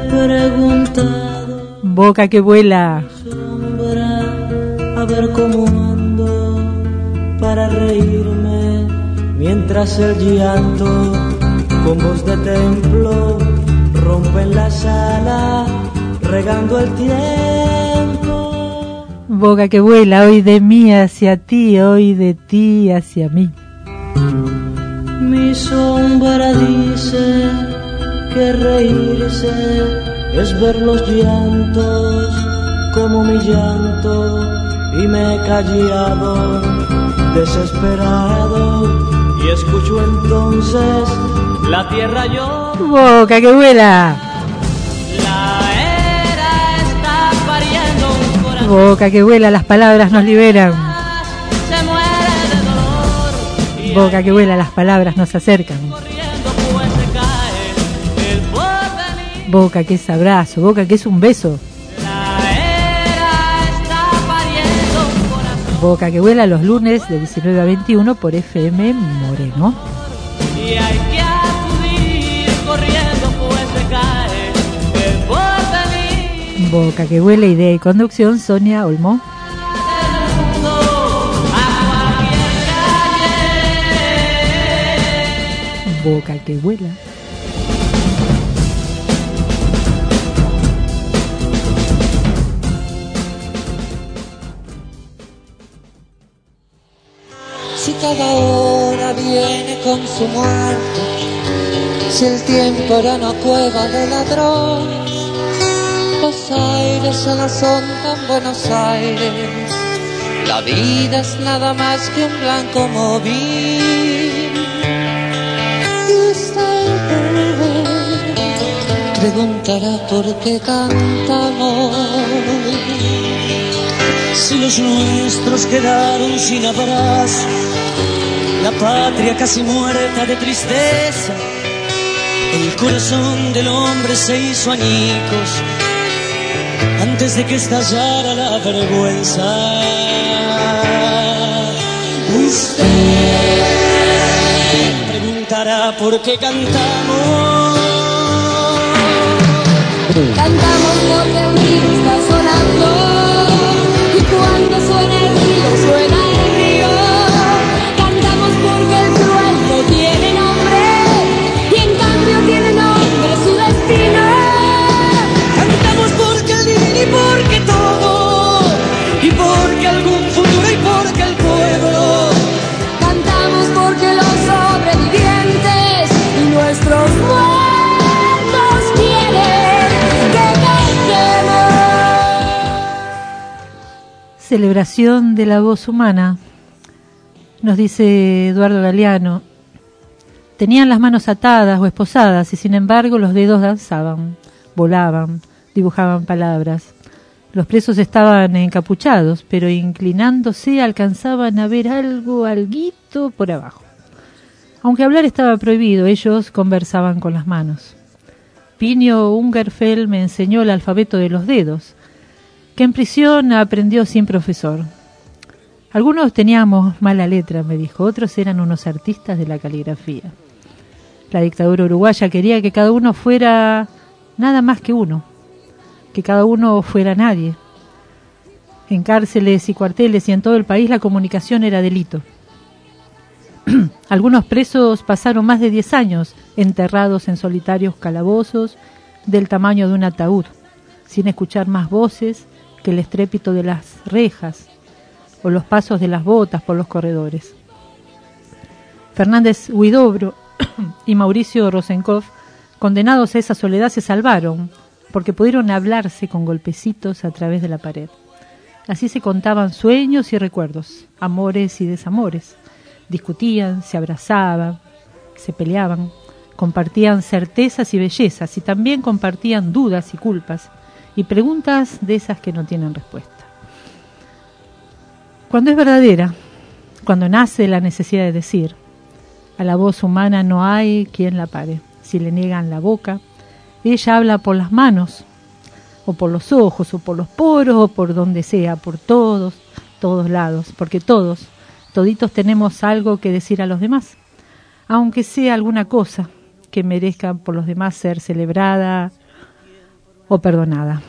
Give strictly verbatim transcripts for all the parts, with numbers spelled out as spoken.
preguntado, boca que vuela, sombra, a ver cómo ando para reírme mientras el llanto con voz de templo rompe en la sala regando el tiempo. boca que vuela, hoy de mí hacia ti, hoy de ti hacia mí. Mi sombra dice que reírse es ver los llantos como mi llanto, y me he callado desesperado y escucho entonces la tierra llora. Boca que vuela, La era está pariendo un corazón, boca que vuela, las palabras nos liberan. se muere de dolor y Boca que vuela, las palabras nos acercan. corriendo pues se cae el porvenir. Boca que es abrazo, boca que es un beso. La era está pariendo un corazón Boca que vuela los lunes de diecinueve a veintiuno por F M Moreno. y hay que acudir corriendo pues se cae el porvenir. Boca que vuela, idea y conducción, Sonia Olmó. Boca que vuela. Si cada hora viene con su muerte, si el tiempo era una cueva de ladrones, los aires ya no son tan Buenos Aires, la vida es nada más que un blanco móvil. Y usted preguntará por qué cantamos. Si los nuestros quedaron sin abrazo, la patria casi muerta de tristeza, el corazón del hombre se hizo añicos antes de que estallara la vergüenza. Usted preguntará por qué cantamos. Cantamos porque el río está sonando, y cuando suena el río, suena el río. Cantamos porque el trueno no tiene nombre, y en cambio tiene nombre su destino. Cantamos porque el divino y porque todo, y porque algún futuro y porque el pueblo. Cantamos porque los sobrevivientes y nuestros muertos quieren que cantemos. Celebración de la voz humana, nos dice Eduardo Galeano. Tenían las manos atadas o esposadas y sin embargo los dedos danzaban, volaban, dibujaban palabras. Los presos estaban encapuchados, pero inclinándose alcanzaban a ver algo, alguito por abajo. Aunque hablar estaba prohibido, ellos conversaban con las manos. Pinio Ungerfeld me enseñó el alfabeto de los dedos, que en prisión aprendió sin profesor. Algunos teníamos mala letra, me dijo, otros eran unos artistas de la caligrafía. La dictadura uruguaya quería que cada uno fuera nada más que uno, que cada uno fuera nadie. En cárceles y cuarteles y en todo el país la comunicación era delito. Algunos presos pasaron más de diez años enterrados en solitarios calabozos del tamaño de un ataúd, sin escuchar más voces que el estrépito de las rejas o los pasos de las botas por los corredores. Fernández Huidobro y Mauricio Rosenkopf, condenados a esa soledad, se salvaron porque pudieron hablarse con golpecitos a través de la pared. Así se contaban sueños y recuerdos, amores y desamores. Discutían, se abrazaban, se peleaban, compartían certezas y bellezas y también compartían dudas y culpas y preguntas de esas que no tienen respuesta. Cuando es verdadera, cuando nace la necesidad de decir, a la voz humana no hay quien la pare. Si le niegan la boca, ella habla por las manos, o por los ojos, o por los poros, o por donde sea, por todos, todos lados, porque todos, toditos tenemos algo que decir a los demás, aunque sea alguna cosa que merezca por los demás ser celebrada o perdonada.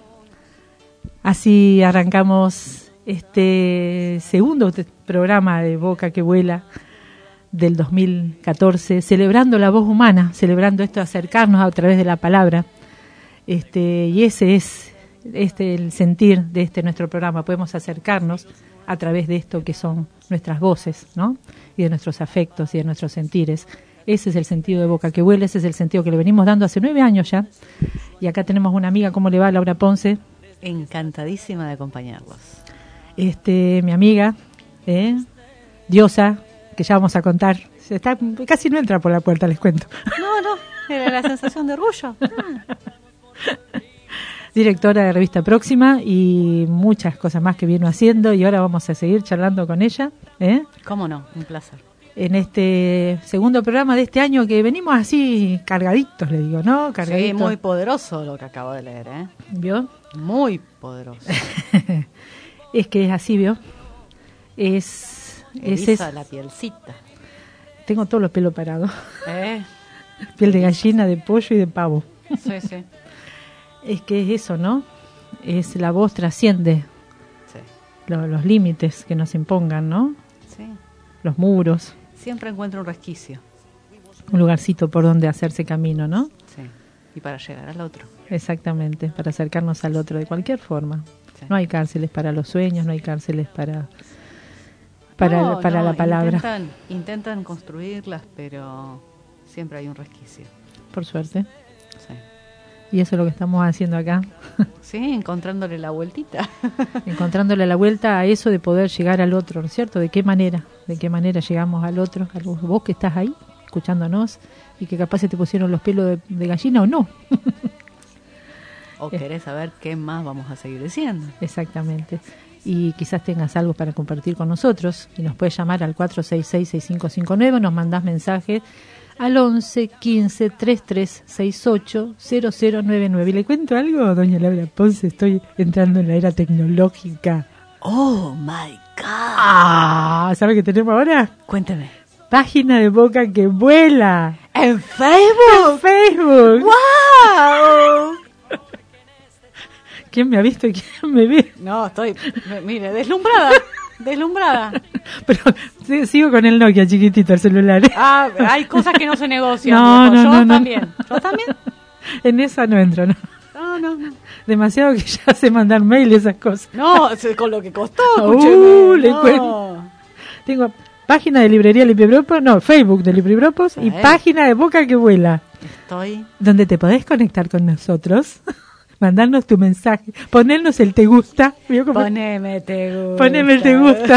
Así arrancamos este segundo te- programa de Boca que Vuela del dos mil catorce, celebrando la voz humana, celebrando esto de acercarnos a través de la palabra. Este, y ese es este el sentir de este nuestro programa. Podemos acercarnos a través de esto que son nuestras voces, ¿no? Y de nuestros afectos y de nuestros sentires. Ese es el sentido de Boca que Vuela, ese es el sentido que le venimos dando hace nueve años ya. Y acá tenemos una amiga, ¿cómo le va, Laura Ponce? Encantadísima de acompañarlos. Este, mi amiga, ¿eh? Diosa, que ya vamos a contar. Se está, casi no entra por la puerta, les cuento. No, no, era la sensación de orgullo. Ah. Directora de Revista Próxima y muchas cosas más que vino haciendo, y ahora vamos a seguir charlando con ella, ¿eh? ¿Cómo no? Un placer. En este segundo programa de este año que venimos así cargaditos, le digo, ¿no? Cargaditos. Sí, muy poderoso lo que acabo de leer, ¿eh? ¿Vio? Muy poderoso. Es que es así, ¿vio? Es... es, Eriza es la pielcita. Tengo todos los pelos parados. ¿Eh? Piel de gallina, de pollo y de pavo. Sí, sí. Es que es eso, ¿no? Es la voz trasciende Sí. lo- los límites que nos impongan, ¿no? Sí. Los muros, Siempre encuentro un resquicio. un lugarcito por donde hacerse camino, ¿no? Sí. Y para llegar al otro. Exactamente, para acercarnos al otro de cualquier forma. Sí. No hay cárceles para los sueños, no hay cárceles para para, No, para no, la palabra, Intentan, intentan construirlas, pero siempre hay un resquicio. por suerte. Sí. Y eso es lo que estamos haciendo acá, Sí, encontrándole la vueltita. encontrándole la vuelta a eso de poder llegar al otro, ¿no es cierto? ¿De qué manera? ¿De qué manera llegamos al otro? A vos, vos que estás ahí, escuchándonos, y que capaz se te pusieron los pelos de, de gallina o no. ¿O querés saber qué más vamos a seguir diciendo? Exactamente. Y quizás tengas algo para compartir con nosotros, y nos puedes llamar al cuatro seis seis, seis cinco cinco nueve, nos mandás mensajes al once quince treinta y tres sesenta y ocho cero cero nueve nueve. ¿Y le cuento algo, doña Laura Ponce? Estoy entrando en la era tecnológica. ¡Oh, my God! Ah, ¿sabe qué tenemos ahora? Cuénteme. Página de Boca que Vuela. ¿En Facebook? En Facebook. ¡Wow! ¿Quién me ha visto y quién me ve? No, estoy, me- mire, deslumbrada, deslumbrada. Pero sí, sigo con el Nokia chiquitito, el celular. Ah, hay cosas que no se negocian. No, viejo. no, Yo no, no. también. ¿Yo también? En esa no entro, ¿no? No, no, no. Demasiado que ya sé mandar mail y esas cosas. No, se- con lo que costó, Uh, escúcheme. le no. cuento. Tengo página de librería Librepropos, no, Facebook de Librepropos y Sí. página de Boca que Vuela, Estoy... donde te podés conectar con nosotros, mandarnos tu mensaje, ponernos el te gusta. ¿Vio cómo? Poneme te gusta. Poneme el te gusta.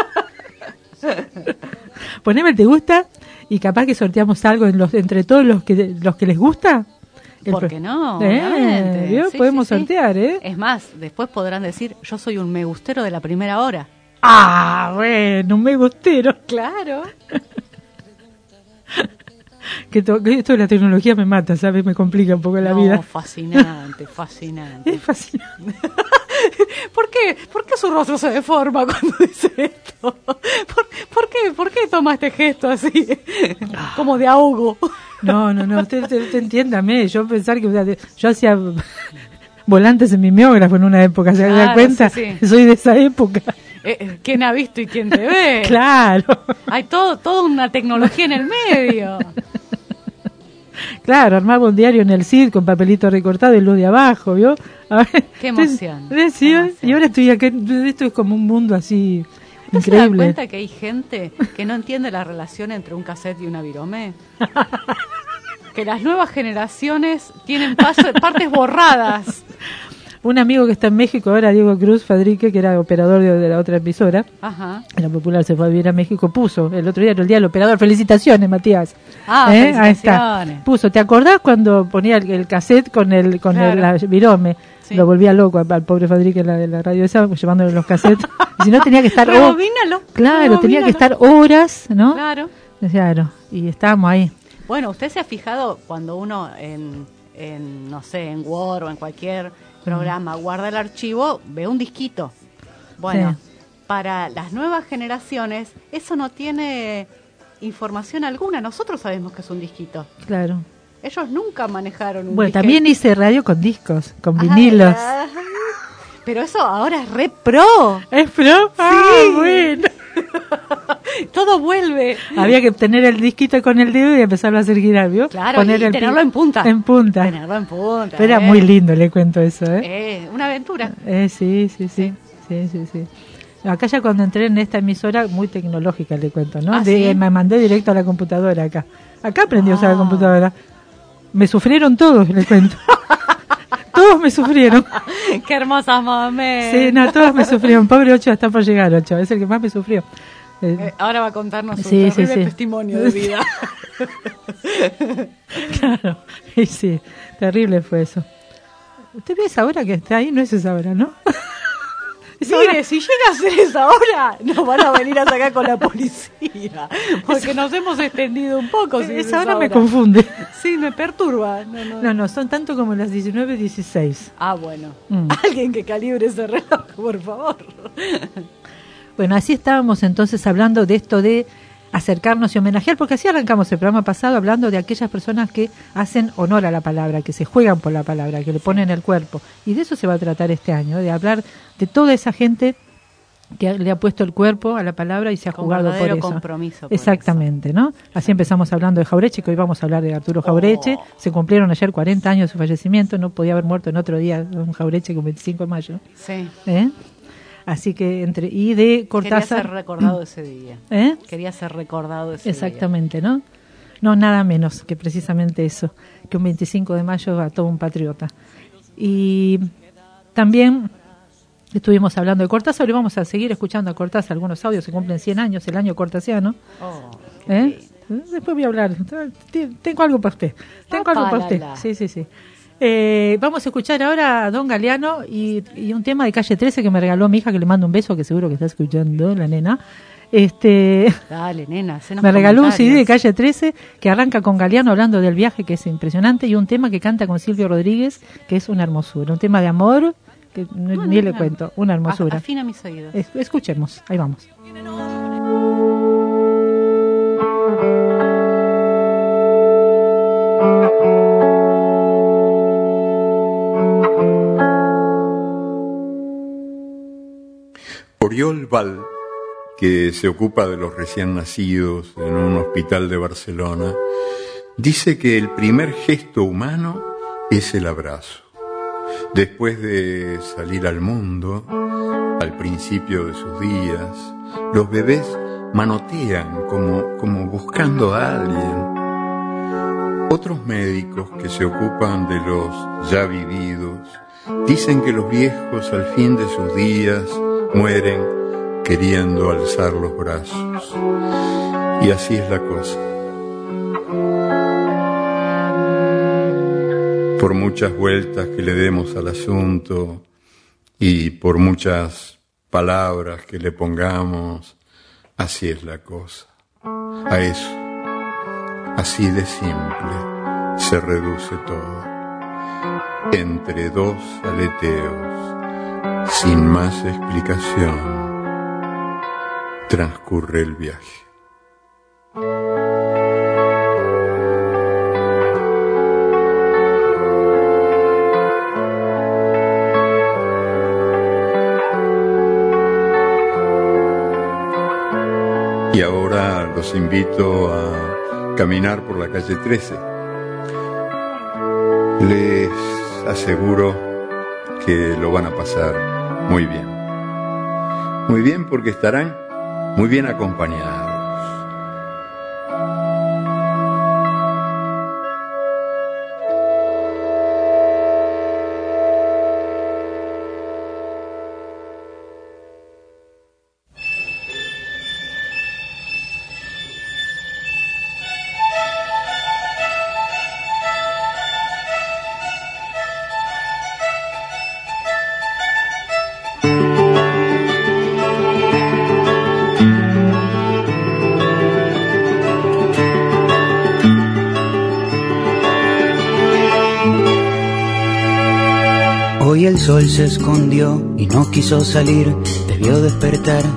Poneme el te gusta y capaz que sorteamos algo en los, entre todos los que los que les gusta. El ¿Por pro- qué no? Eh, Obviamente. ¿vio? Sí, Podemos sí, sí. sortear, ¿eh? Es más, después podrán decir, yo soy un me gustero de la primera hora. Ah, bueno, un me gustero. Claro. Que, to- que esto de la tecnología me mata, ¿sabes? Me complica un poco la no, vida. fascinante, fascinante. Es fascinante. ¿Por qué? ¿Por qué su rostro se deforma cuando dice esto? ¿Por, por qué? ¿Por qué toma este gesto así? Como de ahogo. No, no, no, usted, usted, usted entiéndame. Yo pensar que o sea, yo hacía volantes en mimeógrafo en una época, ¿se da Claro, cuenta? sí, sí. Soy de esa época. Eh, ¿Quién ha visto y quién te ve? Claro, Hay todo, toda una tecnología en el medio. claro, armaba un diario en el C I D con papelito recortado y luz de abajo, ¿vio? A ver, Qué emoción, entonces, qué ¿sí? emoción. Y ahora estoy acá, esto es como un mundo así ¿Usted se da increíble. cuenta que hay gente que no entiende la relación entre un cassette y una virome? Que las nuevas generaciones tienen paso- partes borradas. Un amigo que está en México ahora, Diego Cruz Fadrique, que era operador de, de la otra emisora, Ajá. en la Popular se fue a vivir a México, puso el otro día, el día del operador, felicitaciones, Matías. Ah, ¿Eh? Ahí está. felicitaciones. Puso, ¿te acordás cuando ponía el, el cassette con el con el, la Claro. virome? Sí. Lo volvía loco al, al pobre Fadrique en la, en la radio esa, llevándole los cassettes. Y si no, tenía que estar... hor- Rebobínalo. claro, tenía que rebobínalo. estar horas, ¿no? Claro. Claro, y estábamos ahí. Bueno, usted se ha fijado cuando uno en, en, no sé, en Word o en cualquier programa guarda el archivo, ve un disquito. Bueno, Sí. para las nuevas generaciones eso no tiene información alguna. Nosotros sabemos que es un disquito. Claro. Ellos nunca manejaron un Bueno, disquete. también hice radio con discos, con vinilos. Ay, ay. Pero eso ahora es re pro. ¿Es pro? Sí. Ah, bueno. Todo vuelve. Había que tener el disquito con el dedo y empezarlo a hacer girar, ¿vio? Claro, Poner y el tenerlo pi- en punta. En punta. Tenerlo en punta. Pero era eh. muy lindo, le cuento eso, ¿eh? Eh, una aventura. Eh, sí, sí, sí, sí, sí, sí. Acá ya cuando entré en esta emisora, muy tecnológica, le cuento, ¿no? ¿Ah, De- sí? Me mandé directo a la computadora acá. Acá aprendí a usar la Ah. computadora. Me sufrieron todos, le cuento. Todos me sufrieron. Qué hermosas mames. Sí, no, todos me sufrieron. Pobre Ocho está por llegar, Ocho. Es el que más me sufrió. Eh, Eh, ahora va a contarnos su Sí, sí, terrible sí. testimonio de vida. Claro, y sí, terrible fue eso. ¿Usted ve esa hora que está ahí? No es esa hora, ¿no? Esa Mire, hora- si llega a ser esa hora, nos van a venir a sacar con la policía. Porque nos hemos extendido un poco. si es esa hora me confunde. Sí, me perturba. No, no. No, no, son tanto como las diecinueve dieciséis. Ah, bueno. Mm. Alguien que calibre ese reloj, por favor. Bueno, así estábamos entonces hablando de esto de acercarnos y homenajear, porque así arrancamos el programa pasado hablando de aquellas personas que hacen honor a la palabra, que se juegan por la palabra, que le ponen el cuerpo. Y de eso se va a tratar este año, de hablar de toda esa gente que le ha puesto el cuerpo a la palabra y se ha Con jugado por verdadero eso. compromiso por Exactamente, ¿no? Así empezamos hablando de Jaureche, que hoy vamos a hablar de Arturo Jaureche. Oh. Se cumplieron ayer cuarenta años de su fallecimiento, no podía haber muerto en otro día un Jaureche con veinticinco de mayo. Sí. ¿Eh? Así que entre y de Quería Cortázar, ser recordado ese día. ¿eh? Quería ser recordado ese Exactamente, ¿no? No, nada menos que precisamente eso, que un veinticinco de mayo va todo un patriota. Y también estuvimos hablando de Cortázar y vamos a seguir escuchando a Cortázar. Algunos audios, se cumplen cien años, el año cortasiano. día. Oh, qué ¿Eh? lindo. Después voy a hablar. Tengo algo para usted. Tengo algo para usted. Apalala. Sí, sí, sí. Eh, vamos a escuchar ahora a Don Galeano y, y un tema de Calle trece que me regaló mi hija, que le mando un beso, que seguro que está escuchando la nena. Este, Dale, nena, hacenos me regaló un C D de comentarios. Calle trece que arranca con Galeano hablando del viaje, que es impresionante, y un tema que canta con Silvio Rodríguez, que es una hermosura. Un tema de amor, que ni No, ni no, le no. cuento, una hermosura. A- Afina mis oídos. Es- escuchemos, ahí vamos. Oriol Val, que se ocupa de los recién nacidos en un hospital de Barcelona, dice que el primer gesto humano es el abrazo. Después de salir al mundo, al principio de sus días, los bebés manotean como, como buscando a alguien. Otros médicos que se ocupan de los ya vividos dicen que los viejos al fin de sus días mueren queriendo alzar los brazos. Y así es la cosa. Por muchas vueltas que le demos al asunto y por muchas palabras que le pongamos, así es la cosa. A eso, así de simple, se reduce todo. Entre dos aleteos, sin más explicación, transcurre el viaje. Y ahora los invito a caminar por la calle trece. Les aseguro que lo van a pasar muy bien. Muy bien porque estarán muy bien acompañados. Hoy el sol se escondió y no quiso salir, debió despertar y le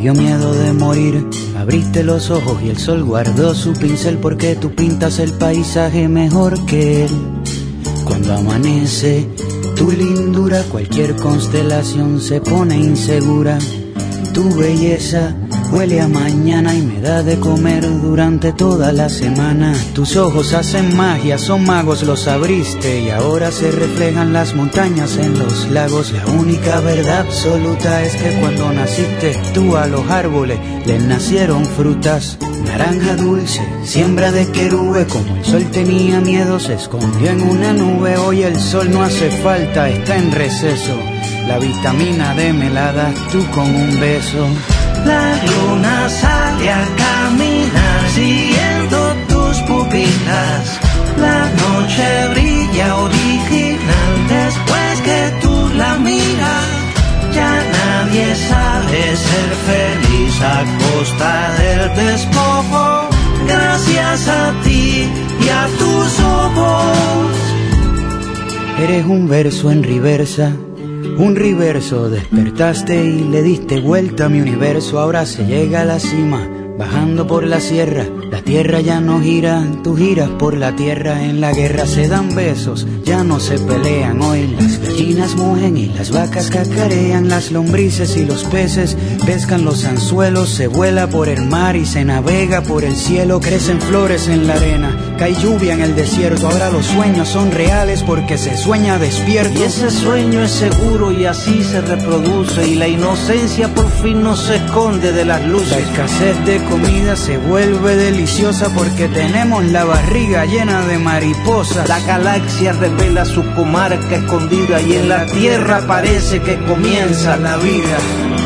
dio miedo de morir. Abriste los ojos y el sol guardó su pincel, porque tú pintas el paisaje mejor que él. Cuando amanece tu lindura, cualquier constelación se pone insegura. Tu belleza huele a mañana y me da de comer durante toda la semana. Tus ojos hacen magia, son magos, los abriste y ahora se reflejan las montañas en los lagos. La única verdad absoluta es que cuando naciste tú a los árboles les nacieron frutas. Naranja dulce, siembra de querube, como el sol tenía miedo se escondió en una nube. Hoy el sol no hace falta, está en receso. La vitamina D me la das tú con un beso. La luna sale a caminar siguiendo tus pupilas. La noche brilla original después que tú la miras. Ya nadie sabe ser feliz a costa del despojo. Gracias a ti y a tus ojos. Eres un verso en reversa. Un reverso, despertaste y le diste vuelta a mi universo. Ahora se llega a la cima, bajando por la sierra. La tierra ya no gira, tú giras por la tierra. En la guerra se dan besos, ya no se pelean. Hoy las gallinas mugen y las vacas cacarean. Las lombrices y los peces pescan los anzuelos. Se vuela por el mar y se navega por el cielo. Crecen flores en la arena, cae lluvia en el desierto. Ahora los sueños son reales porque se sueña despierto. Y ese sueño es seguro y así se reproduce. Y la inocencia por fin no se esconde de las luces. La escasez de comida se vuelve deliciosa porque tenemos la barriga llena de mariposas. La galaxia revela su comarca escondida y en la tierra parece que comienza la vida.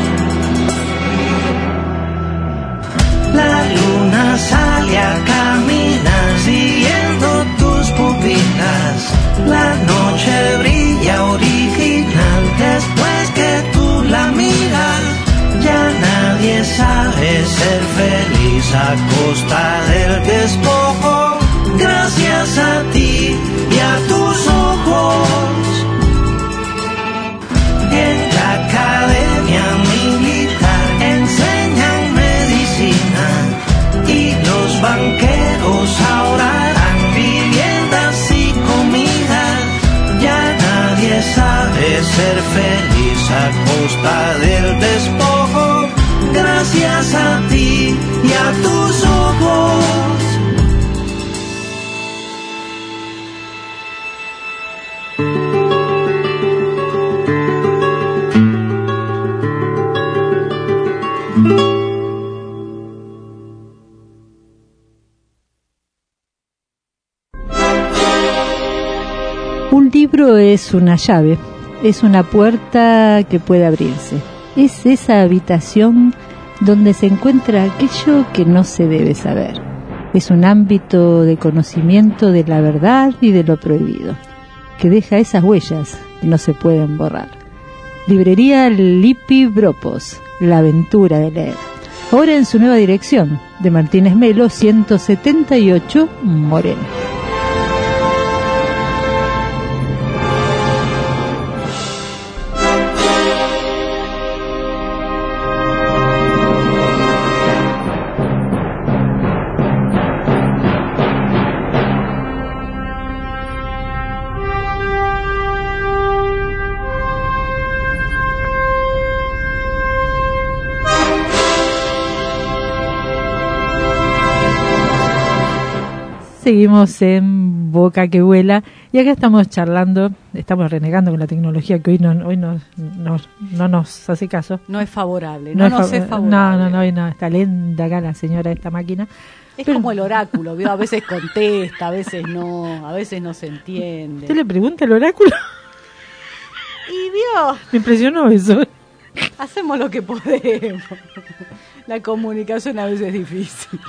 La luna sale a caminar siguiendo tus pupilas. La noche brilla original después que tú la miras. Ya nadie sabe ser feliz a costa del despojo. Gracias a ti y a tus ojos. En la academia militar enseñan medicina y los banqueros ahora dan viviendas y comida. Ya nadie sabe ser feliz a costa del despojo. Gracias a ti y a tus ojos. Un libro es una llave, es una puerta que puede abrirse. Es esa habitación donde se encuentra aquello que no se debe saber. Es un ámbito de conocimiento de la verdad y de lo prohibido, que deja esas huellas que no se pueden borrar. Librería Lippi Bropos, la aventura de leer. Ahora en su nueva dirección, de Martínez Melo, ciento setenta y ocho, Moreno. Seguimos en Boca que Vuela y acá estamos charlando, estamos renegando con la tecnología que hoy no, hoy no, no, no nos hace caso. No es favorable, no, no nos es favorable. No, no, no, no, está lenta acá la señora de esta máquina. Es Pero, como el oráculo, ¿vio? A veces contesta, a veces no, a veces no se entiende. ¿Usted le pregunta al oráculo? Y vio. Me impresionó eso. Hacemos lo que podemos. La comunicación a veces es difícil.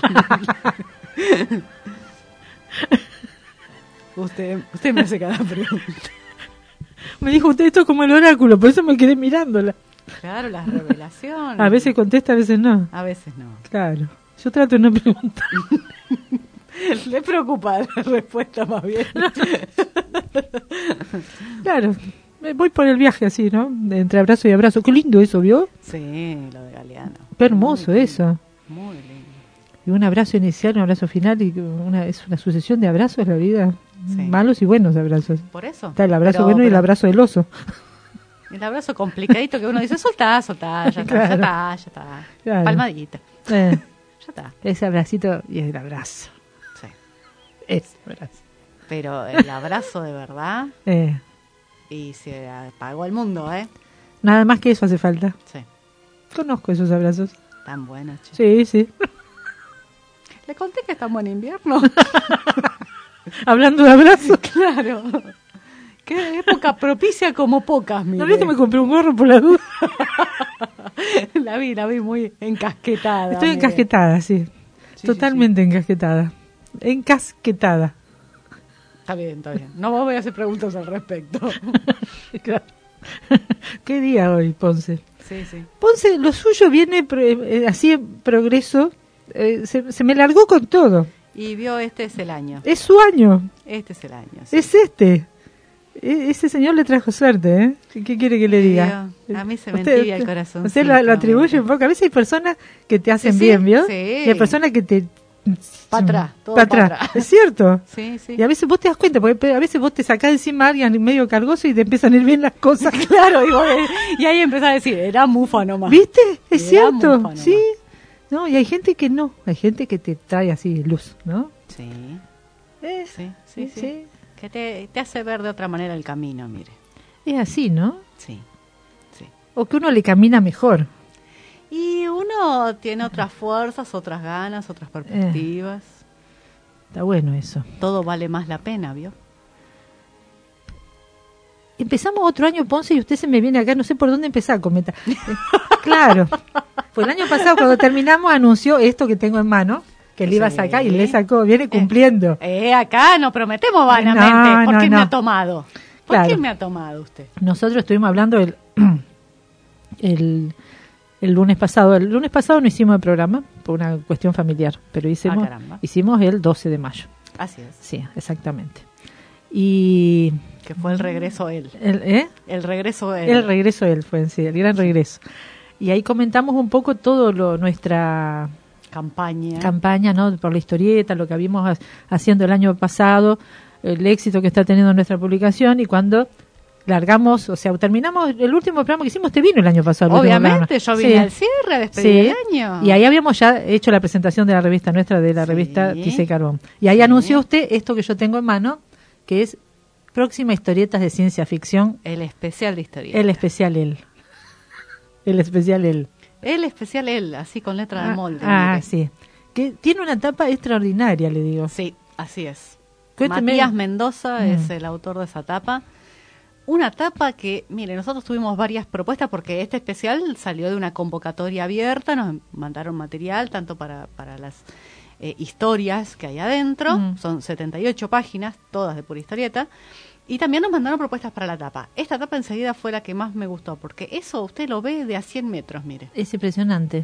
Usted, usted me hace cada pregunta. Me dijo usted esto es como el oráculo, por eso me quedé mirándola. Claro, las revelaciones. A veces contesta, a veces no. A veces no. Claro. Yo trato de no preguntar. Le preocupa la respuesta más bien. Claro. Me voy por el viaje así, ¿no? Entre abrazo y abrazo. Qué lindo eso, ¿vio? Sí, lo de Galeano. Qué hermoso Muy eso. lindo, muy lindo. Y un abrazo inicial, un abrazo final, y una, es una sucesión de abrazos la vida. Sí. Malos y buenos abrazos. Por eso. Está el abrazo Pero- bueno y el pero- abrazo del oso. El abrazo complicadito que uno dice, soltá, soltá, ya está, Claro. ya está, ya está. Claro. Palmadita, Eh, ya está. ese abracito y el abrazo. Sí. Ese abrazo. Pero el abrazo de verdad, Eh, y se apagó el mundo, ¿eh? nada más que eso hace falta. Sí, Conozco esos abrazos. tan buenos, che. Sí, sí. Le conté que estamos en invierno. Hablando de abrazos. Claro. Qué época propicia como pocas, mire. ¿No ves que me compré un gorro por la duda? La vi, la vi muy encasquetada. Estoy mire. encasquetada, sí. Sí, Totalmente encasquetada. Encasquetada. Está bien, está bien. No voy a hacer preguntas al respecto. Claro. ¿Qué día hoy, Ponce? Sí, sí. Ponce, lo suyo viene pro- eh, así en progreso. eh, se, se me largó con todo. Y vio, este es el año. Es su año. Este es el año. Sí. Es este. E- ese señor le trajo suerte, ¿eh? ¿Qué, qué quiere que le diga? Vio, a mí se me Usted- entibia el usted- corazón. Usted lo, lo atribuye un poco. A veces hay personas que te hacen Sí, sí, bien, ¿vio? sí. Y hay personas que te... Pa' atrás, todo Pa' pa' atrás. atrás. Es cierto. Sí, sí. Y a veces vos te das cuenta, porque a veces vos te sacás encima a alguien medio cargoso y te empiezan a ir bien las cosas. Claro, y, vos- y ahí empezás a decir, era mufa nomás. ¿Viste? Es Era cierto. mufa nomás. Sí. No, y hay gente que no. Hay gente que te trae así luz, ¿no? Sí, Eh, sí, sí, sí. Que te, te hace ver de otra manera el camino, mire. Es así, ¿no? Sí, sí. O que uno le camina mejor. Y uno tiene otras fuerzas, otras ganas, otras perspectivas. Está bueno eso. Todo vale más la pena, ¿vio? Empezamos otro año, Ponce, y usted se me viene acá, no sé por dónde empezar, cometa. Eh, claro. Pues el año pasado, cuando terminamos, anunció esto que tengo en mano, que le iba a Sí. sacar y le sacó, viene cumpliendo. Eh, acá no prometemos vanamente. No, ¿Por no, qué no. me ha tomado? ¿Por Claro. qué me ha tomado usted? Nosotros estuvimos hablando el, el, el lunes pasado. El lunes pasado no hicimos el programa por una cuestión familiar, pero hicimos, Ah, caramba. hicimos el doce de mayo. Así es. Sí, exactamente. Y Que fue el regreso él. el, ¿eh? El regreso él. el regreso de él fue en sí, el gran regreso. Y ahí comentamos un poco todo lo nuestra Campaña. campaña, ¿no? Por la historieta, lo que habíamos ha- haciendo el año pasado, el éxito que está teniendo nuestra publicación, y cuando largamos, o sea, terminamos el último programa que hicimos, te vino el año pasado. el último Obviamente, yo programa. vine Sí. al cierre a despedir Sí. el año. Y ahí habíamos ya hecho la presentación de la revista nuestra, de la Sí. revista Tice Carbón. Y ahí Sí. anunció usted esto que yo tengo en mano, que es Próxima Historietas de Ciencia Ficción, El especial de historia. el especial él. El especial él. El especial él, así con letra de Ah, molde. ah, mire. sí. Que tiene una tapa extraordinaria, le digo. Sí, así es. Cuénteme. Matías Mendoza Mm. es el autor de esa tapa. Una tapa que, mire, nosotros tuvimos varias propuestas porque este especial salió de una convocatoria abierta, nos mandaron material tanto para, para las eh, historias que hay adentro, Mm. son setenta y ocho páginas, todas de pura historieta, y también nos mandaron propuestas para la tapa. Esta tapa enseguida fue la que más me gustó, porque eso usted lo ve de a cien metros, mire. Es impresionante.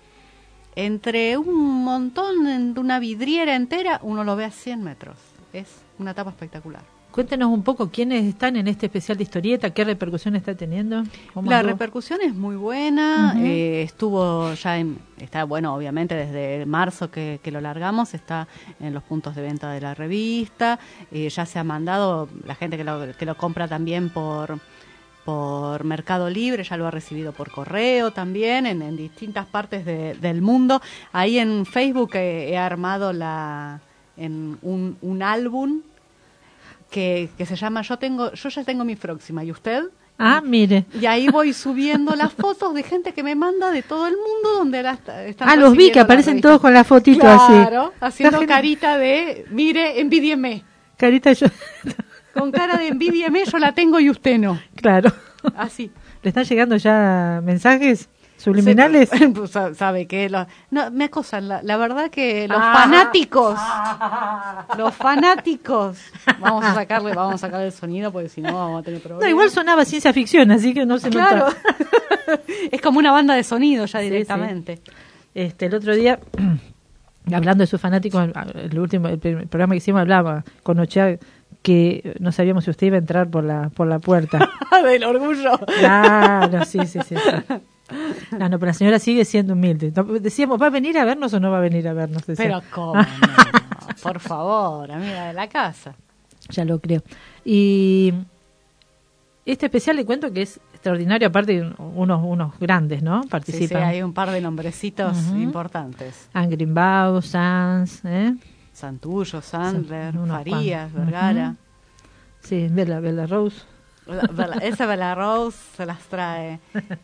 Entre un montón, en una vidriera entera, uno lo ve a cien metros. Es una tapa espectacular. Cuéntenos un poco quiénes están en este especial de historieta, qué repercusión está teniendo. ¿Cómo La anduvo? repercusión es muy buena. Ujú. eh, estuvo ya en, está bueno, obviamente desde marzo que, que lo largamos, está en los puntos de venta de la revista. eh, ya se ha mandado, la gente que lo, que lo compra también por por Mercado Libre, ya lo ha recibido por correo también, en, en distintas partes de- del mundo. Ahí en Facebook he, he armado la en un, un álbum que, que se llama Yo tengo, yo ya tengo mi próxima, ¿y usted? Ah, mire. Y ahí voy subiendo las fotos de gente que me manda de todo el mundo donde la est- están Ah, los vi recibiendo que la aparecen revista. todos con la fotito así. Claro, haciendo Está genial. carita de, mire, envidieme. Carita yo. Con cara de envidieme, yo la tengo y usted no. Claro. Así. ¿Le están llegando ya mensajes subliminales? Se- pues, sa- sabe que lo- no, me acosan, la, la verdad que los Ah. fanáticos, los fanáticos, vamos a sacarle, vamos a sacarle el sonido porque si no vamos a tener problemas. No, igual sonaba ciencia ficción, así que no se Claro, nota. es como una banda de sonido ya Sí, directamente. Este, el otro día, hablando de sus fanáticos, el último el primer programa que hicimos hablaba con Ochea, que no sabíamos si usted iba a entrar por la por la puerta. Del orgullo. Claro, sí, sí, sí. sí. No, no, pero la señora sigue siendo humilde. Decíamos, ¿va a venir a vernos o no va a venir a vernos? Decía. Pero cómo no, por favor, amiga de la casa. Ya lo creo. Y este especial le cuento que es extraordinario, aparte de unos unos grandes, ¿no? Participan. Sí, sí, hay un par de nombrecitos uh-huh. importantes. Angrin Bau, Sanz, ¿eh? Santullo, Sandler, Son Farías, cuantos. Vergara. Uh-huh. Sí, Bella, Bella Rose. Bella, esa Bella Rose se las trae.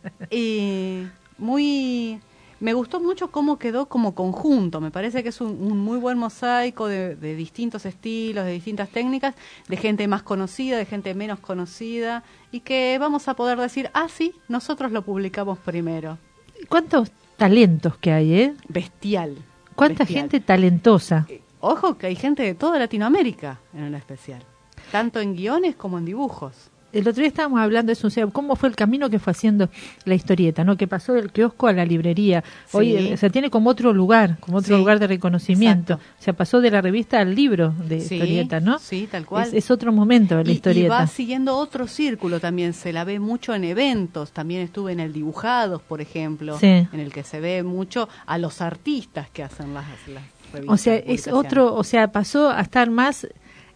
Y muy... Me gustó mucho cómo quedó como conjunto. Me parece que es un, un muy buen mosaico de, de distintos estilos, de distintas técnicas, de gente más conocida, de gente menos conocida, y que vamos a poder decir, ah, sí, nosotros lo publicamos primero. ¿Cuántos talentos que hay, eh? Bestial. ¿Cuánta bestial. gente talentosa? Eh, ojo que hay gente de toda Latinoamérica en el especial, tanto en guiones como en dibujos. El otro día estábamos hablando de eso, o sea, cómo fue el camino que fue haciendo la historieta, ¿no? Que pasó del kiosco a la librería. Hoy, Sí. o sea, tiene como otro lugar, como otro Sí. lugar de reconocimiento. Exacto. O sea, pasó de la revista al libro de Sí, historieta, ¿no? sí, tal cual. Es, es otro momento de la Y, y historieta. va siguiendo otro círculo también, se la ve mucho en eventos, también estuve en el Dibujados, por ejemplo, Sí. en el que se ve mucho a los artistas que hacen las, las revistas. O sea, es publicaciones. otro, o sea, pasó a estar más...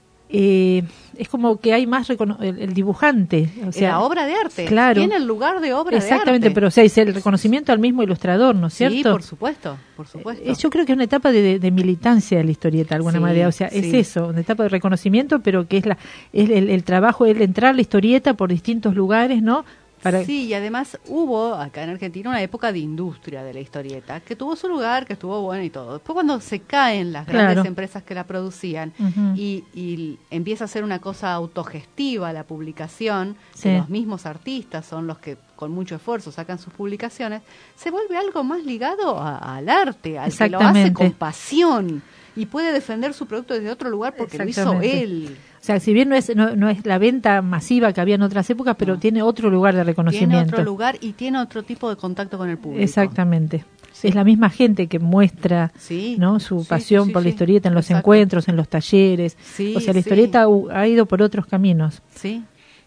Eh, es como que hay más recono- el, el dibujante, o sea, la obra de arte, claro, tiene el lugar de obra de arte. exactamente, pero o sea, es el reconocimiento al mismo ilustrador, ¿no es cierto? Sí, por supuesto, por supuesto. Es, yo creo que es una etapa de, de, de militancia de la historieta, de alguna Sí, manera. O sea, es sí. eso, una etapa de reconocimiento, pero que es la es el, el trabajo, el entrar a la historieta por distintos lugares, ¿no? Para... Sí, y además hubo acá en Argentina una época de industria de la historieta, que tuvo su lugar, que estuvo bueno y todo. Después cuando se caen las grandes Claro. empresas que la producían Ujú. y, y empieza a ser una cosa autogestiva la publicación, Sí. que los mismos artistas son los que con mucho esfuerzo sacan sus publicaciones, se vuelve algo más ligado a- al arte, al que lo hace Exactamente. con pasión y puede defender su producto desde otro lugar porque lo hizo Exactamente. él. O sea, si bien no es no, no es la venta masiva que había en otras épocas, pero No. tiene otro lugar de reconocimiento. Tiene otro lugar y tiene otro tipo de contacto con el público. Exactamente. Es la misma gente que muestra, Sí, ¿no? Su sí, pasión sí, sí, por la sí. historieta en los Exacto. encuentros, en los talleres. Sí, o sea, la sí. historieta u- ha ido por otros caminos. Sí,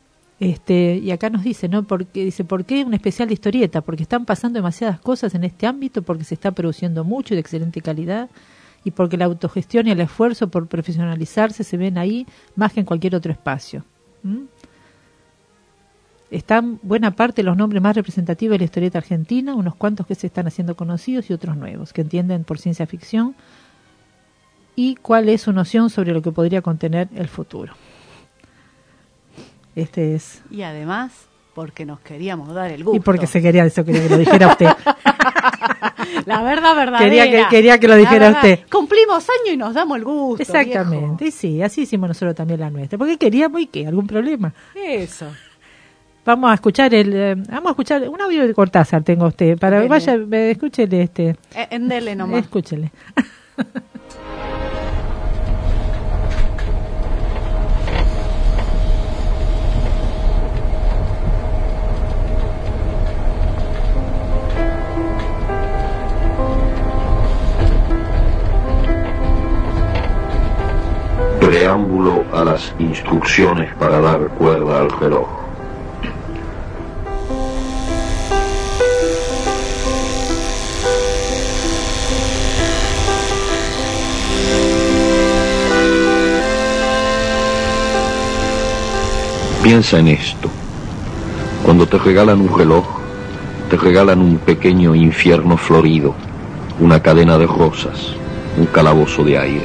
Este, y acá nos dice, ¿no? Porque dice, ¿por qué un especial de historieta? Porque están pasando demasiadas cosas en este ámbito, porque se está produciendo mucho y de excelente calidad, y porque la autogestión y el esfuerzo por profesionalizarse se ven ahí más que en cualquier otro espacio. ¿Mm? Están buena parte de los nombres más representativos de la historieta argentina, unos cuantos que se están haciendo conocidos y otros nuevos, que entienden por ciencia ficción y cuál es su noción sobre lo que podría contener el futuro. Este es... y además porque nos queríamos dar el gusto. Y porque se quería eso, quería que lo dijera usted. La verdad verdadera. Quería que- quería que lo La dijera verdad. usted. Cumplimos año y nos damos el gusto. Exactamente, y sí, así hicimos nosotros también la nuestra. Porque queríamos y qué, algún problema. Viejo. Eso. Vamos a escuchar el, eh, vamos a escuchar un audio de Cortázar tengo usted, para Dele. vaya, eh, escúchele este, Eh, endele nomás. escúchele. Preámbulo a las instrucciones para dar cuerda al reloj. Piensa en esto. Cuando te regalan un reloj, te regalan un pequeño infierno florido, una cadena de rosas, un calabozo de aire.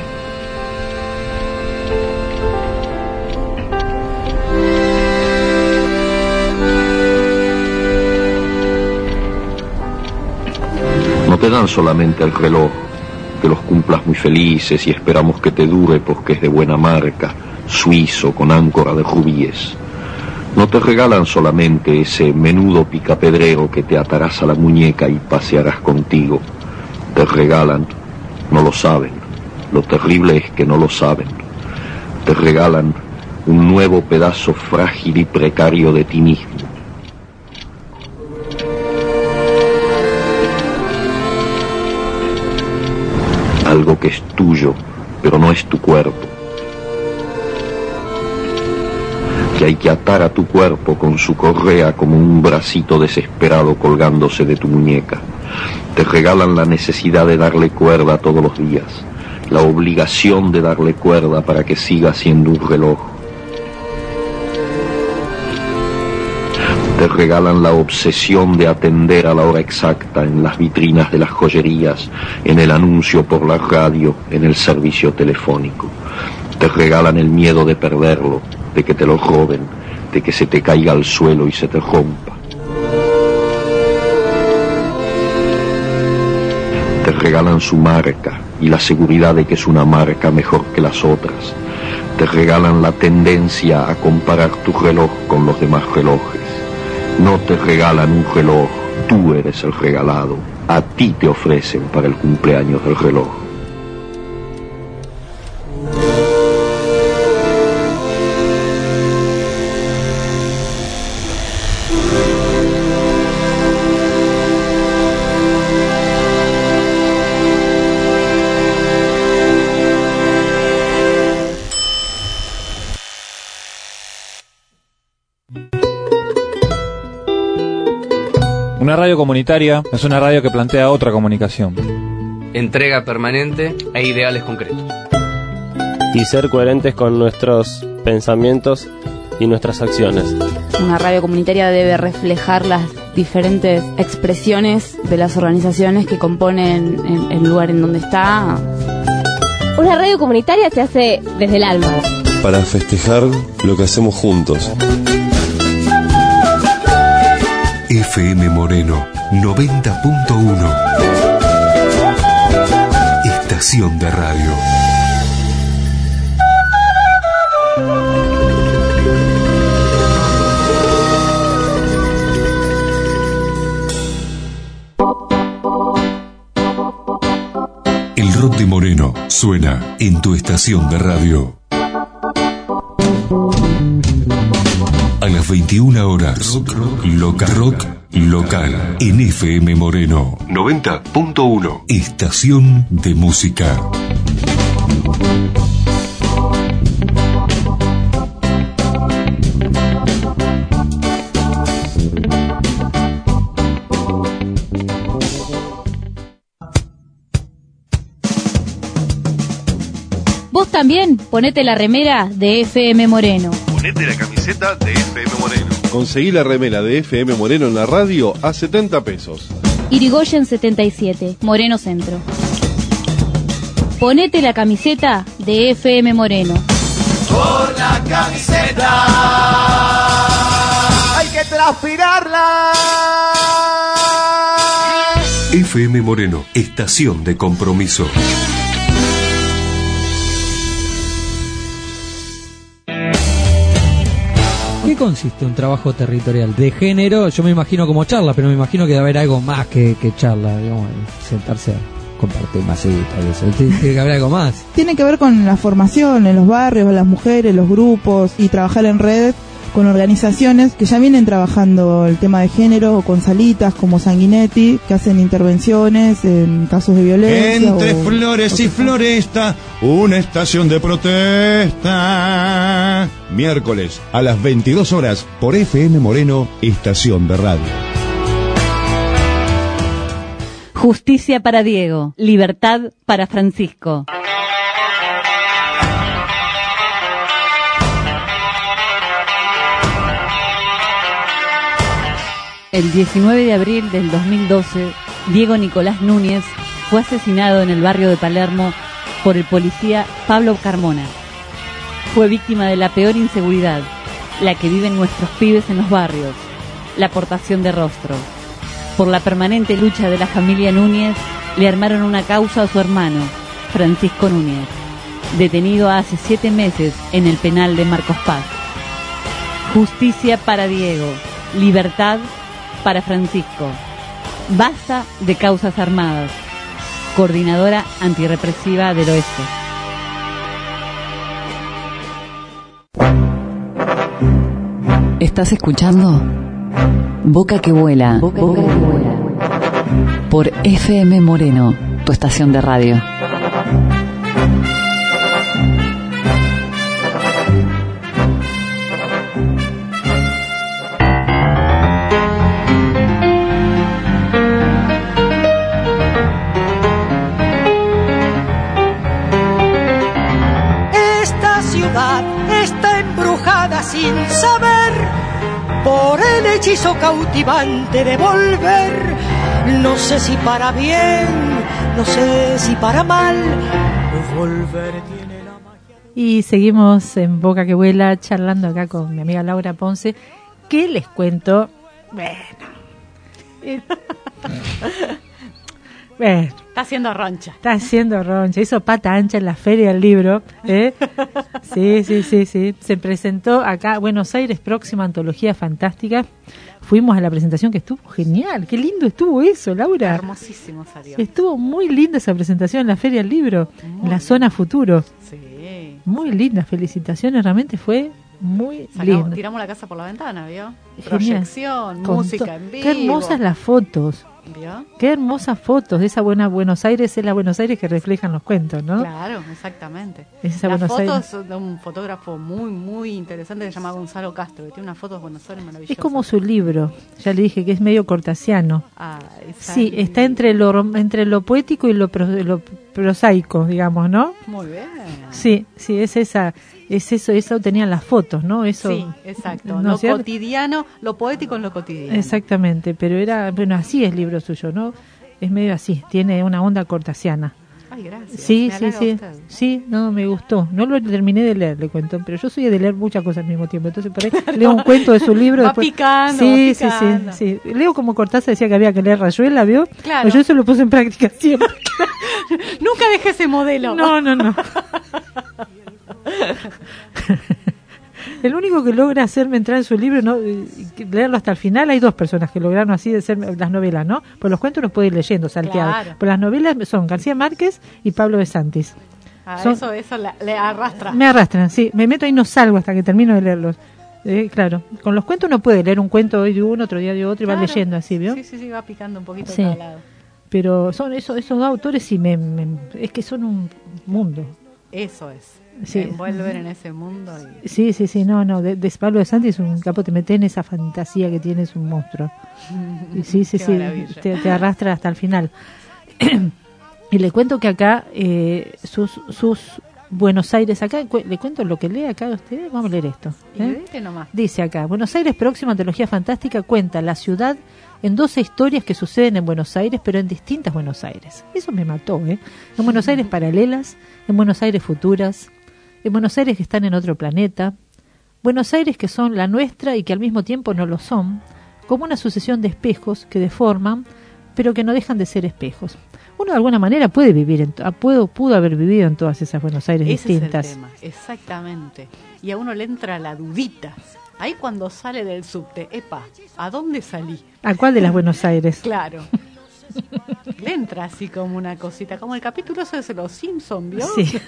No te dan solamente el reloj, que los cumplas muy felices y esperamos que te dure porque es de buena marca, suizo con áncora de rubíes. No te regalan solamente ese menudo picapedrero que te atarás a la muñeca y pasearás contigo. Te regalan, no lo saben, lo terrible es que no lo saben. Te regalan un nuevo pedazo frágil y precario de ti mismo. Algo que es tuyo, pero no es tu cuerpo. que hay que atar a tu cuerpo con su correa como un bracito desesperado colgándose de tu muñeca. Te regalan la necesidad de darle cuerda todos los días, la obligación de darle cuerda para que siga siendo un reloj. Te regalan la obsesión de atender a la hora exacta en las vitrinas de las joyerías, en el anuncio por la radio, en el servicio telefónico. Te regalan el miedo de perderlo, de que te lo roben, de que se te caiga al suelo y se te rompa. Te regalan su marca y la seguridad de que es una marca mejor que las otras. Te regalan la tendencia a comparar tu reloj con los demás relojes. No te regalan un reloj, tú eres el regalado. A ti te ofrecen para el cumpleaños del reloj. Una radio comunitaria es una radio que plantea otra comunicación. Entrega permanente e ideales concretos. Y ser coherentes con nuestros pensamientos y nuestras acciones. Una radio comunitaria debe reflejar las diferentes expresiones de las organizaciones que componen el, el lugar en donde está. Una radio comunitaria se hace desde el alma. Para festejar lo que hacemos juntos. F M Moreno noventa punto uno. Estación de radio. El rock de Moreno suena en tu estación de radio. A las veintiuna horas, rock, rock, local, rock local en F M Moreno noventa punto uno. Estación de música. Vos también ponete la remera de F M Moreno. Ponete la camiseta de F M Moreno. Conseguí la remera de F M Moreno en la radio a setenta pesos. Irigoyen setenta y siete, Moreno Centro. Ponete la camiseta de F M Moreno. Por la camiseta hay que transpirarla. F M Moreno, estación de compromiso. ¿Qué consiste un trabajo territorial de género? Yo me imagino como charla, pero me imagino que debe haber algo más que, que charla, digamos, sentarse a compartir masita y eso. Tiene que haber algo más. Tiene que ver con la formación en los barrios, las mujeres, los grupos y trabajar en red con organizaciones que ya vienen trabajando el tema de género, o con salitas como Sanguinetti, que hacen intervenciones en casos de violencia. Entre o, flores y floresta, una estación de protesta. Miércoles a las veintidós horas por F M Moreno, estación de radio. Justicia para Diego, libertad para Francisco. El diecinueve de abril del dos mil doce, Diego Nicolás Núñez fue asesinado en el barrio de Palermo por el policía Pablo Carmona. Fue víctima de la peor inseguridad, la que viven nuestros pibes en los barrios, la portación de rostro. Por la permanente lucha de la familia Núñez, le armaron una causa a su hermano, Francisco Núñez, detenido hace siete meses en el penal de Marcos Paz. Justicia para Diego, libertad para Francisco. Basta de causas armadas. Coordinadora Antirrepresiva del Oeste. ¿Estás escuchando? Boca que vuela. Boca que vuela. Por F M Moreno, tu estación de radio. sin saber, por el hechizo cautivante de volver. No sé si para bien, no sé si para mal, volver tiene la magia. Y seguimos en Boca que Vuela, charlando acá con mi amiga Laura Ponce. ¿Qué les cuento? Bueno. Bueno. Está haciendo roncha. Está haciendo roncha. Hizo pata ancha en la Feria del Libro. ¿eh? Sí, sí, sí, sí. Se presentó acá, Buenos Aires, próxima antología fantástica. Fuimos a la presentación que estuvo genial. Qué lindo estuvo eso, Laura. Hermosísimo salió. Estuvo muy linda esa presentación en la Feria del Libro, muy en la zona Futuro. Sí. Muy linda. Felicitaciones, realmente fue muy Sacamos, lindo. Tiramos la casa por la ventana, ¿vio? Genial. Proyección, Con música to- en vivo. Qué hermosas las fotos. ¿Vio? Qué hermosas fotos de esa buena Buenos Aires, es la Buenos Aires que reflejan los cuentos, ¿no? Claro, exactamente. Es esa Las Buenos fotos Aires. son de un fotógrafo muy, muy interesante que se llama Gonzalo Castro, que tiene unas fotos de Buenos Aires maravillosas. Es como su libro, ya le dije que es medio cortasiano. Ah, sí, está entre lo rom- entre lo poético y lo, pro- lo prosaico, digamos, ¿no? Muy bien. Sí, sí, es esa, es eso, eso tenían las fotos, ¿no? Eso. Sí, exacto. ¿no Lo es cierto? cotidiano, lo poético en lo cotidiano. Exactamente, pero era, bueno, así es el libro suyo, ¿no? Es medio así, tiene una onda cortasiana. Ay, gracias. Sí, Me sí, halaga sí. usted. Sí, no, me gustó. No lo terminé de leer, le cuento, pero yo soy de leer muchas cosas al mismo tiempo. Entonces, por ahí leo un cuento de su libro. Va después... picando, sí, va picando. sí, sí, sí. Leo como Cortázar decía que había que leer Rayuela, ¿vio? Claro. Pues yo eso lo puse en práctica siempre. Nunca dejé ese modelo. No, no, no. El único que logra hacerme entrar en su libro, no leerlo hasta el final, hay dos personas que lograron así de ser las novelas, ¿no? Pues los cuentos uno puede ir leyendo, salteado. Claro. Pero las novelas son García Márquez y Pablo de Santis. Ah, Son- eso eso la- le arrastra. Me arrastran, sí. Me meto y no salgo hasta que termino de leerlos. Eh, claro, con los cuentos uno puede leer un cuento hoy de uno, otro día de otro y va Claro. leyendo así, ¿vio? Sí, sí, sí, va picando un poquito Sí. de cada lado. Pero son esos, esos dos autores sí me, me- es que son un mundo. Eso es. Sí. Se envuelven en ese mundo. Y... Sí, sí, sí, no, no, de, de Pablo de Santis es un capo, te mete en esa fantasía que tiene, es un monstruo. Y sí, sí, Qué sí, maravilla. te, te arrastra hasta el final. Y le cuento que acá eh, sus, sus Buenos Aires, acá cu- le cuento lo que lee acá a ustedes, vamos a leer esto. Y ¿eh? dile nomás. Dice acá, Buenos Aires, próxima antología fantástica, cuenta la ciudad en doce historias que suceden en Buenos Aires, pero en distintas Buenos Aires. Eso me mató, ¿eh? En Buenos Aires paralelas, en Buenos Aires futuras, en Buenos Aires que están en otro planeta, Buenos Aires que son la nuestra y que al mismo tiempo no lo son, como una sucesión de espejos que deforman, pero que no dejan de ser espejos. Uno de alguna manera puede vivir, en to- puedo, pudo haber vivido en todas esas Buenos Aires Ese distintas. es el tema, exactamente. Y a uno le entra la dudita. Ahí cuando sale del subte, epa, ¿a dónde salí? ¿A cuál de las Buenos Aires? Claro. Le entra así como una cosita, como el capítulo ese de Los Simpsons, ¿vio? Sí.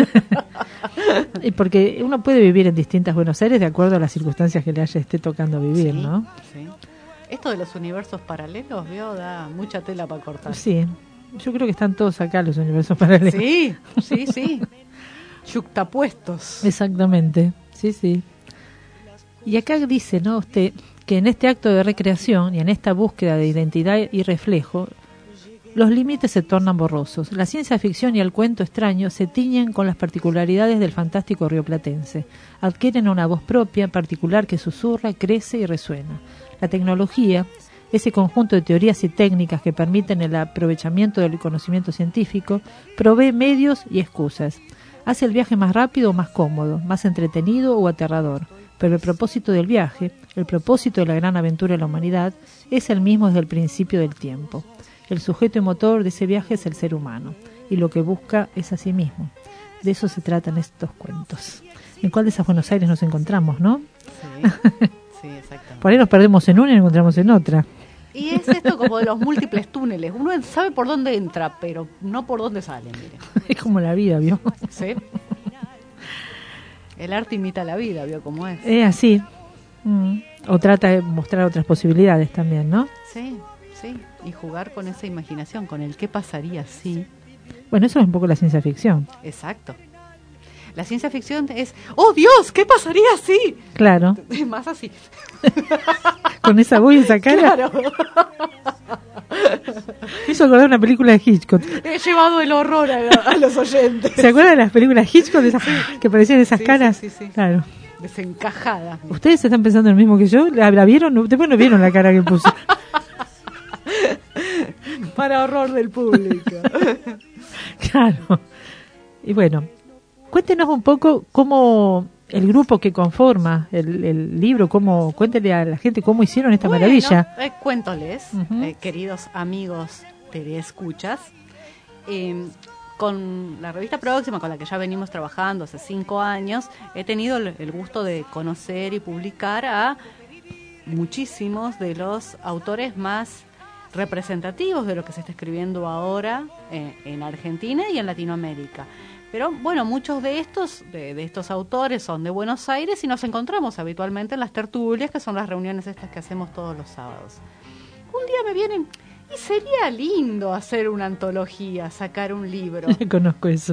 Y porque uno puede vivir en distintas Buenos Aires de acuerdo a las circunstancias que le haya esté tocando vivir, Sí, ¿no? sí. Esto de los universos paralelos, ¿vio? Da mucha tela para cortar. Sí. Yo creo que están todos acá los universos paralelos. Sí, sí, sí. Yuxtapuestos. Exactamente. Sí, sí. Y acá dice, ¿no? Usted que en este acto de recreación y en esta búsqueda de identidad y reflejo, los límites se tornan borrosos. La ciencia ficción y el cuento extraño se tiñen con las particularidades del fantástico rioplatense. Adquieren una voz propia, particular, que susurra, crece y resuena. La tecnología, ese conjunto de teorías y técnicas que permiten el aprovechamiento del conocimiento científico, provee medios y excusas. Hace el viaje más rápido o más cómodo, más entretenido o aterrador. Pero el propósito del viaje, el propósito de la gran aventura de la humanidad, es el mismo desde el principio del tiempo. El sujeto y motor de ese viaje es el ser humano, y lo que busca es a sí mismo. De eso se tratan estos cuentos. ¿En cuál de esas Buenos Aires nos encontramos, no? Sí, sí, exactamente. Por ahí nos perdemos en una y nos encontramos en otra. Y es esto como de los múltiples túneles. Uno sabe por dónde entra, pero no por dónde sale, mire. Es como la vida, ¿vio? Sí. El arte imita la vida, ¿vio cómo es? Es así. Mm. O trata de mostrar otras posibilidades también, ¿no? Sí, sí. Y jugar con esa imaginación, con el qué pasaría si. Bueno, eso es un poco la ciencia ficción. Exacto. La ciencia ficción es, ¡oh Dios! ¿Qué pasaría si? Claro. Es más así. Con esa voz y esa cara. Claro. Me hizo acordar una película de Hitchcock. He llevado el horror a, a los oyentes. ¿Se acuerdan de las películas Hitchcock? De esas, que parecían esas Sí, caras. sí, sí, sí. Claro. desencajada. ¿Ustedes están pensando lo mismo que yo? ¿La, la vieron? Después no vieron la cara que puse. Para horror del público. Claro. Y bueno, cuéntenos un poco cómo el grupo que conforma el, el libro, cómo, cuéntele a la gente cómo hicieron esta bueno, maravilla. Eh, cuéntoles, Uh-huh. eh, queridos amigos teleescuchas, eh, con la revista Próxima, con la que ya venimos trabajando hace cinco años, he tenido el, el gusto de conocer y publicar a muchísimos de los autores más representativos de lo que se está escribiendo ahora eh, en Argentina y en Latinoamérica. Pero bueno, muchos de estos de, de estos autores son de Buenos Aires y nos encontramos habitualmente en las tertulias, que son las reuniones estas que hacemos todos los sábados. Un día me vienen, y sería lindo hacer una antología, sacar un libro. Conozco eso.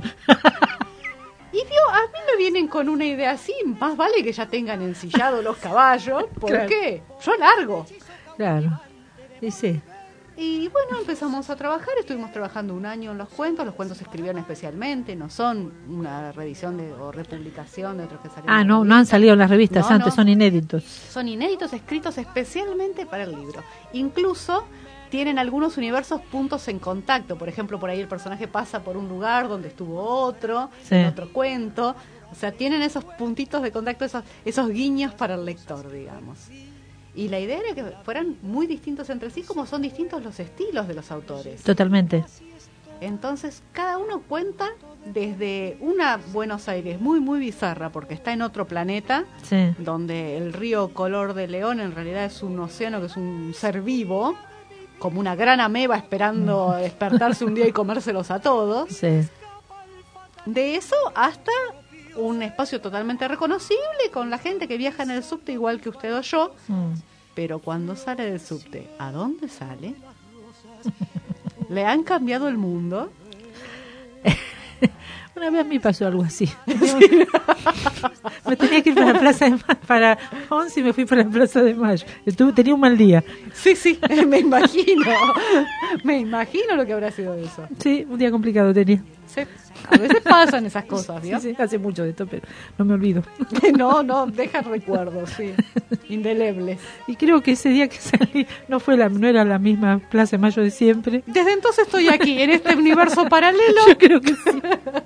Y digo, a mí me vienen con una idea así, más vale que ya tengan ensillados los caballos, ¿por Claro. qué? Yo largo. Claro. Y sí. Y bueno, empezamos a trabajar, estuvimos trabajando un año en los cuentos, los cuentos se escribieron especialmente, no son una revisión de, o republicación de otros que salieron. Ah, en no, la no han revista. salido en las revistas No, antes, no. son inéditos. Son inéditos, escritos especialmente para el libro. Incluso tienen algunos universos puntos en contacto, por ejemplo, por ahí el personaje pasa por un lugar donde estuvo otro, Sí. en otro cuento, o sea, tienen esos puntitos de contacto, esos, esos guiños para el lector, digamos. Y la idea era que fueran muy distintos entre sí, como son distintos los estilos de los autores. Totalmente. Entonces, cada uno cuenta desde una Buenos Aires muy, muy bizarra, porque está en otro planeta, Sí. donde el río Color de León en realidad es un océano que es un ser vivo, como una gran ameba esperando despertarse un día y comérselos a todos. Sí. De eso hasta un espacio totalmente reconocible con la gente que viaja en el subte igual que usted o yo, Mm. pero cuando sale del subte, ¿a dónde sale? ¿Le han cambiado el mundo? Una vez me pasó algo así. Me tenía que ir para la Plaza de Mayo, para once y me fui para la Plaza de Mayo. Estuve, tenía un mal día. Sí, sí, me imagino. Me imagino lo que habrá sido eso. Sí, un día complicado tenía. Sí, a veces pasan esas cosas, ¿vio? Sí, sí, hace mucho de esto, pero no me olvido. No, no, deja recuerdos, sí, indelebles. Y creo que ese día que salí no fue la, no era la misma Plaza de Mayo de siempre. Desde entonces estoy aquí, en este universo paralelo. Yo creo que sí.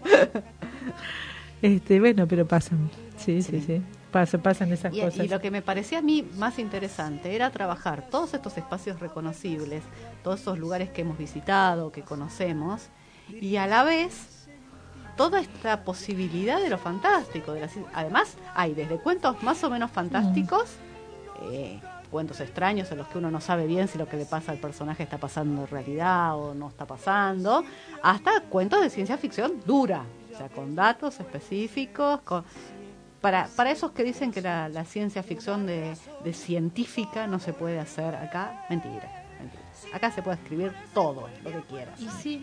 Este, bueno, pero pasan. Sí, sí, sí. sí. Pasa, pasan esas Y, cosas. y lo que me parecía a mí más interesante era trabajar todos estos espacios reconocibles, todos esos lugares que hemos visitado, que conocemos, y a la vez toda esta posibilidad de lo fantástico. De la, además, hay desde cuentos más o menos fantásticos, mm. eh, cuentos extraños en los que uno no sabe bien si lo que le pasa al personaje está pasando en realidad o no está pasando, hasta cuentos de ciencia ficción dura, o sea, con datos específicos, con... Para, para esos que dicen que la, la ciencia ficción de, de científica no se puede hacer acá, mentira, mentira. Acá se puede escribir todo lo que quieras. Y sí.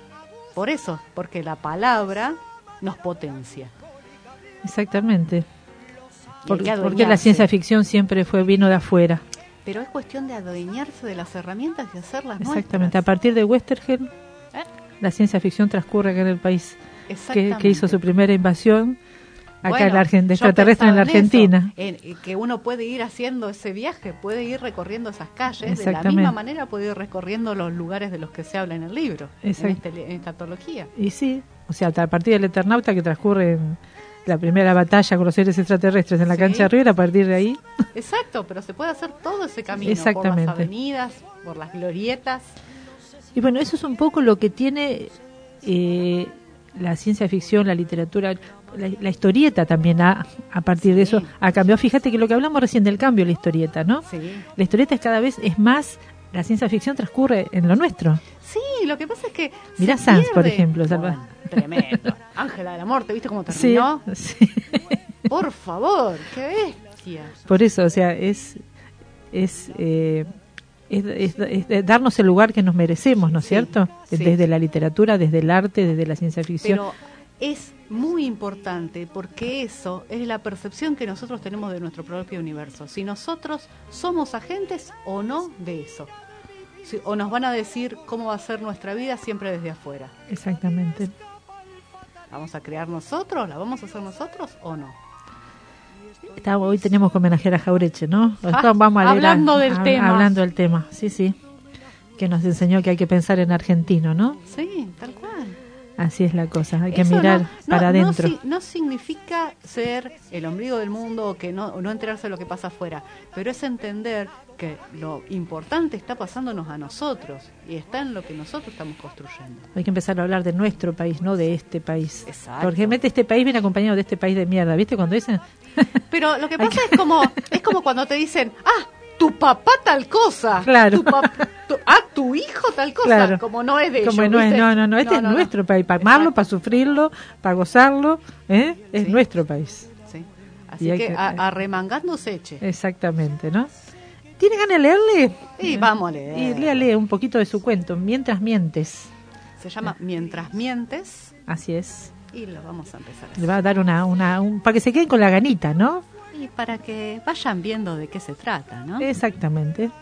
Por eso, porque la palabra nos potencia. Exactamente. Por, porque porque la ciencia ficción siempre fue vino de afuera. Pero es cuestión de adueñarse de las herramientas y hacerlas Exactamente. nuestras. A partir de Westergel, ¿Eh? la ciencia ficción transcurre acá en el país. Que, Exactamente. que hizo su primera invasión acá Bueno, en la Argentina, yo extraterrestre en la pensaba Argentina. eso, en, que uno puede ir haciendo ese viaje, puede ir recorriendo esas calles, de la Exactamente. misma manera puede ir recorriendo los lugares de los que se habla en el libro, en, Exacto. este, en esta antología. Y sí, o sea, a partir del Eternauta que transcurre en la primera batalla con los seres extraterrestres en la Sí. cancha de River, a partir de ahí. Exacto, pero se puede hacer todo ese camino, Exactamente. por las avenidas, por las glorietas. Y bueno, eso es un poco lo que tiene eh, la ciencia ficción, la literatura, la, la historieta también ha, a partir de Sí. eso ha cambiado. Fíjate que lo que hablamos recién del cambio de la historieta, ¿no? Sí. La historieta es cada vez es más, la ciencia ficción transcurre en lo nuestro. Sí, lo que pasa es que Mirá se Sanz, por pierde. ejemplo, Salva. Bueno, tremendo. Ángela de la Muerte, ¿viste cómo Sí, terminó? sí. Por favor, qué bestia. Por eso, o sea, es es, eh, es, es- es darnos el lugar que nos merecemos, ¿no es Sí, cierto? sí. Desde la literatura, desde el arte, desde la ciencia ficción. Pero es muy importante porque eso es la percepción que nosotros tenemos de nuestro propio universo. Si nosotros somos agentes o no de eso. Si- o nos van a decir cómo va a ser nuestra vida siempre desde afuera. Exactamente. ¿Vamos a crear nosotros? ¿La vamos a hacer nosotros o no? Está, hoy tenemos que homenajear a Jaureche, ¿no? Ah, Vamos a leer hablando a, del a, tema. Hablando del tema, sí, sí. Que nos enseñó que hay que pensar en argentino, ¿no? Sí, tal cual. Así es la cosa, hay que Eso mirar no, para no, adentro. No, si- no significa ser el ombligo del mundo o que no, o no enterarse de lo que pasa afuera, pero es entender que lo importante está pasándonos a nosotros y está en lo que nosotros estamos construyendo. Hay que empezar a hablar de nuestro país, no de este país. Exacto. Porque mete este país viene acompañado de este país de mierda, ¿viste? Cuando dicen... Pero lo que pasa es como es como cuando te dicen, ah, tu papá tal cosa, Claro. tu pap- tu- ah, tu hijo tal cosa, Claro. como no es de Como ellos, no, es, ¿viste? no, no, no, este No, es no, no. nuestro país, para amarlo, para sufrirlo, para gozarlo, ¿eh? Es Sí. nuestro país. Sí. Así Y hay que, que- a- arremangándose eche. Exactamente, ¿no? ¿Tiene ganas de leerle? Y vamos a leer. Y léale un poquito de su cuento, Mientras mientes. Se llama Mientras mientes Así es. y lo vamos a empezar. Le va a dar una, una, un, para que se queden con la ganita, ¿no? Y para que vayan viendo de qué se trata, ¿no? Exactamente.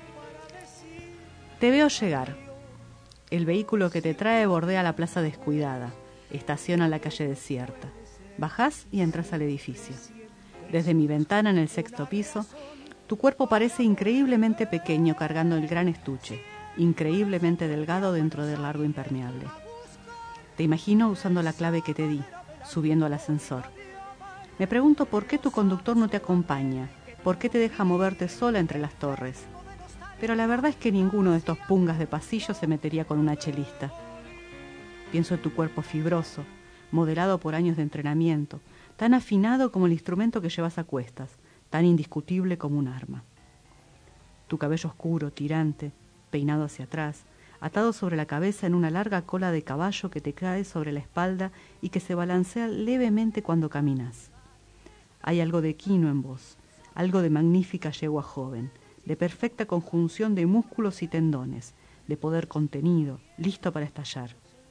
Te veo llegar. El vehículo que te trae bordea la plaza descuidada. Estaciona la calle desierta. Bajás y entras al edificio. Desde mi ventana en el sexto piso, tu cuerpo parece increíblemente pequeño cargando el gran estuche, increíblemente delgado dentro del largo impermeable. Te imagino usando la clave que te di, subiendo al ascensor. Me pregunto por qué tu conductor no te acompaña, por qué te deja moverte sola entre las torres. Pero la verdad es que ninguno de estos pungas de pasillo se metería con una chelista. Pienso en tu cuerpo fibroso, modelado por años de entrenamiento, tan afinado como el instrumento que llevas a cuestas, tan indiscutible como un arma. Tu cabello oscuro, tirante, peinado hacia atrás, atado sobre la cabeza en una larga cola de caballo que te cae sobre la espalda y que se balancea levemente cuando caminas. Hay algo de equino en vos, algo de magnífica yegua joven, de perfecta conjunción de músculos y tendones, de poder contenido, listo para estallar.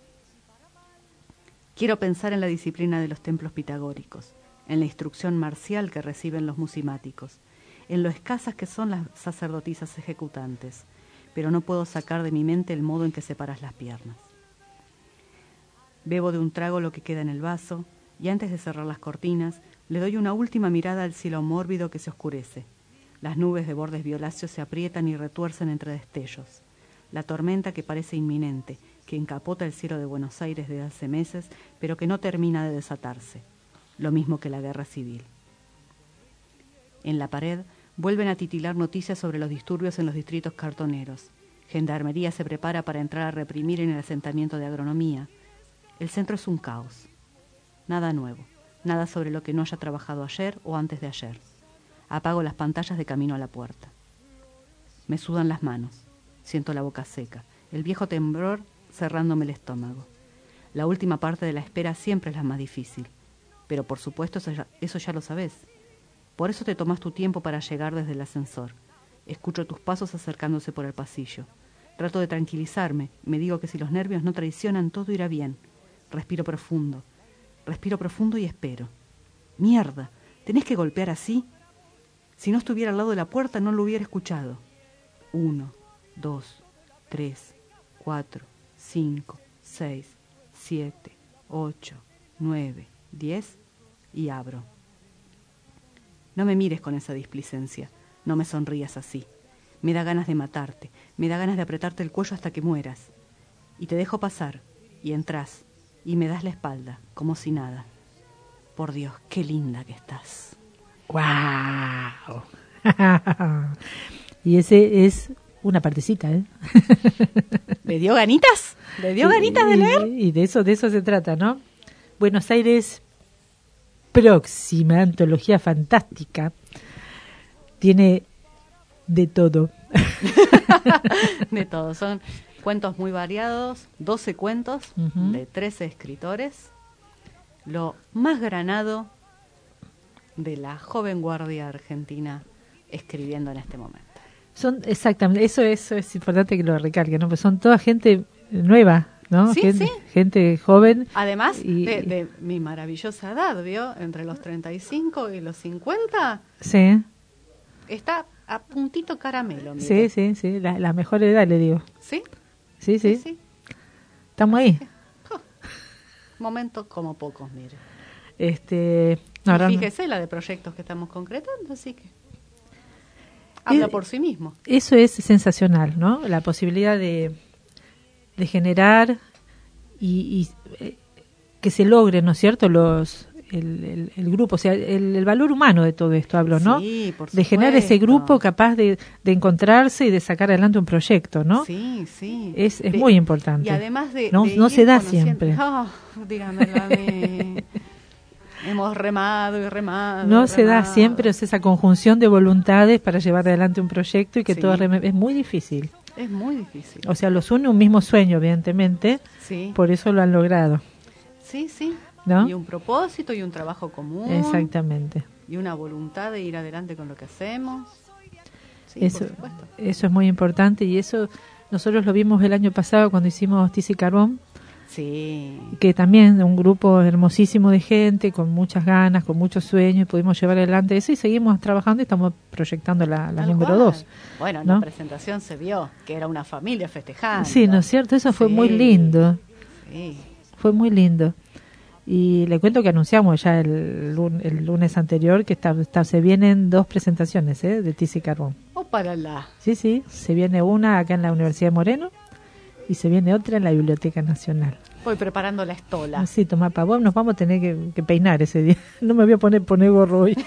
Quiero pensar en la disciplina de los templos pitagóricos, en la instrucción marcial que reciben los musimáticos, en lo escasas que son las sacerdotisas ejecutantes, pero no puedo sacar de mi mente el modo en que separas las piernas. Bebo de un trago lo que queda en el vaso y antes de cerrar las cortinas le doy una última mirada al cielo mórbido que se oscurece. Las nubes de bordes violáceos se aprietan y retuercen entre destellos. La tormenta que parece inminente, que encapota el cielo de Buenos Aires desde hace meses, pero que no termina de desatarse. Lo mismo que la guerra civil. En la pared vuelven a titilar noticias sobre los disturbios en los distritos cartoneros. Gendarmería se prepara para entrar a reprimir en el asentamiento de agronomía. El centro es un caos. Nada nuevo, nada sobre lo que no haya trabajado ayer o antes de ayer. Apago las pantallas de camino a la puerta. Me sudan las manos. Siento la boca seca, el viejo temblor cerrándome el estómago. La última parte de la espera siempre es la más difícil. Pero por supuesto eso ya, eso ya lo sabés. Por eso te tomas tu tiempo para llegar desde el ascensor. Escucho tus pasos acercándose por el pasillo. Trato de tranquilizarme. Me digo que si los nervios no traicionan, todo irá bien. Respiro profundo. Respiro profundo y espero. ¡Mierda! ¿Tenés que golpear así? Si no estuviera al lado de la puerta, no lo hubiera escuchado. Uno, dos, tres, cuatro, cinco, seis, siete, ocho, nueve, diez y abro. No me mires con esa displicencia, no me sonrías así. Me da ganas de matarte, me da ganas de apretarte el cuello hasta que mueras. Y te dejo pasar, y entras, y me das la espalda, como si nada. Por Dios, qué linda que estás. ¡Guau! Y ese es una partecita, ¿eh? ¿Le dio ganitas? ¿Le dio ganitas de leer? Y, y de eso, de eso se trata, ¿no? Buenos Aires Próxima, antología fantástica. Tiene de todo. De todo. Son cuentos muy variados, doce cuentos uh-huh. de trece escritores. Lo más granado de la joven guardia argentina escribiendo en este momento. Son exactamente, eso, eso es importante que lo recalque, ¿no? Pues son toda gente nueva, ¿no? Sí, gente, sí. gente joven. Además y, de, de mi maravillosa edad, ¿vio? Entre los treinta y cinco y los cincuenta. Sí. Está a puntito caramelo. Mire. Sí, sí, sí. La, la mejor edad, le digo. ¿Sí? Sí, sí. sí, sí. Estamos ahí. Oh, momentos como pocos, mire. Este, no, y realmente- fíjese la de proyectos que estamos concretando, así que habla Eh, por sí mismo. Eso es sensacional, ¿no? La posibilidad de, de generar y, y, eh, que se logren, ¿no es cierto?, los el, el, el grupo, o sea, el, el valor humano de todo esto hablo, ¿no? Sí, por de generar ese supuesto. grupo capaz de, de encontrarse y de sacar adelante un proyecto, ¿no? Sí, sí. Es, es De- muy importante. Y además de... No, de no ir se da conociendo- siempre. Oh, dígamelo a mí. Hemos remado y remado. No y se da remado. siempre, es esa conjunción de voluntades para llevar adelante un proyecto y que Sí. todo reme- es muy difícil. Es muy difícil. O sea, los une un mismo sueño, evidentemente, Sí. por eso lo han logrado. Sí, sí. ¿No? Y un propósito y un trabajo común. Exactamente. Y una voluntad de ir adelante con lo que hacemos. Sí, eso, por supuesto. eso es muy importante y eso nosotros lo vimos el año pasado cuando hicimos Tiza y Carbón, Sí. que también un grupo hermosísimo de gente con muchas ganas, con muchos sueños, y pudimos llevar adelante eso y seguimos trabajando y estamos proyectando la, la Tal número cual. dos. Bueno, en ¿no? la presentación se vio que era una familia festejando. Sí, ¿no es cierto? Eso fue Sí. muy lindo. Sí. Fue muy lindo. Y le cuento que anunciamos ya el, lun- el lunes anterior que está, está- se vienen dos presentaciones ¿eh? de Tiza y Carbón. Oh, para la. Sí, sí, se viene una acá en la Universidad de Moreno y se viene otra en la Biblioteca Nacional. Voy preparando la estola. Sí, tomá, pa' vos nos vamos a tener que, que peinar ese día. No me voy a poner, poner gorro hoy.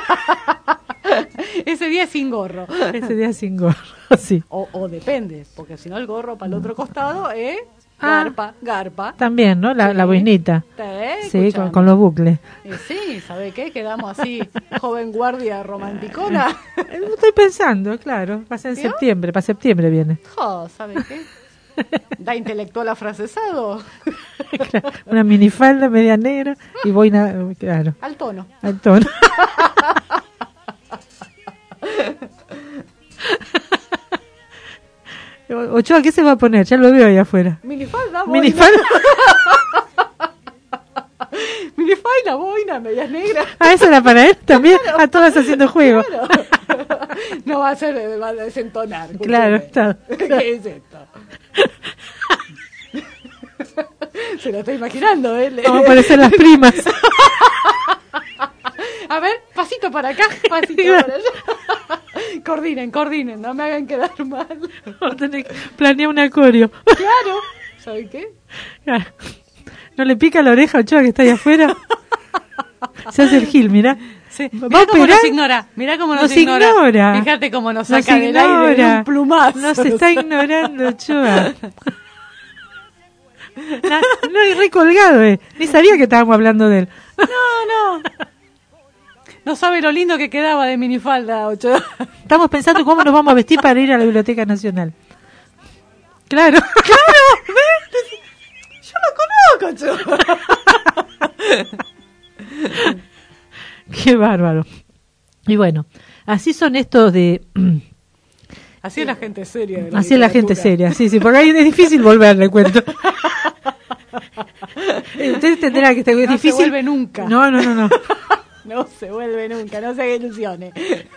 Ese día sin gorro. Ese día sin gorro, sí. O, o depende, porque si no el gorro para el otro costado, ¿eh? Ah. Garpa, garpa. También, ¿no? La, Sí. la boinita. ¿Eh? Sí, con, Escuchame. con los bucles. Y sí, ¿sabe qué? Quedamos así, joven guardia romanticona. Estoy pensando, claro. Va a ser en ¿Vio? septiembre, para septiembre viene. Jo, ¿sabe qué? Da intelectual afrancesado. Una minifalda media negra y boina, claro. Al tono. Al tono. Ochoa, ¿qué se va a poner? Ya lo veo ahí afuera. Minifalda, boina. Minifalda. Minifalda, boina, medias negras. Ah, eso era para él también. Claro. A todas haciendo juego. Claro. No va a ser, va a desentonar. Claro, escúcheme. está. ¿Qué es esto? Se lo está imaginando, ¿eh? Vamos a parecer las primas. A ver, pasito para acá, pasito para allá. Coordinen, coordinen, no me hagan quedar mal. Vamos a tener que planear un acorio. Claro, ¿saben qué? ¿No le pica la oreja a Ochoa que está ahí afuera? Se hace el gil, mirá. Sí. Va Mirá a cómo operar. nos ignora, mirá cómo nos, Nos ignora. Fíjate cómo nos Nos saca del aire de ignora. un plumazo. Nos está ignorando, Ochoa. No, no, es recolgado, eh. Ni sabía que estábamos hablando de él. No, no. No sabe lo lindo que quedaba de minifalda, Ochoa. Estamos pensando cómo nos vamos a vestir para ir a la Biblioteca Nacional. Claro. Claro, ¿ves? Yo lo conozco, Ochoa. Qué bárbaro. Y bueno, así son estos de... Así es la gente seria. De la Así es la gente literatura. seria, sí, sí, porque ahí es difícil volver, le cuento. Usted entenderá que es No difícil. se vuelve nunca. No, no, no, no. No se vuelve nunca, no se haga ilusiones.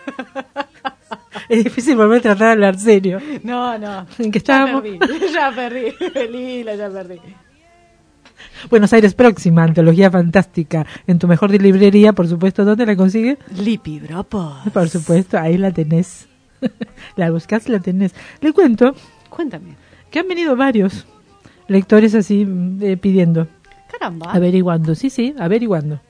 Es difícil volver a tratar de hablar serio. No, no. ¿En qué Ya estábamos? perdí, ya perdí. Lila, ya perdí. Buenos Aires Próxima, antología fantástica. En tu mejor librería, por supuesto, ¿dónde la consigues? Lipidropos. Por supuesto, ahí la tenés. La buscás, la tenés. Le cuento Cuéntame. que han venido varios lectores así eh, pidiendo, Caramba. averiguando. Sí, sí, averiguando.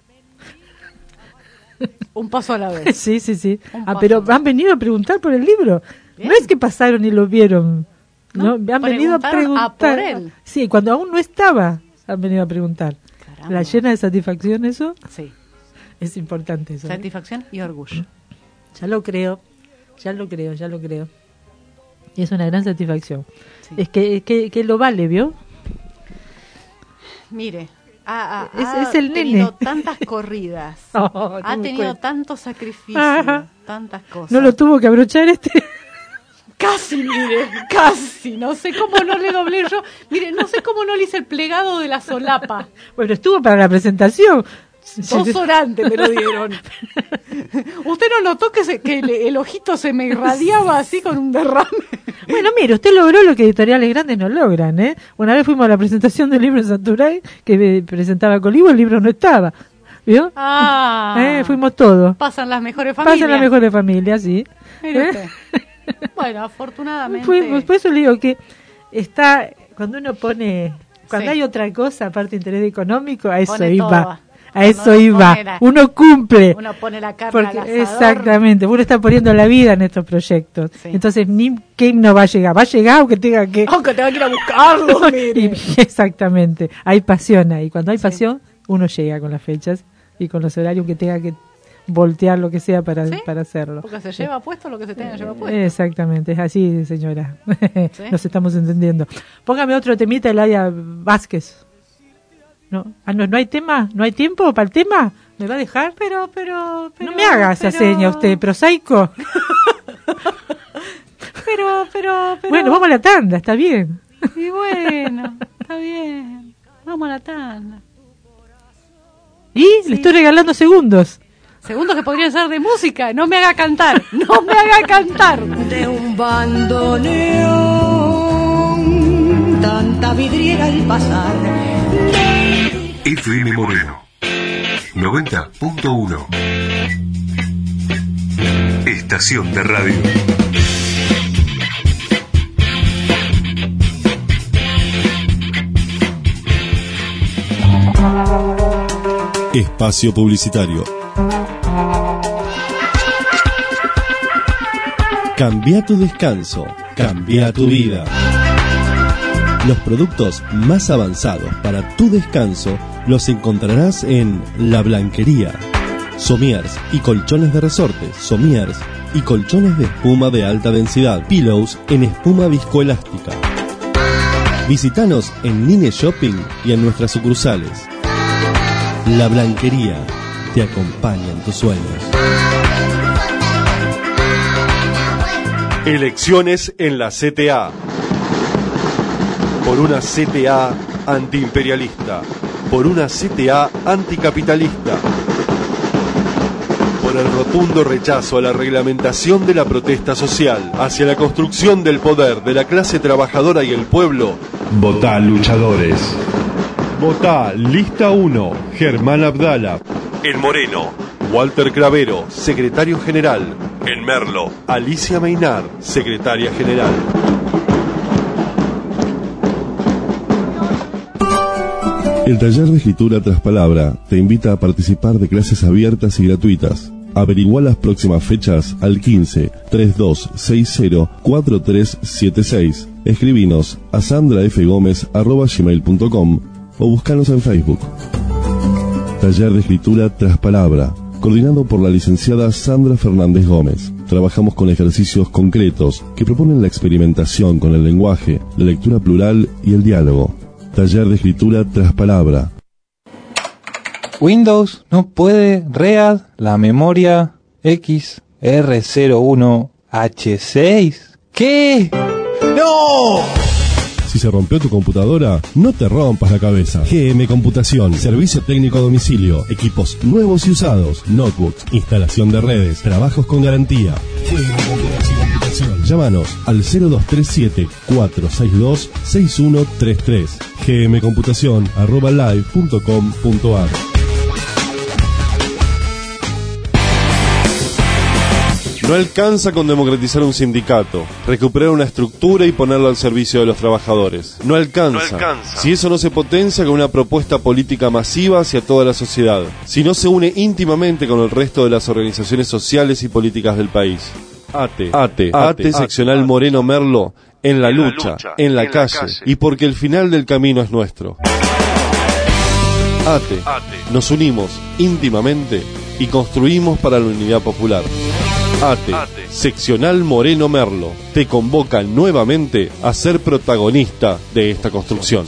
Un paso a la vez. Sí, sí, sí. Un Ah, paso. pero han venido a preguntar por el libro. Bien. No es que pasaron y lo vieron. No, No, han venido a preguntaron a preguntar. por él. Sí, cuando aún no estaba, han venido a preguntar. Caramba. ¿La llena de satisfacción eso? Sí. Es importante eso. ¿eh? Satisfacción y orgullo. Ya lo creo, ya lo creo, ya lo creo. Y es una gran satisfacción. Sí. Es que, que, que lo vale, ¿vio? Mire, ha, ha- Es- ha es el tenido nene. tantas corridas, Oh, no ha me tenido cuentes. tanto sacrificio, Ajá. tantas cosas. No lo tuvo que abrochar este. Casi, mire, casi. No sé cómo no le doblé yo. Mire, no sé cómo no le hice el plegado de la solapa. Bueno, estuvo para la presentación. Dos horas antes me lo dieron. ¿Usted no notó que, se, que el, el ojito se me irradiaba así con un derrame? Bueno, mire, usted logró lo que editoriales grandes no logran, ¿eh? Una vez fuimos a la presentación del libro en Santuray, que eh, presentaba Colibo, el libro no estaba. ¿Vio? Ah, eh, fuimos todos. Pasan las mejores familias. Pasan las mejores familias, sí. Mire ¿Eh? usted. Bueno, afortunadamente. Fuimos, por eso le digo que está, cuando uno pone, cuando Sí. hay otra cosa, aparte de interés económico, a eso Pone iba. todo. A eso Uno iba. pone la- Uno cumple. Uno pone la carne Porque, al asador. exactamente, uno está poniendo la vida en estos proyectos. Sí. Entonces, ni que no va a llegar. Va a llegar aunque tenga que. Aunque tenga que ir a buscarlo, mire. Y- exactamente. Hay pasión ahí. Cuando hay pasión, uno llega con las fechas y con los horarios que tenga que voltear lo que sea para, ¿Sí? para hacerlo. Porque se lleva puesto lo que se tenga que llevar puesto. Exactamente, es así, señora. ¿Sí? Nos estamos entendiendo. Póngame otro temita, Eladia Vázquez. ¿No? Ah, no, ¿no hay tema? ¿No hay tiempo para el tema? ¿Me va a dejar? Pero, pero, pero No me haga esa pero- seña usted, prosaico. Pero, pero, pero. Bueno, vamos a la tanda, está bien. Y bueno, está bien. Vamos a la tanda. Y le estoy regalando segundos. Segundos que podrían ser de música. No me haga cantar. No me haga cantar. De un bandoneón, tanta vidriera al pasar. F M Moreno noventa punto uno. Estación de radio. Espacio publicitario. Cambia tu descanso, cambia tu vida. Los productos más avanzados para tu descanso los encontrarás en La Blanquería. Somiers y colchones de resorte, somiers y colchones de espuma de alta densidad, pillows en espuma viscoelástica. Visítanos en Nine Shopping y en nuestras sucursales. La Blanquería te acompaña en tus sueños. Elecciones en la C T A. Por una C T A antiimperialista. Por una C T A anticapitalista. Por el rotundo rechazo a la reglamentación de la protesta social, hacia la construcción del poder de la clase trabajadora y el pueblo. Votá, luchadores. Votá Lista uno, Germán Abdala. En Moreno, Walter Cravero, secretario general. En Merlo, Alicia Meinar, secretaria general. El taller de escritura tras palabra te invita a participar de clases abiertas y gratuitas. Averigua las próximas fechas al quince, treinta y dos sesenta, cuarenta y tres setenta y seis. Escribinos a sandrafgomez arroba gmail punto com o búscanos en Facebook. Taller de escritura tras palabra, coordinado por la licenciada Sandra Fernández Gómez. Trabajamos con ejercicios concretos que proponen la experimentación con el lenguaje, la lectura plural y el diálogo. Taller de escritura tras palabra. Windows no puede read la memoria X R cero uno H seis. ¿Qué? ¡No! Si se rompió tu computadora, no te rompas la cabeza. G M Computación, servicio técnico a domicilio, equipos nuevos y usados, notebooks, instalación de redes, trabajos con garantía. G M Computación. Llámanos al cero dos tres siete, cuatro seis dos, seis uno tres tres. gmcomputación arroba live punto com punto ar. No alcanza con democratizar un sindicato, recuperar una estructura y ponerlo al servicio de los trabajadores. No alcanza. No alcanza. Si eso no se potencia con una propuesta política masiva hacia toda la sociedad. Si no se une íntimamente con el resto de las organizaciones sociales y políticas del país. ATE, ATE, ATE, seccional Moreno Merlo, en la lucha, en la calle, y porque el final del camino es nuestro. ATE, nos unimos íntimamente y construimos para la unidad popular. ATE, seccional Moreno Merlo, te convoca nuevamente a ser protagonista de esta construcción.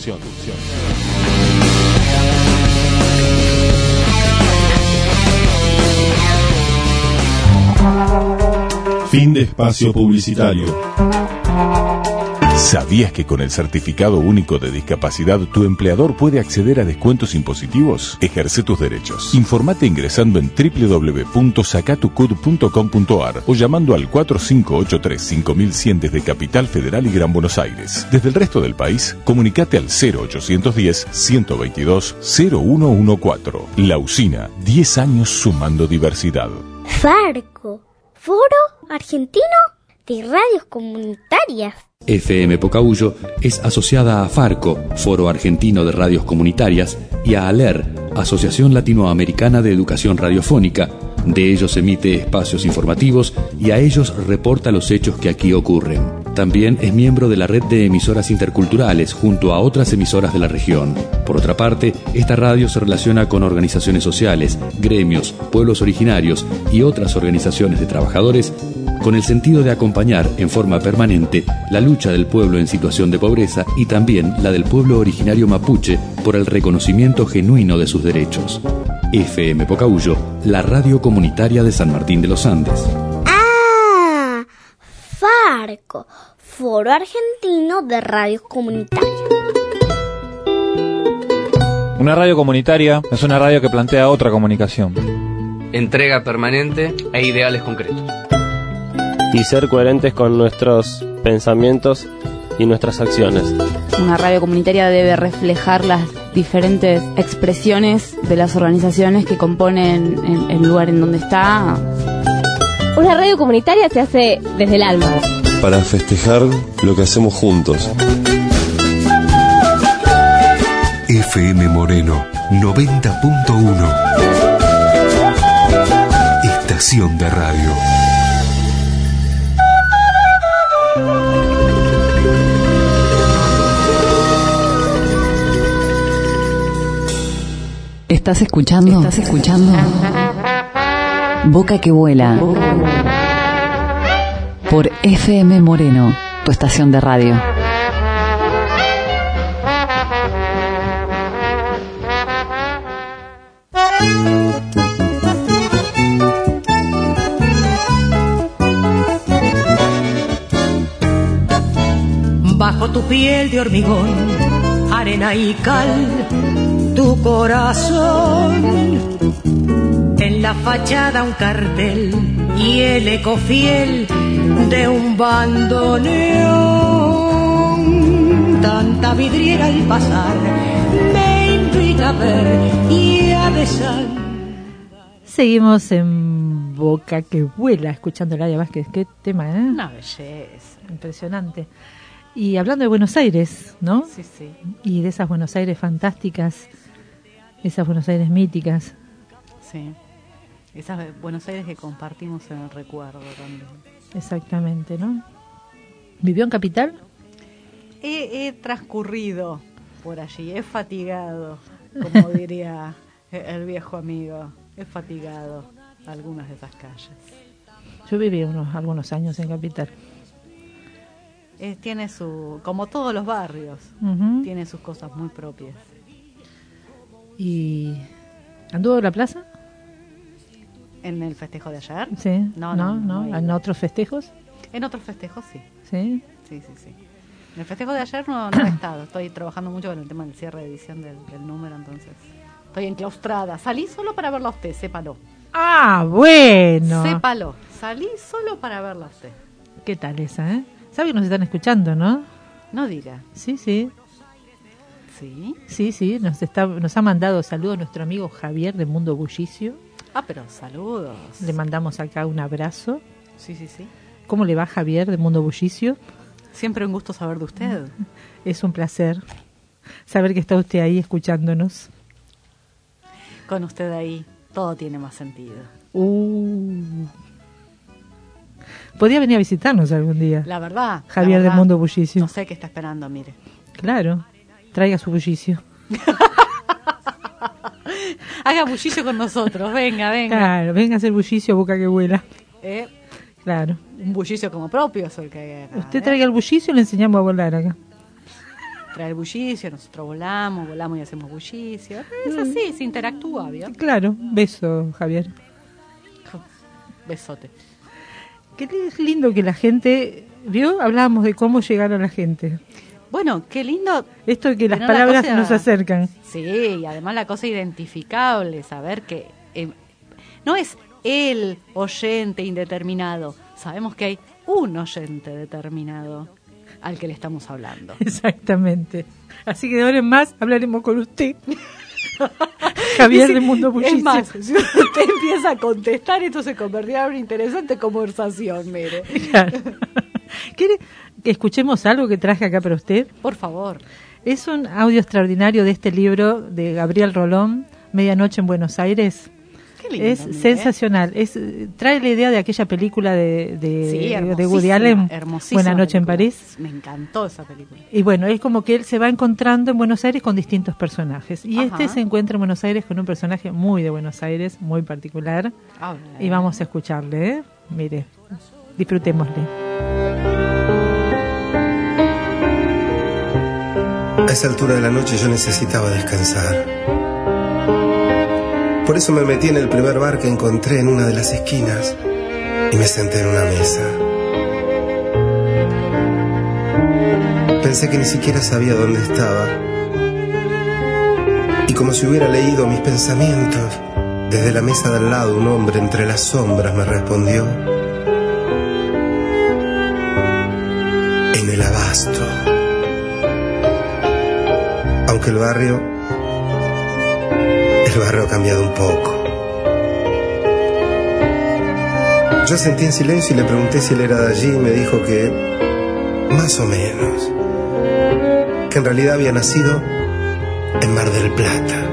Fin de espacio publicitario. ¿Sabías que con el Certificado Único de Discapacidad tu empleador puede acceder a descuentos impositivos? Ejerce tus derechos. Informate ingresando en doble u doble u doble u punto sacatucud punto com punto ar o llamando al cuatro cinco ocho tres cinco mil cien desde Capital Federal y Gran Buenos Aires. Desde el resto del país, comunicate al cero ochocientos diez, ciento veintidós, cero uno catorce. La Usina, diez años sumando diversidad. Farco, Foro Argentino de Radios Comunitarias. F M Pocahuyo es asociada a Farco, Foro Argentino de Radios Comunitarias, y a ALER, Asociación Latinoamericana de Educación Radiofónica. De ellos emite espacios informativos y a ellos reporta los hechos que aquí ocurren. También es miembro de la red de emisoras interculturales junto a otras emisoras de la región. Por otra parte, esta radio se relaciona con organizaciones sociales, gremios, pueblos originarios y otras organizaciones de trabajadores con el sentido de acompañar en forma permanente la lucha del pueblo en situación de pobreza y también la del pueblo originario mapuche por el reconocimiento genuino de sus derechos. F M Pocahuyo, la radio comunitaria de San Martín de los Andes. ¡Ah! Farco, Foro Argentino de Radios Comunitarias. Una radio comunitaria es una radio que plantea otra comunicación. Entrega permanente e ideales concretos. Y ser coherentes con nuestros pensamientos y nuestras acciones. Una radio comunitaria debe reflejar las diferentes expresiones de las organizaciones que componen el, el lugar en donde está. Una radio comunitaria se hace desde el alma. Para festejar lo que hacemos juntos. F M Moreno noventa punto uno. Estación de radio. ¿Estás escuchando? ¿Estás escuchando? Boca que vuela. Por F M Moreno, tu estación de radio. Bajo tu piel de hormigón, arena y cal, tu corazón. En la fachada un cartel y el eco fiel de un bandoneón. Tanta vidriera al pasar me invita a ver y a besar. Seguimos en Boca que vuela, escuchando Laia Vázquez. Qué tema, ¿eh? Una belleza. Impresionante. Y hablando de Buenos Aires, ¿no? Sí, sí. Y de esas Buenos Aires fantásticas, esas Buenos Aires míticas. Sí. Esas Buenos Aires que compartimos en el recuerdo también. Exactamente, ¿no? ¿Vivió en Capital? He, he transcurrido por allí, he fatigado, como diría el viejo amigo, he fatigado algunas de esas calles. Yo viví unos algunos años en Capital. Eh, tiene su, como todos los barrios, Uh-huh. tiene sus cosas muy propias. ¿Y anduvo en la plaza? ¿En el festejo de ayer? Sí. No, no, no. no, no ¿En otros festejos? En otros festejos sí. Sí. Sí, sí, sí. En el festejo de ayer no, no he estado. Estoy trabajando mucho con el tema del cierre de edición del, del número, entonces estoy enclaustrada. Salí solo para verla a usted, sépalo. Ah, bueno. Sépalo. Salí solo para verla a usted. ¿Qué tal esa, eh? Sabe que nos están escuchando, ¿no? No diga. Sí, sí. ¿Sí? Sí, sí. Nos, está, nos ha mandado saludos nuestro amigo Javier de Mundo Bullicio. Ah, pero saludos. Le mandamos acá un abrazo. Sí, sí, sí. ¿Cómo le va, Javier de Mundo Bullicio? Siempre un gusto saber de usted. Es un placer saber que está usted ahí escuchándonos. Con usted ahí, todo tiene más sentido. Uh. Podría venir a visitarnos algún día. La verdad. Javier la verdad, de Mundo Bullicio. No sé qué está esperando, mire. Claro. Traiga su bullicio. Haga bullicio con nosotros, venga, venga. Claro, venga a hacer bullicio, boca que vuela. Eh, claro. Un bullicio como propio es el que hay acá. Usted ¿eh? traiga el bullicio y le enseñamos a volar acá. Trae el bullicio, nosotros volamos, volamos y hacemos bullicio. Es así, se interactúa, ¿vio? Claro, beso, Javier. Besote. Qué lindo que la gente, ¿vio? Hablábamos de cómo llegar a la gente. Bueno, qué lindo. Esto de que las tener palabras la cosa- nos acercan. Sí, y además la cosa identificable, saber que eh, no es el oyente indeterminado, sabemos que hay un oyente determinado al que le estamos hablando. Exactamente. Así que de ahora en más hablaremos con usted. Javier Sí, de Mundo Bullicio. Es más, si usted empieza a contestar, esto se convertirá en una interesante conversación, mire. Claro. ¿Quiere que escuchemos algo que traje acá para usted? Por favor. Es un audio extraordinario de este libro de Gabriel Rolón, Medianoche en Buenos Aires. Qué lindo, Es mire. sensacional. Es, trae la idea de aquella película de, de, Sí, de hermosísima, Woody Allen, hermosísima Buena Noche en película. París. Me encantó esa película. Y bueno, es como que él se va encontrando en Buenos Aires con distintos personajes. Y Ajá. este se encuentra en Buenos Aires con un personaje muy de Buenos Aires, muy particular. Ah, Y vamos a escucharle, ¿eh? Mire, disfrutémosle. A esa altura de la noche yo necesitaba descansar. Por eso me metí en el primer bar que encontré en una de las esquinas y me senté en una mesa. Pensé que ni siquiera sabía dónde estaba. Y como si hubiera leído mis pensamientos, desde la mesa de al lado un hombre entre las sombras me respondió: en el abasto. Aunque el barrio, el barrio ha cambiado un poco. Yo sentí en silencio y le pregunté si él era de allí y me dijo que, más o menos, que en realidad había nacido en Mar del Plata.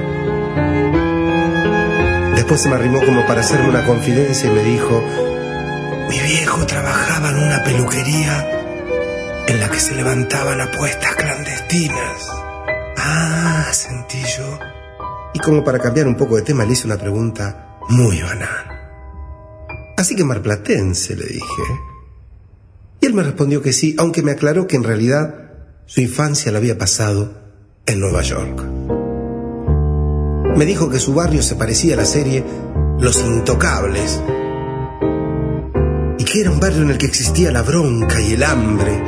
Después se me arrimó como para hacerme una confidencia y me dijo: mi viejo trabajaba en una peluquería en la que se levantaban apuestas clandestinas. Ah, sentí yo. Y como para cambiar un poco de tema le hice una pregunta muy banal. Así que marplatense, le dije. Y él me respondió que sí, aunque me aclaró que en realidad su infancia la había pasado en Nueva York. Me dijo que su barrio se parecía a la serie Los Intocables y que era un barrio en el que existía la bronca y el hambre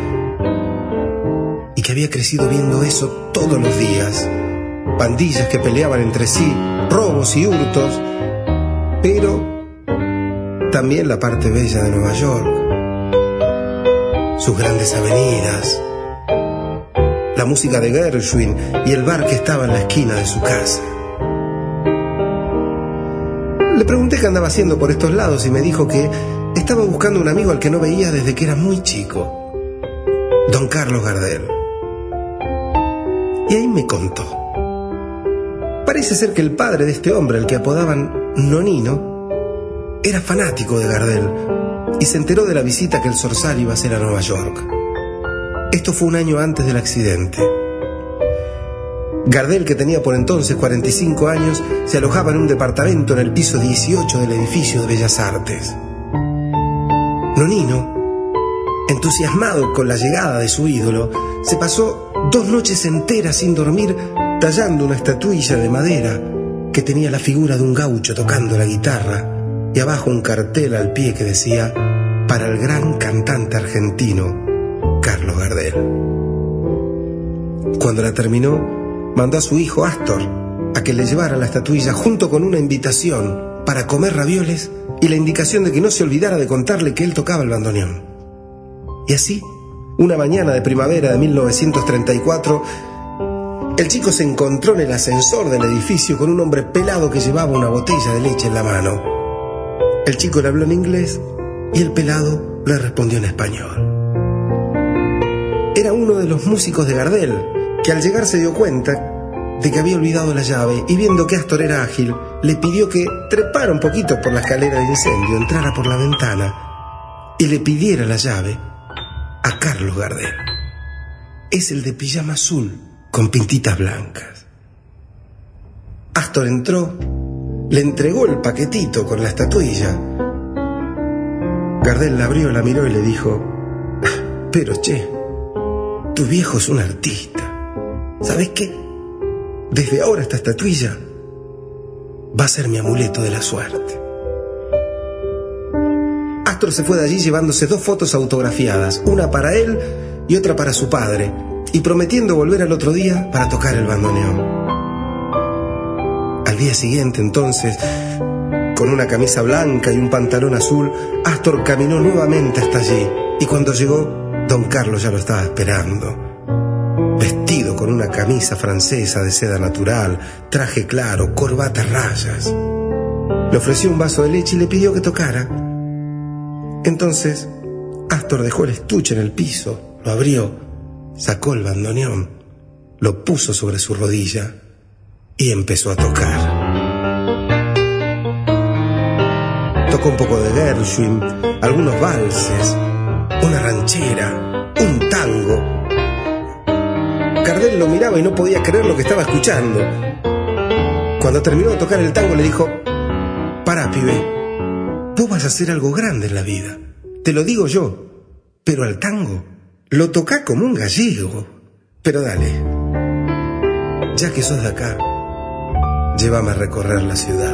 y que había crecido viendo eso todos los días. Pandillas que peleaban entre sí, robos y hurtos, pero también la parte bella de Nueva York, sus grandes avenidas, la música de Gershwin y el bar que estaba en la esquina de su casa. Le pregunté qué andaba haciendo por estos lados y me dijo que estaba buscando un amigo al que no veía desde que era muy chico, don Carlos Gardel. Y ahí me contó. Parece ser que el padre de este hombre, al que apodaban Nonino, era fanático de Gardel y se enteró de la visita que el Zorzal iba a hacer a Nueva York. Esto fue un año antes del accidente. Gardel, que tenía por entonces cuarenta y cinco años, se alojaba en un departamento en el piso dieciocho del edificio de Bellas Artes. Nonino, entusiasmado con la llegada de su ídolo, se pasó dos noches enteras sin dormir tallando una estatuilla de madera que tenía la figura de un gaucho tocando la guitarra y abajo un cartel al pie que decía: para el gran cantante argentino Carlos Gardel. Cuando la terminó, mandó a su hijo Astor a que le llevara la estatuilla junto con una invitación para comer ravioles y la indicación de que no se olvidara de contarle que él tocaba el bandoneón. Y así, una mañana de primavera de mil novecientos treinta y cuatro, el chico se encontró en el ascensor del edificio con un hombre pelado que llevaba una botella de leche en la mano. El chico le habló en inglés y el pelado le respondió en español. Era uno de los músicos de Gardel, que al llegar se dio cuenta de que había olvidado la llave y viendo que Astor era ágil, le pidió que trepara un poquito por la escalera de incendio, entrara por la ventana y le pidiera la llave a Carlos Gardel. Es el de pijama azul con pintitas blancas. Astor entró, le entregó el paquetito con la estatuilla. Gardel la abrió, la miró y le dijo: pero che, tu viejo es un artista. ¿Sabes qué? Desde ahora esta estatuilla va a ser mi amuleto de la suerte. Astor se fue de allí llevándose dos fotos autografiadas, una para él y otra para su padre, y prometiendo volver al otro día para tocar el bandoneón. Al día siguiente, entonces, con una camisa blanca y un pantalón azul, Astor caminó nuevamente hasta allí, y cuando llegó, don Carlos ya lo estaba esperando. Vestido con una camisa francesa de seda natural, traje claro, corbata a rayas. Le ofreció un vaso de leche y le pidió que tocara. Entonces, Astor dejó el estuche en el piso, lo abrió, sacó el bandoneón, lo puso sobre su rodilla y empezó a tocar. Tocó un poco de Gershwin, algunos valses, una ranchera, un tango. Gardel lo miraba y no podía creer lo que estaba escuchando. Cuando terminó de tocar el tango le dijo: «Pará, pibe, vos vas a hacer algo grande en la vida, te lo digo yo, pero al tango lo tocá como un gallego. Pero dale, ya que sos de acá, llévame a recorrer la ciudad».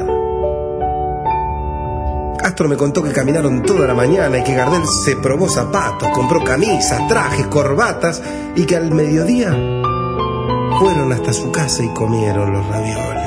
Astor me contó que caminaron toda la mañana y que Gardel se probó zapatos, compró camisas, trajes, corbatas, y que al mediodía fueron hasta su casa y comieron los ravioles.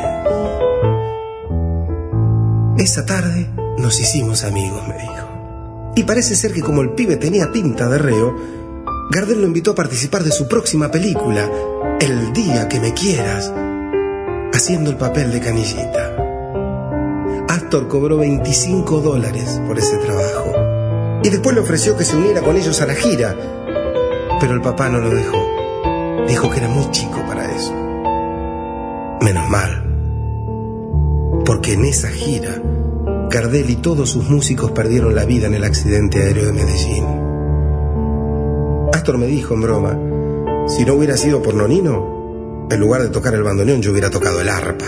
Esa tarde nos hicimos amigos, me dijo. Y parece ser que como el pibe tenía pinta de reo, Gardel lo invitó a participar de su próxima película, El día que me quieras, haciendo el papel de Canillita. Astor cobró veinticinco dólares por ese trabajo y después le ofreció que se uniera con ellos a la gira, pero el papá no lo dejó. Dijo que era muy chico para eso. Menos mal, porque en esa gira Gardel y todos sus músicos perdieron la vida en el accidente aéreo de Medellín. Astor me dijo en broma: si no hubiera sido por Nonino, en lugar de tocar el bandoneón yo hubiera tocado el arpa.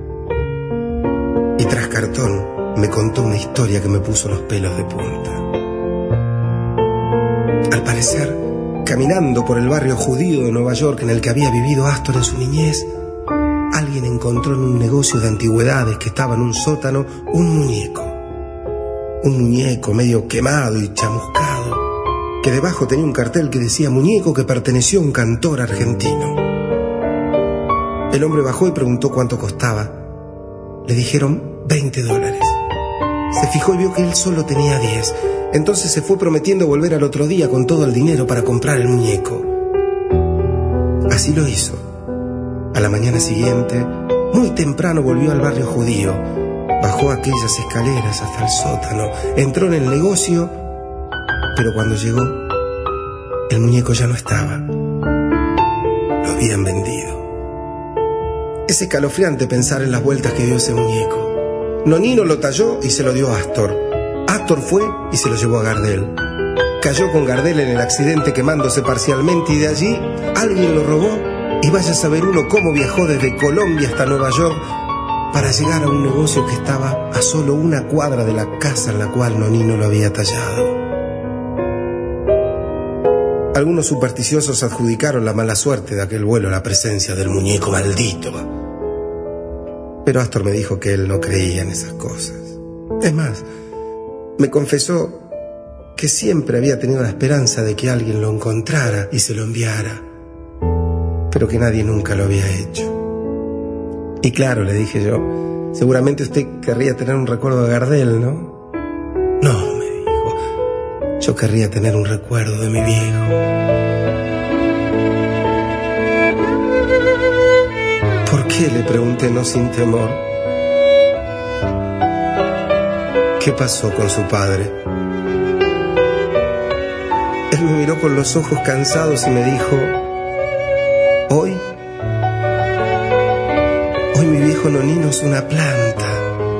Y tras cartón me contó una historia que me puso los pelos de punta. Al parecer, caminando por el barrio judío de Nueva York en el que había vivido Astor en su niñez, alguien encontró en un negocio de antigüedades que estaba en un sótano un muñeco. Un muñeco medio quemado y chamuscado, que debajo tenía un cartel que decía: muñeco que perteneció a un cantor argentino. El hombre bajó y preguntó cuánto costaba. Le dijeron veinte dólares. Se fijó y vio que él solo tenía diez. Entonces se fue prometiendo volver al otro día con todo el dinero para comprar el muñeco. Así lo hizo. A la mañana siguiente, muy temprano volvió al barrio judío, bajó aquellas escaleras hasta el sótano, entró en el negocio, pero cuando llegó, el muñeco ya no estaba. Lo habían vendido. Es escalofriante pensar en las vueltas que dio ese muñeco. Nonino lo talló y se lo dio a Astor. Astor fue y se lo llevó a Gardel. Cayó con Gardel en el accidente quemándose parcialmente y de allí alguien lo robó. Y vaya a saber uno cómo viajó desde Colombia hasta Nueva York para llegar a un negocio que estaba a solo una cuadra de la casa en la cual Nonino lo había tallado. Algunos supersticiosos adjudicaron la mala suerte de aquel vuelo a la presencia del muñeco maldito. Pero Astor me dijo que él no creía en esas cosas. Es más, me confesó que siempre había tenido la esperanza de que alguien lo encontrara y se lo enviara, pero que nadie nunca lo había hecho. Y claro, le dije yo, seguramente usted querría tener un recuerdo de Gardel, ¿no? No, me dijo, yo querría tener un recuerdo de mi viejo. ¿Por qué?, le pregunté, no sin temor. ¿Qué pasó con su padre? Él me miró con los ojos cansados y me dijo: Hoy, hoy mi viejo Nonino es una planta.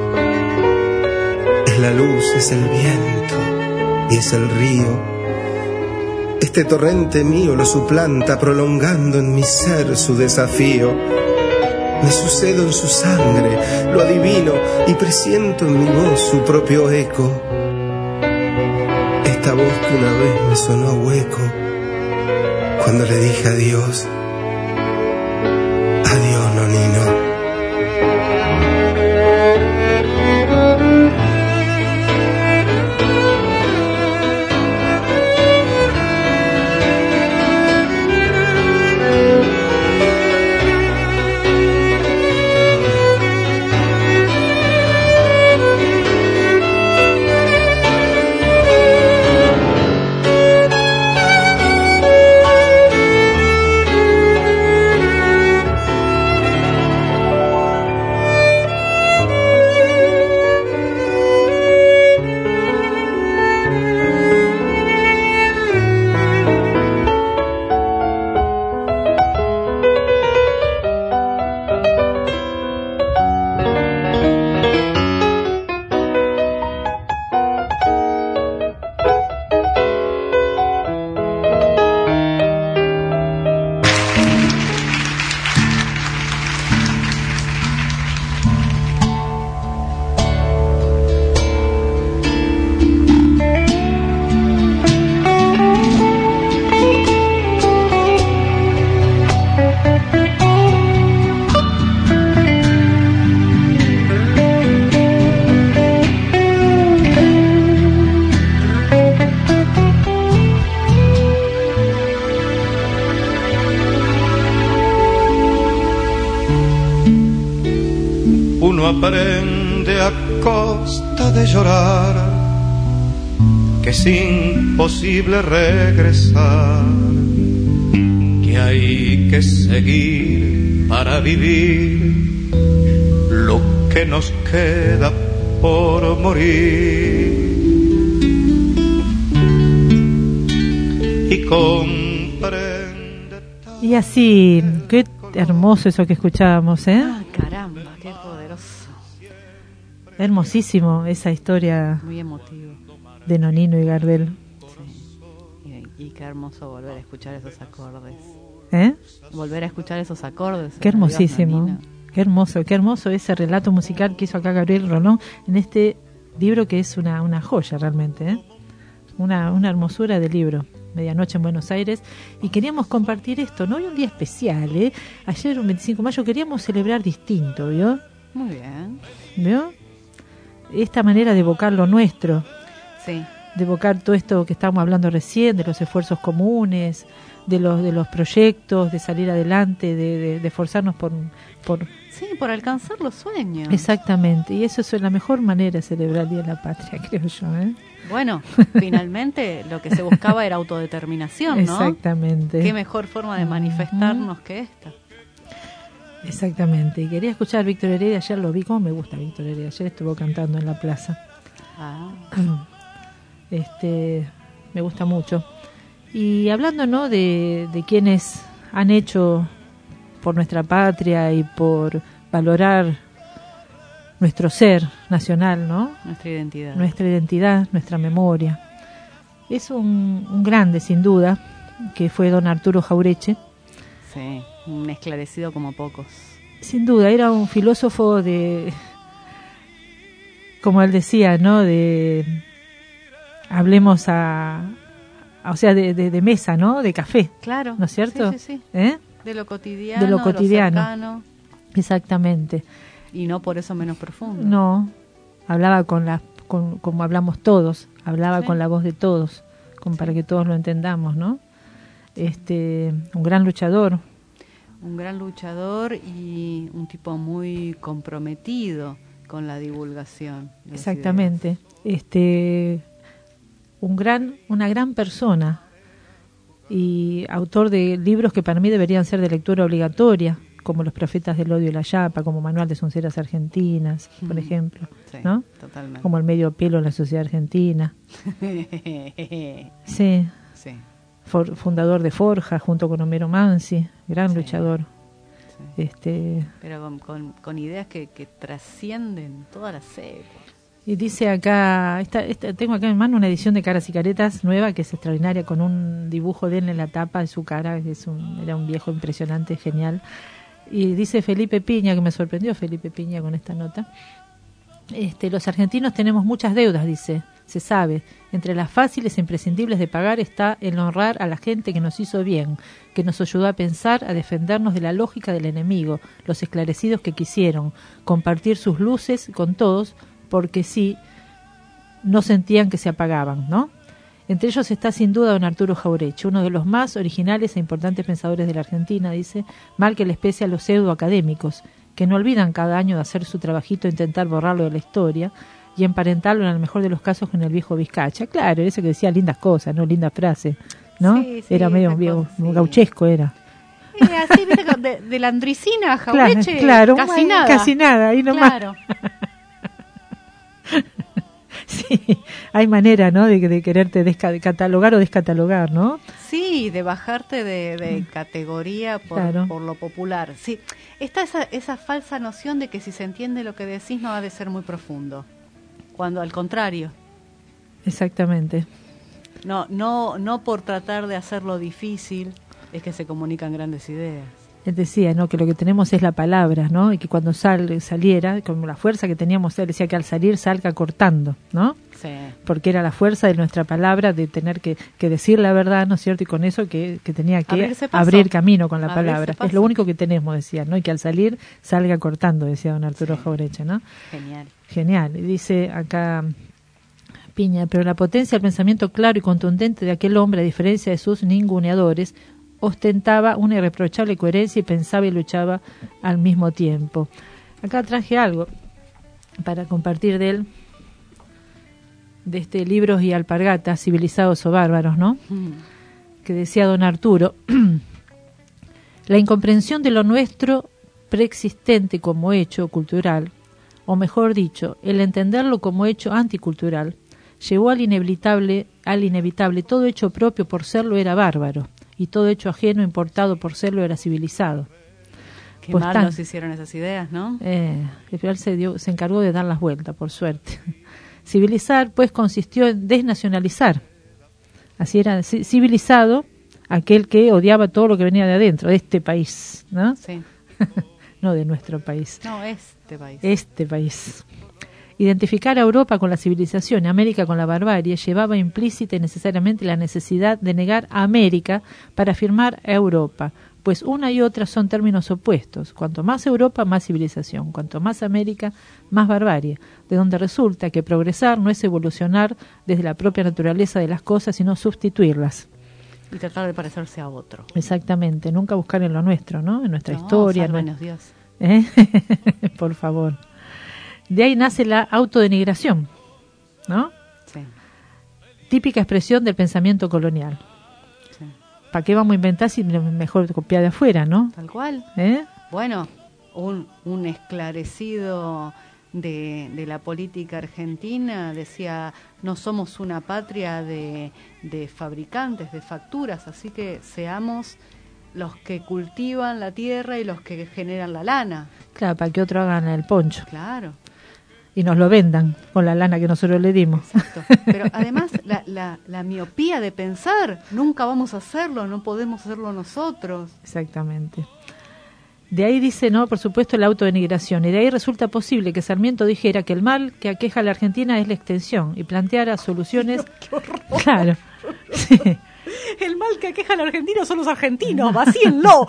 Es la luz, es el viento y es el río. Este torrente mío lo suplanta, prolongando en mi ser su desafío. Me sucedo en su sangre, lo adivino y presiento en mi voz su propio eco. Esta voz que una vez me sonó a hueco cuando le dije adiós. Adiós, Nonino. uno aprende a costa de llorar que es imposible regresar, que hay que seguir para vivir lo que nos queda por morir. Y comprende. Y así, qué hermoso eso que escuchábamos, ¿eh? Ah, caramba, qué poderoso. Hermosísimo esa historia. Muy emotivo. De Nonino y Gardel. Sí. Y, y qué hermoso volver a escuchar esos acordes. ¿Eh? Volver a escuchar esos acordes. Qué hermosísimo. Qué hermoso, qué hermoso ese relato musical que hizo acá Gabriel Rolón en este libro que es una, una joya realmente, ¿eh? Una, una hermosura de libro. Medianoche en Buenos Aires, y queríamos compartir esto, no hoy un día especial, ¿eh? Ayer, un veinticinco de mayo, queríamos celebrar distinto, ¿vio? Muy bien. ¿Vio? Esta manera de evocar lo nuestro. Sí. De evocar todo esto que estábamos hablando recién, de los esfuerzos comunes, de los de los proyectos, de salir adelante, de, de, de esforzarnos por, por... Sí, por alcanzar los sueños. Exactamente, y eso es la mejor manera de celebrar el Día de la Patria, creo yo, ¿eh? Bueno, finalmente lo que se buscaba era autodeterminación, ¿no? Exactamente. Qué mejor forma de manifestarnos mm. que esta. Exactamente. Y quería escuchar a Víctor Heredia, ayer lo vi, como me gusta Víctor Heredia, ayer estuvo cantando en la plaza. Ah. Este, me gusta mucho. Y hablando, ¿no?, de, de quienes han hecho por nuestra patria y por valorar nuestro ser nacional, ¿no? Nuestra identidad. Nuestra identidad, nuestra memoria. Es un, un grande, sin duda, que fue don Arturo Jaureche. Sí, un esclarecido como pocos. Sin duda, era un filósofo de, como él decía, ¿no?, de, hablemos a, a o sea, de, de, de mesa, ¿no?, de café. Claro. ¿No es cierto? Sí, sí, sí. ¿Eh? De lo cotidiano, de lo cotidiano. De lo cercano. Exactamente. Y no por eso menos profundo. No, hablaba con la, con, como hablamos todos, hablaba sí. con la voz de todos, como sí. para que todos lo entendamos, ¿no? Este, un gran luchador. Un gran luchador y un tipo muy comprometido con la divulgación. Exactamente. Este, un gran, una gran persona y autor de libros que para mí deberían ser de lectura obligatoria, como Los Profetas del Odio y la Yapa, como Manual de Sonceras Argentinas, por ejemplo, sí, ¿no? Totalmente. Como El Medio Pelo en la Sociedad Argentina. sí. sí. For, fundador de Forja, junto con Homero Mansi, gran sí. luchador. Sí. Este, Pero con, con, con ideas que, que trascienden todas las épocas. Y dice acá, esta, esta, tengo acá en mano una edición de Caras y Caretas nueva que es extraordinaria, con un dibujo de él en la tapa de su cara, que es un, era un viejo impresionante, genial. Y dice Felipe Piña, que me sorprendió Felipe Piña con esta nota, este, los argentinos tenemos muchas deudas, dice, se sabe. Entre las fáciles e imprescindibles de pagar está el honrar a la gente que nos hizo bien, que nos ayudó a pensar, a defendernos de la lógica del enemigo, los esclarecidos que quisieron compartir sus luces con todos, porque sí, no sentían que se apagaban, ¿no? Entre ellos está sin duda don Arturo Jaureche, uno de los más originales e importantes pensadores de la Argentina, dice, mal que le pese a los pseudoacadémicos, que no olvidan cada año de hacer su trabajito e intentar borrarlo de la historia y emparentarlo en el mejor de los casos con el viejo Vizcacha. Claro, ese que decía lindas cosas, ¿no? Lindas frases, ¿no? Sí, sí, era medio un viejo, sí. un gauchesco era. Eh, así, ¿viste? De, de la Andricina a Jaureche, claro, casi claro, nada. Casi nada, ahí nomás. Claro. Sí, hay manera, ¿no?, de, de quererte descatalogar o descatalogar, ¿no? Sí, de bajarte de, de categoría por, claro. por lo popular. Sí, está esa, esa falsa noción de que si se entiende lo que decís no ha de ser muy profundo, cuando al contrario. Exactamente. No, no, no por tratar de hacerlo difícil es que se comunican grandes ideas. Él decía, ¿no?, que lo que tenemos es la palabra, ¿no?, y que cuando sal, saliera, como la fuerza que teníamos, él decía que al salir salga cortando, ¿no? Sí. Porque era la fuerza de nuestra palabra, de tener que, que decir la verdad, ¿no es cierto?, y con eso que, que tenía que abrir camino con la Abrirse palabra. paso. Es lo único que tenemos, decía, ¿no?, y que al salir salga cortando, decía don Arturo sí. Jaureche, ¿no? Genial. Genial. Y dice acá Piña, pero la potencia del pensamiento claro y contundente de aquel hombre, a diferencia de sus ninguneadores, ostentaba una irreprochable coherencia y pensaba y luchaba al mismo tiempo. Acá traje algo para compartir de él, de este Libros y Alpargatas, Civilizados o Bárbaros, ¿no? Mm. Que decía don Arturo, la incomprensión de lo nuestro preexistente como hecho cultural, o mejor dicho, el entenderlo como hecho anticultural, llevó al inevitable, al inevitable todo hecho propio por serlo era bárbaro, y todo hecho ajeno importado por serlo era civilizado. Qué pues mal tan, nos hicieron esas ideas, ¿no? Eh, el final se, dio, se encargó de dar las vueltas, por suerte. Civilizar, pues, consistió en desnacionalizar. Así era, civilizado, aquel que odiaba todo lo que venía de adentro, de este país, ¿no? Sí. No de nuestro país. No, este país. Este país. Identificar a Europa con la civilización y América con la barbarie llevaba implícita y necesariamente la necesidad de negar a América para afirmar a Europa, pues una y otra son términos opuestos. Cuanto más Europa, más civilización. Cuanto más América, más barbarie. De donde resulta que progresar no es evolucionar desde la propia naturaleza de las cosas, sino sustituirlas. Y tratar de parecerse a otro. Exactamente. Nunca buscar en lo nuestro, ¿no? En nuestra no, historia. Sálvanos, no... Dios. ¿Eh? Por favor. De ahí nace la autodenigración, ¿no? Sí. Típica expresión del pensamiento colonial. Sí. ¿Para qué vamos a inventar si mejor copiar de afuera, no? Tal cual. ¿Eh? Bueno, un, un esclarecido de, de la política argentina decía, no somos una patria de, de fabricantes, de facturas, así que seamos los que cultivan la tierra y los que generan la lana. Claro, para que otros hagan el poncho. Claro. Y nos lo vendan con la lana que nosotros le dimos. Exacto. Pero además la, la, la miopía de pensar, nunca vamos a hacerlo, no podemos hacerlo nosotros. Exactamente. De ahí dice, no, por supuesto, la autodenigración. Y de ahí resulta posible que Sarmiento dijera que el mal que aqueja a la Argentina es la extensión y planteara soluciones. ¡Qué horror! Claro. Sí. El mal que aqueja al argentino son los argentinos, vacíenlo.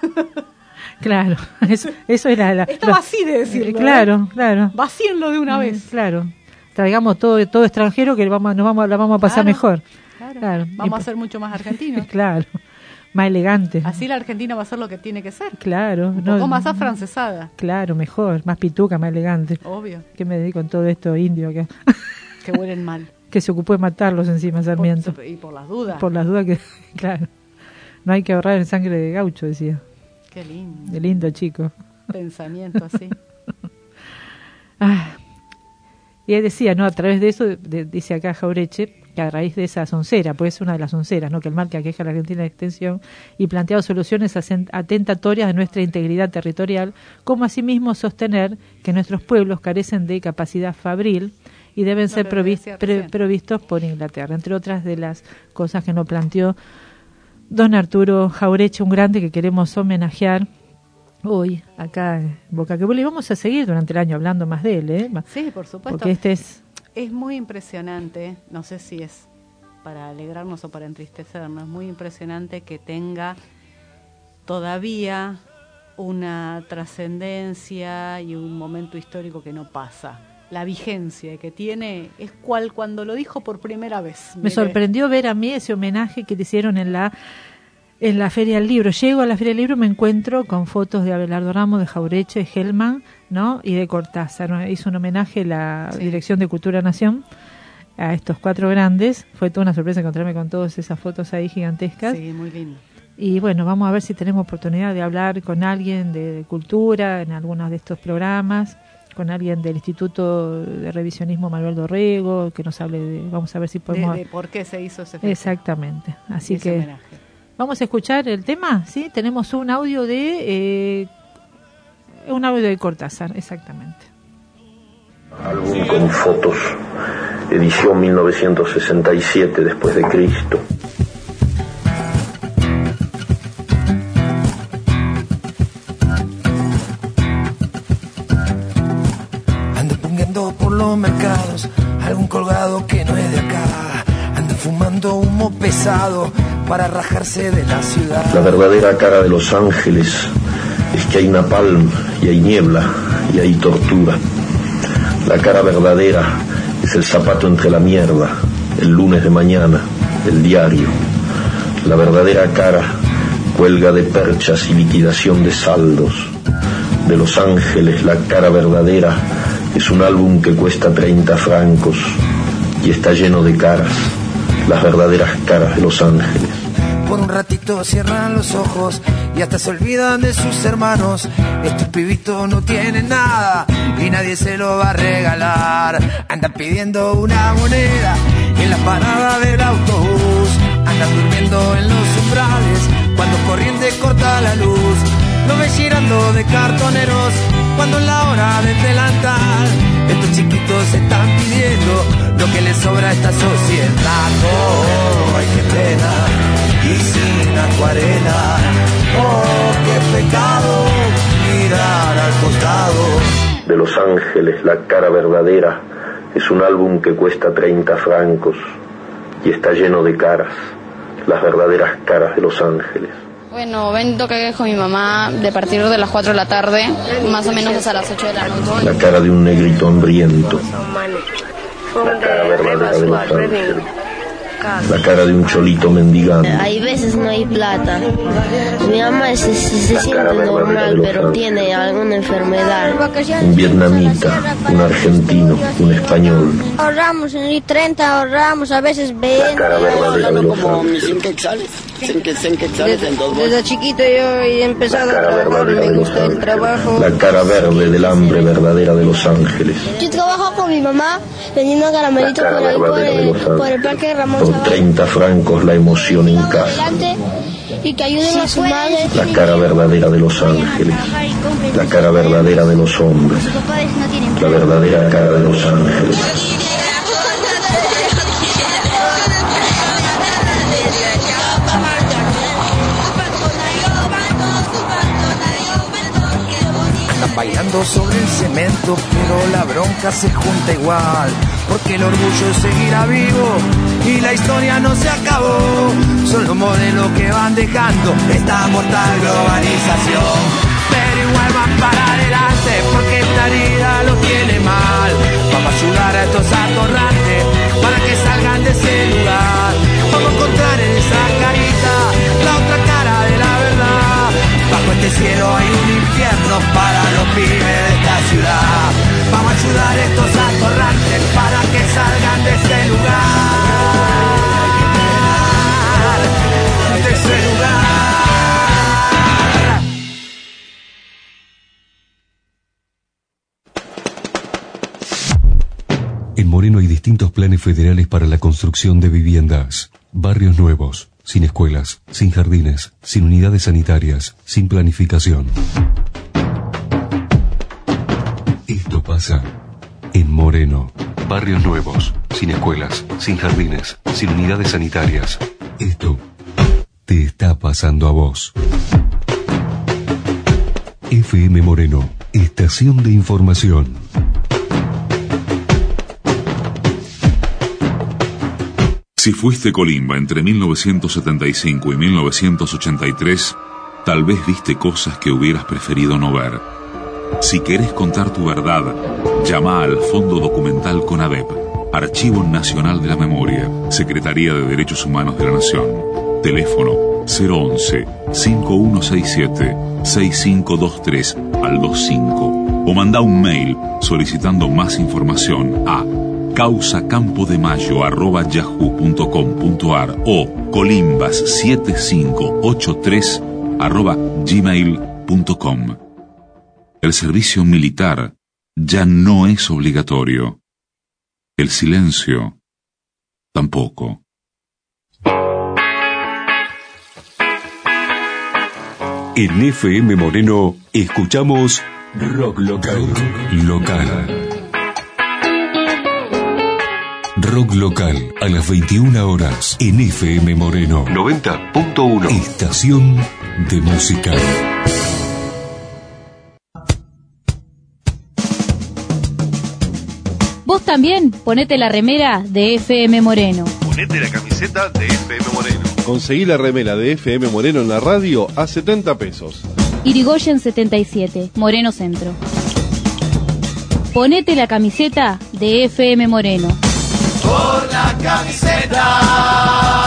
Claro, eso, eso era la... Estaba lo, así de decirlo. Claro, ¿eh? Claro. Vacíenlo de una vez. Claro. Traigamos todo todo extranjero que vamos, nos vamos, la vamos a pasar claro, mejor. Claro. Claro. Vamos y, a ser mucho más argentinos. Claro. Más elegante. Así la Argentina va a ser lo que tiene que ser. Claro. Un no, poco más afrancesada. Claro, mejor. Más pituca, más elegante. Obvio. ¿Qué me dedico en todo esto indio acá? Que huelen mal. Que se ocupó de matarlos encima, Sarmiento. Por, y por las dudas. Por las dudas que, claro. No hay que ahorrar en sangre de gaucho, decía. Qué lindo. De lindo chico. Pensamiento así. Ah. Y él decía, ¿no? A través de eso, de, dice acá Jaureche, que a raíz de esa soncera, pues es una de las sonceras, ¿no? Que el mal que aqueja a la Argentina de extensión y planteado soluciones atentatorias de nuestra integridad territorial, como asimismo sostener que nuestros pueblos carecen de capacidad fabril y deben no ser provis, pre, provistos por Inglaterra, entre otras de las cosas que nos planteó don Arturo Jaureche, un grande que queremos homenajear hoy acá en Boca que Vuela, y vamos a seguir durante el año hablando más de él, ¿eh? Sí, por supuesto. Porque este es... Es muy impresionante, no sé si es para alegrarnos o para entristecernos, es muy impresionante que tenga todavía una trascendencia y un momento histórico que no pasa. La vigencia que tiene es cual cuando lo dijo por primera vez. Me sorprendió ver a mí ese homenaje que le hicieron en la en la Feria del Libro. Llego a la Feria del Libro, me encuentro con fotos de Abelardo Ramos, de Jaureche, de Hellman, ¿no? Y de Cortázar, ¿no? Hizo un homenaje la sí. Dirección de Cultura Nación a estos cuatro grandes. Fue toda una sorpresa encontrarme con todas esas fotos ahí gigantescas. Sí, muy lindo. Y bueno, vamos a ver si tenemos oportunidad de hablar con alguien de, de cultura en algunos de estos programas, con alguien del Instituto de Revisionismo Manuel Dorrego, que nos hable de, vamos a ver si podemos... De, de por qué se hizo ese efecto. Exactamente, así ese que... homenaje. Vamos a escuchar el tema, ¿sí? Tenemos un audio de... Eh, un audio de Cortázar, exactamente. Álbum con fotos, edición mil novecientos sesenta y siete después de Cristo. Ando pungando por los mercados, algún colgado que no es de acá. Ando fumando humo pesado para rajarse de la ciudad. La verdadera cara de Los Ángeles es que hay napalm y hay niebla y hay tortura. La cara verdadera es el zapato entre la mierda, el lunes de mañana, el diario. La verdadera cara cuelga de perchas y liquidación de saldos. De Los Ángeles, la cara verdadera es un álbum que cuesta treinta francos y está lleno de caras, las verdaderas caras de Los Ángeles. Por un ratito cierran los ojos y hasta se olvidan de sus hermanos. Estos pibitos no tienen nada y nadie se lo va a regalar. Andan pidiendo una moneda en la parada del autobús. Andan durmiendo en los umbrales cuando corriente corta la luz. Lo ves girando de cartoneros cuando es la hora de delantal. Estos chiquitos están pidiendo lo que les sobra a esta sociedad. Oh, ay, qué pena, y sin acuarela. Oh, qué pecado, mirar al costado. De Los Ángeles, la cara verdadera es un álbum que cuesta treinta francos y está lleno de caras, las verdaderas caras de Los Ángeles. Bueno, vengo que con mi mamá de partir de las cuatro de la tarde, más o menos hasta las ocho de la noche. La cara de un negrito hambriento, la cara verdadera de Los Ángeles. La cara de un cholito mendigando. Hay veces no hay plata. Mi mamá se, se, se siente normal, pero tiene alguna enfermedad. Un vietnamita, un argentino, un español. Ahorramos en el treinta, ahorramos a veces veinte. La cara verdadera de Los Ángeles. Desde, desde chiquito yo he empezado a trabajar y me gusta el trabajo. La cara verde del hambre verdadera de Los Ángeles. Yo trabajo con mi mamá vendiendo caramelitos por ahí por el, por el parque Ramón. Por treinta francos la emoción en casa. Y que ayuden a su madre. La cara verdadera de Los Ángeles. La cara verdadera de los hombres. La verdadera cara de Los Ángeles. Andan bailando sobre el cemento, pero la bronca se junta igual, porque el orgullo seguirá vivo y la historia no se acabó. Son los modelos que van dejando esta mortal globalización, pero igual van para adelante porque esta herida lo tiene mal. Vamos a ayudar a estos atorrantes para que salgan de ese lugar. Vamos a encontrar en esa carita la otra cara de la verdad. Bajo este cielo hay un infierno para los pibes de esta ciudad. Vamos a ayudar a estos atorrantes para que salgan de ese lugar. De ese lugar. En Moreno hay distintos planes federales para la construcción de viviendas, barrios nuevos, sin escuelas, sin jardines, sin unidades sanitarias, sin planificación. Esto pasa en Moreno. Barrios nuevos, sin escuelas, sin jardines, sin unidades sanitarias. Esto te está pasando a vos. F M Moreno, estación de información. Si fuiste Colimba entre mil novecientos setenta y cinco y mil novecientos ochenta y tres, tal vez viste cosas que hubieras preferido no ver. Si querés contar tu verdad, llama al Fondo Documental CONADEP, Archivo Nacional de la Memoria, Secretaría de Derechos Humanos de la Nación. Teléfono cero once, cinco uno seis siete, seis cinco dos tres al veinticinco o manda un mail solicitando más información a causa campo de mayo arroba yahoo punto com punto ar o colimbas siete cinco ocho tres arroba gmail punto com. El servicio militar ya no es obligatorio. El silencio tampoco. En F M Moreno escuchamos Rock Local. Local. Rock Local a las veintiuna horas en F M Moreno noventa punto uno. Estación de música. Vos también ponete la remera de F M Moreno. Ponete la camiseta de F M Moreno. Conseguí la remera de F M Moreno en la radio a setenta pesos. Irigoyen setenta y siete, Moreno Centro. Ponete la camiseta de F M Moreno. Por la camiseta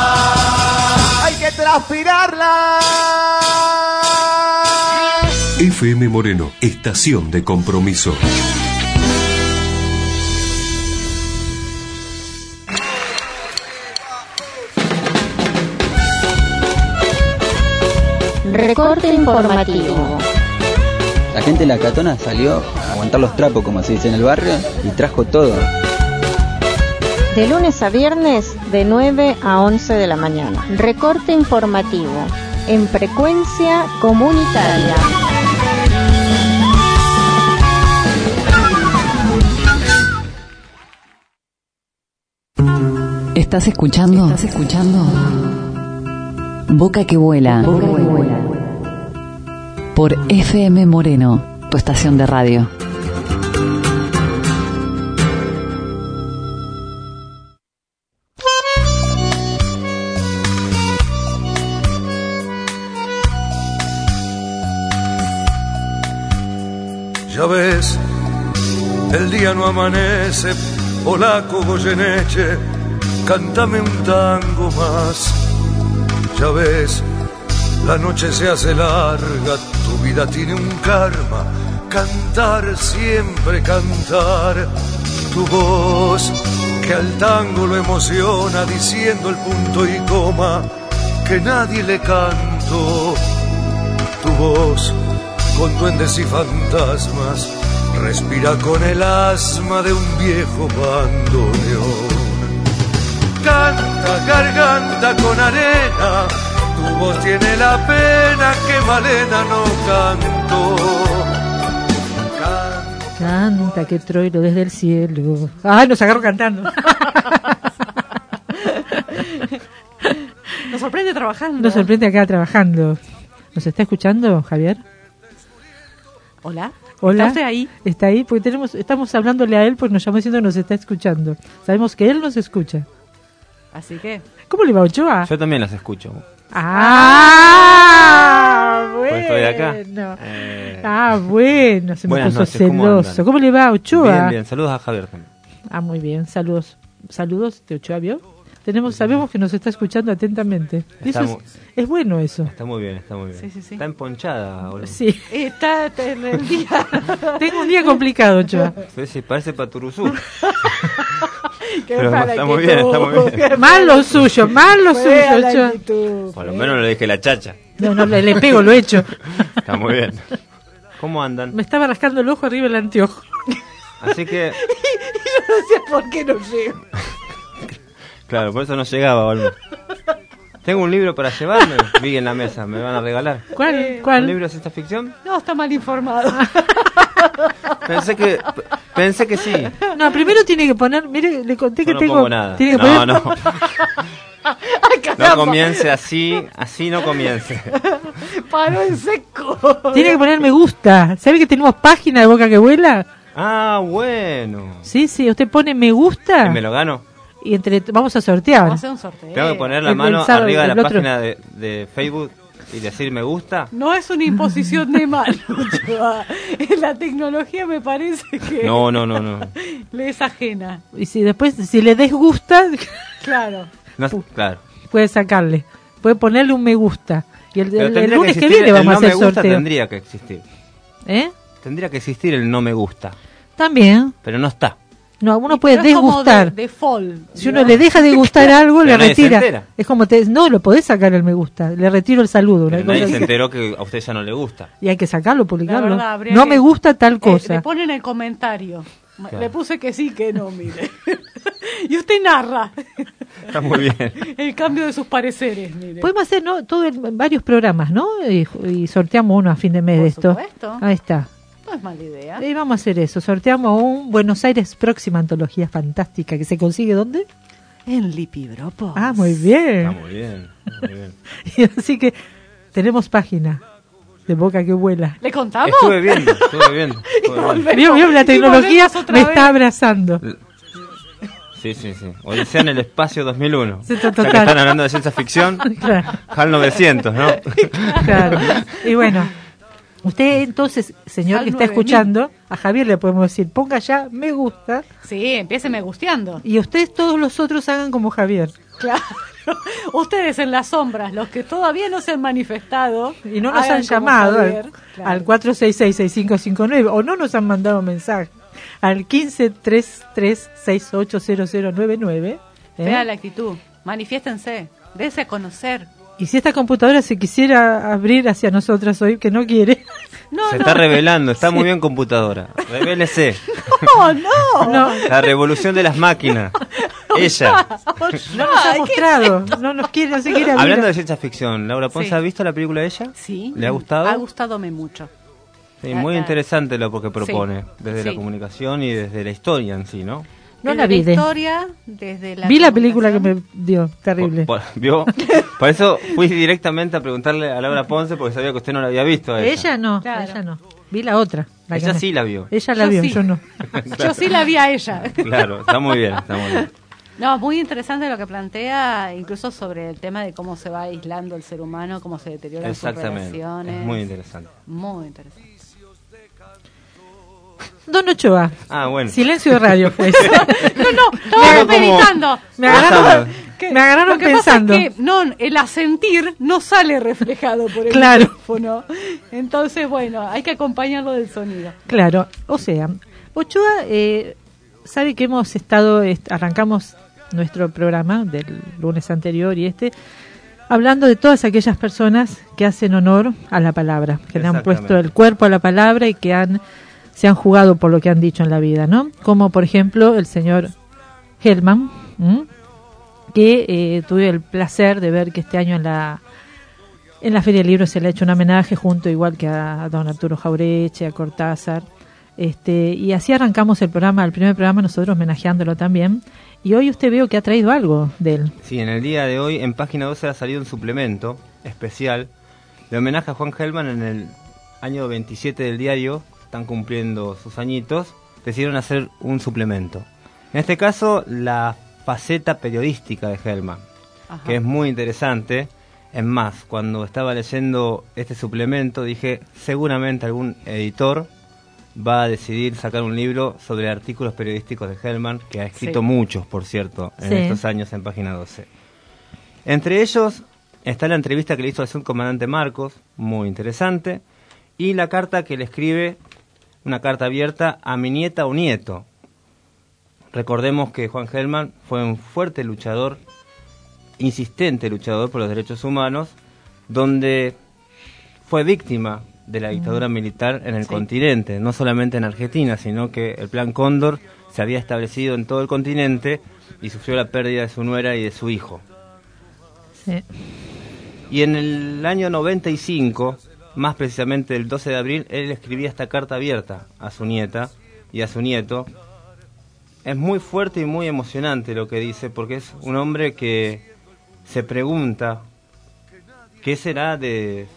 hay que transpirarla. F M Moreno, estación de compromiso. Recorte informativo. La gente de la Catona salió a aguantar los trapos, como se dice en el barrio, y trajo todo. De lunes a viernes, de nueve a once de la mañana. Recorte informativo, en frecuencia comunitaria. ¿Estás escuchando? ¿Estás escuchando? Boca que vuela. Boca que vuela. Por F M Moreno, tu estación de radio. Ya ves, el día no amanece, polaco Goyeneche, cántame un tango más. Ya ves, la noche se hace larga, tu vida tiene un karma, cantar, siempre cantar. Tu voz, que al tango lo emociona, diciendo el punto y coma, que nadie le cantó. Tu voz, con duendes y fantasmas, respira con el asma de un viejo bandoneón. Canta, garganta con arena, tu voz tiene la pena que Malena no cantó. Canta, Canta que troilo desde el cielo. ¡Ay, nos agarro cantando! Nos sorprende trabajando. Nos sorprende acá trabajando. ¿Nos está escuchando, Javier? Hola. Hola. ¿Está usted ahí? Está ahí, porque tenemos, estamos hablándole a él porque nos llamó diciendo que nos está escuchando. Sabemos que él nos escucha. Así que... ¿Cómo le va, Ochoa? Yo también las escucho. ¡Ah! Bueno. Pues estoy acá. Eh... Ah, bueno. Se me Buenas puso noches, celoso. ¿Cómo, ¿Cómo le va, Ochoa? Bien, bien. Saludos a Javier también. Ah, muy bien. Saludos. Saludos de Ochoa, ¿vio? Tenemos, sabemos que nos está escuchando atentamente. Eso es, es bueno eso. Está muy bien, está muy bien. Sí, sí, sí. Está emponchada. Boludo. Sí. Está, está en el día. Tengo un día complicado, Ochoa. Sí, sí, parece Paturuzú. Pero está muy bien, está muy bien. Mal lo suyo, mal lo suyo, Ochoa. Por lo menos le dije la chacha. No, no, le, le pego, lo he hecho. Está muy bien. ¿Cómo andan? Me estaba rascando el ojo arriba del anteojo. Así que... y yo no sé por qué no llego. Claro, por eso no llegaba, Olmo. Tengo un libro para llevarme, vi en la mesa, me van a regalar. ¿Cuál? ¿Cuál? ¿Un libro de ciencia ficción? No, está mal informado. Pensé que pensé que sí. No, primero tiene que poner, mire, le conté Yo que no tengo... pongo nada. Tiene que no, poner... no. No comience así, así no comience. Paró en seco. Tiene que poner me gusta. ¿Sabe que tenemos página de Boca que Vuela? Ah, bueno. Sí, sí, usted pone me gusta. ¿Y me lo gano? Y entre vamos a sortear. Vamos a hacer un sorteo. Tengo que poner la El- mano el sábado, arriba de la el otro. página de, de Facebook y decir me gusta. No es una imposición de mano, Ochoa. La tecnología me parece que No, no, no, no. le es ajena. Y si después, si le desgusta, Claro. No, claro. puede sacarle. Puede ponerle un me gusta. Y el, Pero el- el tendría lunes que, existir viene vamos el a no hacer me gusta, sorteo. tendría que existir. ¿Eh? Tendría que existir el no me gusta, También. pero no está. No, uno puede Pero es como desgustar. de- default, Si uno ¿no? le deja de gustar algo, Pero le nadie se retira. entera. Es como te, no, lo podés sacar el me gusta. Le retiro el saludo. una Pero cosa nadie se así. enteró que a usted ya no le gusta. Y hay que sacarlo, publicarlo. La verdad, habría No que- me gusta tal Eh, cosa. le ponen el comentario. Claro. Le puse que sí, que no, mire. Y usted narra Está muy bien. el cambio de sus pareceres, mire. Podemos hacer, ¿no? Todo en varios programas, ¿no? Y, y sorteamos uno a fin de mes Por de esto. supuesto. Ahí está. No es mala idea. Y vamos a hacer eso. Sorteamos un Buenos Aires próxima antología fantástica que se consigue ¿dónde? En Lipibropo. Ah, muy bien. Está muy bien. Muy bien. Y así que tenemos página de Boca que Vuela. ¿Le contamos? Estuve viendo, estuve viendo. Estuve viendo. Vio, vio, la Y tecnología volvemos otra me vez. está abrazando. Sí, sí, sí. Odisea en el espacio dos mil uno. Sí, Ya que total. están hablando de ciencia ficción, Claro. HAL novecientos, ¿no? Claro. Y bueno, usted entonces, señor Al que está nueve mil. escuchando, a Javier le podemos decir, ponga ya me gusta, Sí, empiece me gusteando. y ustedes todos los otros hagan como Javier. Claro. Ustedes en las sombras, los que todavía no se han manifestado y no nos hagan han llamado Javier, al, claro. al cuatro seis seis, seis cinco cinco nueve o no nos han mandado mensaje al quince treinta y tres sesenta y ocho cero cero nueve nueve. ¿eh? Vea la actitud, manifiéstense, dése a conocer. Y si esta computadora se quisiera abrir hacia nosotras hoy, que no quiere. No, se no. está revelando, está muy bien computadora. Revélese. No, no. no. La revolución de las máquinas. Ella. No nos ha mostrado, no nos quiere, no se quiere abrir. Hablando de ciencia ficción, Laura Ponce, Sí. ¿ha visto la película Ella? Sí. ¿Le ha gustado? Ha gustadome mucho. Sí, muy Ah, interesante lo que propone, sí. desde Sí. la comunicación y desde la historia en sí, ¿no? No Desde la vi. la de- historia, desde la Vi la película que me dio, terrible. Por, por- ¿vio? Por eso fui directamente a preguntarle a Laura Ponce porque sabía que usted no la había visto. a ella. Ella no, Claro. ella no. Vi la otra. La Ella que me- sí la vio. Ella la Yo vio, sí. yo no. Yo sí la vi a ella. Claro, está muy bien, está muy bien. No, muy interesante lo que plantea, incluso sobre el tema de cómo se va aislando el ser humano, cómo se deterioran sus Exactamente, relaciones. es muy interesante. Muy interesante. Don Ochoa. Ah, bueno. Silencio de radio fue. No, no, Me estaba agarró meditando. Me agarraron, Que- me agarraron lo que pensando. pasa es que no, el asentir no sale reflejado por el Claro. micrófono. Entonces, bueno, hay que acompañarlo del sonido. Claro, o sea, Ochoa eh, sabe que hemos estado, est- arrancamos nuestro programa del lunes anterior y este, hablando de todas aquellas personas que hacen honor a la palabra, que le han puesto el cuerpo a la palabra y que han se han jugado por lo que han dicho en la vida, ¿no? Como por ejemplo el señor Hellman, ¿m? que eh, tuve el placer de ver que este año en la en la Feria del Libro se le ha hecho un homenaje junto igual que a don Arturo Jaureche, a Cortázar, este y así arrancamos el programa, el primer programa nosotros homenajeándolo también, y hoy usted veo que ha traído algo de él. Sí, en el día de hoy en página doce ha salido un suplemento especial de homenaje a Juan Hellman en el año veintisiete del diario. Están cumpliendo sus añitos, decidieron hacer un suplemento. En este caso, la faceta periodística de Hellman, Ajá. que es muy interesante. Es más, cuando estaba leyendo este suplemento dije, seguramente algún editor va a decidir sacar un libro sobre artículos periodísticos de Hellman, que ha escrito Sí. muchos, por cierto, en Sí. estos años en página doce. Entre ellos está la entrevista que le hizo al subcomandante Marcos, muy interesante, y la carta que le escribe, una carta abierta a mi nieta o nieto. Recordemos que Juan Hellman fue un fuerte luchador, insistente luchador por los derechos humanos, donde fue víctima de la dictadura militar en el Sí. continente, no solamente en Argentina, sino que el Plan Cóndor se había establecido en todo el continente y sufrió la pérdida de su nuera y de su hijo. Sí. Y en el año noventa y cinco, más precisamente el doce de abril, él escribía esta carta abierta a su nieta y a su nieto. Es muy fuerte y muy emocionante lo que dice, porque es un hombre que se pregunta qué será de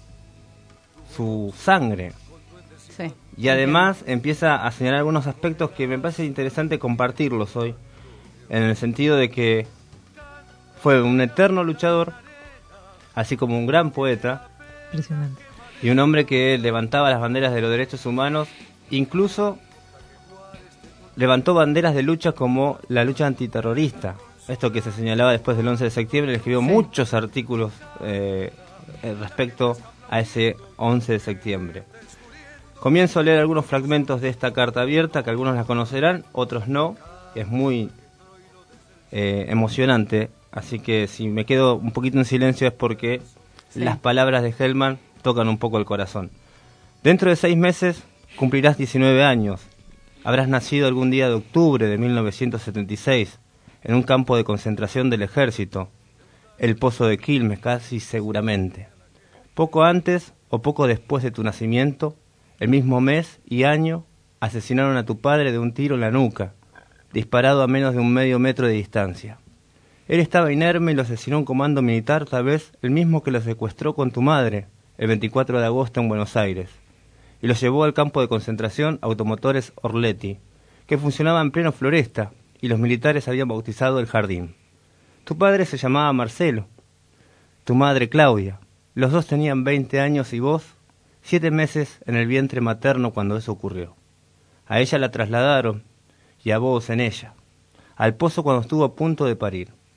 su sangre. Sí. Y además empieza a señalar algunos aspectos que me parece interesante compartirlos hoy, en el sentido de que fue un eterno luchador, así como un gran poeta, Impresionante. y un hombre que levantaba las banderas de los derechos humanos, incluso levantó banderas de lucha como la lucha antiterrorista. Esto que se señalaba después del once de septiembre, le escribió Sí. muchos artículos eh, eh, respecto a ese once de septiembre. Comienzo a leer algunos fragmentos de esta carta abierta, que algunos la conocerán, otros no. Es muy eh, emocionante, así que si me quedo un poquito en silencio es porque Sí. las palabras de Hellman tocan un poco el corazón. Dentro de seis meses cumplirás diecinueve años. Habrás nacido algún día de octubre de mil novecientos setenta y seis en un campo de concentración del ejército, el Pozo de Quilmes, casi seguramente. Poco antes o poco después de tu nacimiento, el mismo mes y año, asesinaron a tu padre de un tiro en la nuca, disparado a menos de un medio metro de distancia. Él estaba inerme y lo asesinó un comando militar, tal vez el mismo que lo secuestró con tu madre el veinticuatro de agosto en Buenos Aires, y lo llevó al campo de concentración Automotores Orletti, que funcionaba en pleno Floresta, y los militares habían bautizado el jardín. Tu padre se llamaba Marcelo, tu madre Claudia. Los dos tenían veinte años y vos, siete meses en el vientre materno cuando eso ocurrió. A ella la trasladaron, y a vos en ella, al pozo cuando estuvo a punto de parir.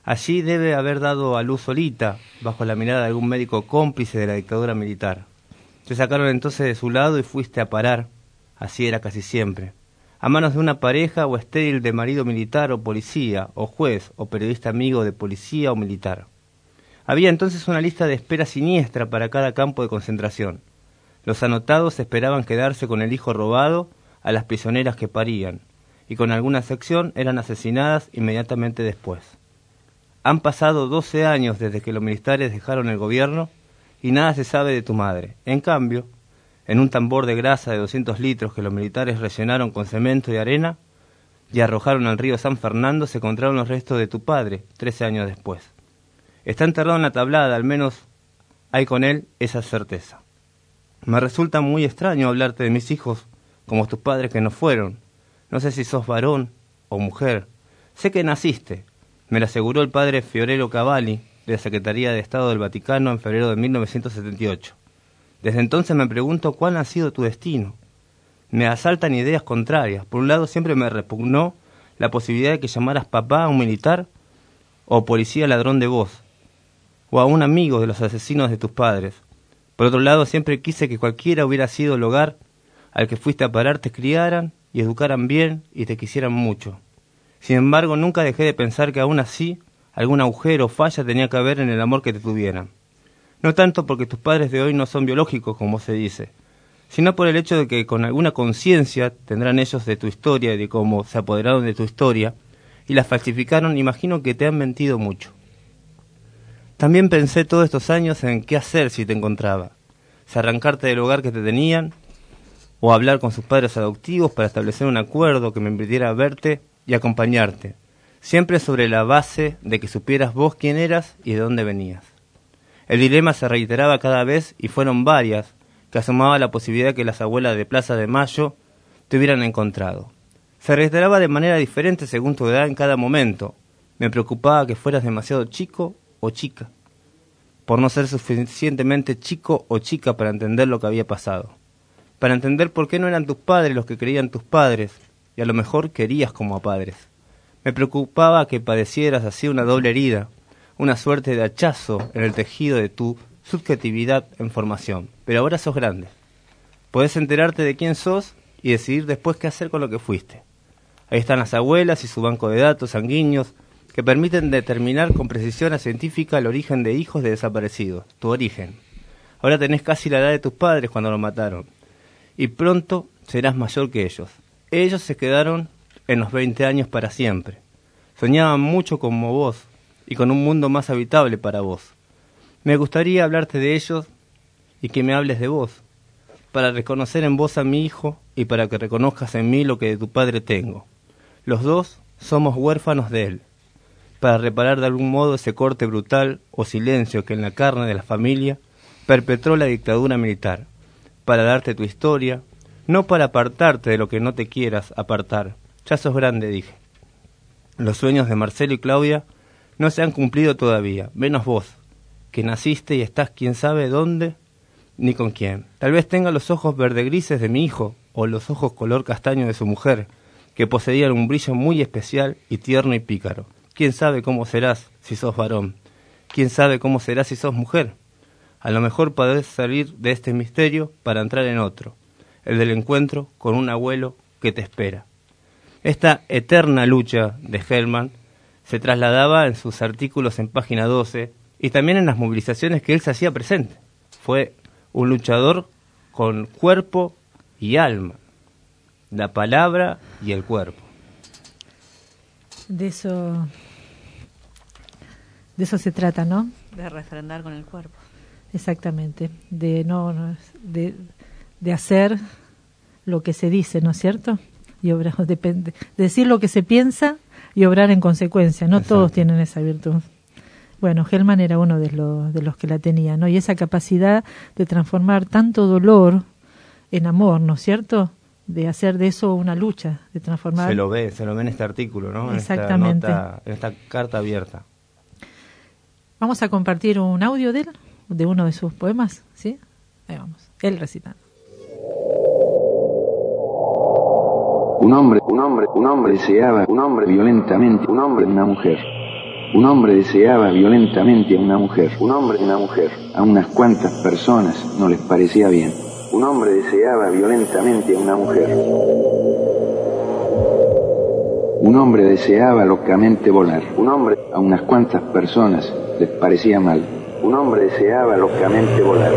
Allí debe haber dado a luz solita, bajo la mirada de algún médico cómplice de la dictadura militar. Te sacaron entonces de su lado y fuiste a parar, así era casi siempre, a manos de una pareja o estéril de marido militar o policía, o juez o periodista amigo de policía o militar. Había entonces una lista de espera siniestra para cada campo de concentración. Los anotados esperaban quedarse con el hijo robado a las prisioneras que parían, y con alguna sección eran asesinadas inmediatamente después. Han pasado doce años desde que los militares dejaron el gobierno y nada se sabe de tu madre. En cambio, en un tambor de grasa de doscientos litros que los militares rellenaron con cemento y arena y arrojaron al río San Fernando, se encontraron los restos de tu padre, trece años después. Está enterrado en la tablada, al menos hay con él esa certeza. Me resulta muy extraño hablarte de mis hijos como tus padres que no fueron. No sé si sos varón o mujer. Sé que naciste. Me lo aseguró el padre Fiorello Cavalli, de la Secretaría de Estado del Vaticano, en febrero de mil novecientos setenta y ocho. Desde entonces me pregunto cuál ha sido tu destino. Me asaltan ideas contrarias. Por un lado, siempre me repugnó la posibilidad de que llamaras papá a un militar o policía ladrón de voz, o a un amigo de los asesinos de tus padres. Por otro lado, siempre quise que cualquiera hubiera sido el hogar al que fuiste a parar, te criaran y educaran bien y te quisieran mucho. Sin embargo, nunca dejé de pensar que aún así algún agujero o falla tenía que haber en el amor que te tuvieran. No tanto porque tus padres de hoy no son biológicos, como se dice, sino por el hecho de que con alguna conciencia tendrán ellos de tu historia y de cómo se apoderaron de tu historia y la falsificaron. Imagino que te han mentido mucho. También pensé todos estos años en qué hacer si te encontraba, si arrancarte del hogar que te tenían, o hablar con sus padres adoptivos para establecer un acuerdo que me permitiera verte y acompañarte, siempre sobre la base de que supieras vos quién eras y de dónde venías. El dilema se reiteraba cada vez y fueron varias que asomaba la posibilidad que las abuelas de Plaza de Mayo te hubieran encontrado. Se reiteraba de manera diferente según tu edad en cada momento. Me preocupaba que fueras demasiado chico o chica, por no ser suficientemente chico o chica para entender lo que había pasado, para entender por qué no eran tus padres los que creían tus padres, y a lo mejor querías como a padres. Me preocupaba que padecieras así una doble herida, una suerte de hachazo en el tejido de tu subjetividad en formación. Pero ahora sos grande. Podés enterarte de quién sos y decidir después qué hacer con lo que fuiste. Ahí están las abuelas y su banco de datos sanguíneos que permiten determinar con precisión científica el origen de hijos de desaparecidos, tu origen. Ahora tenés casi la edad de tus padres cuando los mataron, y pronto serás mayor que ellos. Ellos se quedaron en los veinte años para siempre. Soñaban mucho como vos, y con un mundo más habitable para vos. Me gustaría hablarte de ellos y que me hables de vos, para reconocer en vos a mi hijo y para que reconozcas en mí lo que de tu padre tengo. Los dos somos huérfanos de él, para reparar de algún modo ese corte brutal o silencio que en la carne de la familia perpetró la dictadura militar, para darte tu historia, no para apartarte de lo que no te quieras apartar. Ya sos grande, dije. Los sueños de Marcelo y Claudia no se han cumplido todavía, menos vos, que naciste y estás quién sabe dónde ni con quién. Tal vez tenga los ojos verde grises de mi hijo o los ojos color castaño de su mujer, que poseían un brillo muy especial y tierno y pícaro. ¿Quién sabe cómo serás si sos varón? ¿Quién sabe cómo serás si sos mujer? A lo mejor podés salir de este misterio para entrar en otro, el del encuentro con un abuelo que te espera. Esta eterna lucha de Hellman se trasladaba en sus artículos en página doce y también en las movilizaciones que él se hacía presente. Fue un luchador con cuerpo y alma, la palabra y el cuerpo. De eso, de eso se trata, ¿no? De refrendar con el cuerpo. Exactamente, de no, no de, de hacer lo que se dice, ¿no es cierto? Y obrar, depende, decir lo que se piensa y obrar en consecuencia. No Exacto. Todos tienen esa virtud. Bueno, Hellman era uno de los de los que la tenía, ¿no? Y esa capacidad de transformar tanto dolor en amor, ¿no es cierto? De hacer de eso una lucha, de transformar. Se lo ve, se lo ve en este artículo, ¿no? Exactamente. En esta, nota, en esta carta abierta. Vamos a compartir un audio de él, de uno de sus poemas, ¿sí? Ahí vamos, él recitando. Un hombre, un hombre, un hombre deseaba, un hombre violentamente, un hombre, una mujer. Un hombre deseaba violentamente a una mujer. Un hombre y una mujer. A unas cuantas personas no les parecía bien. Un hombre deseaba violentamente a una mujer. Un hombre deseaba locamente volar. Un hombre a unas cuantas personas les parecía mal. Un hombre deseaba locamente volar.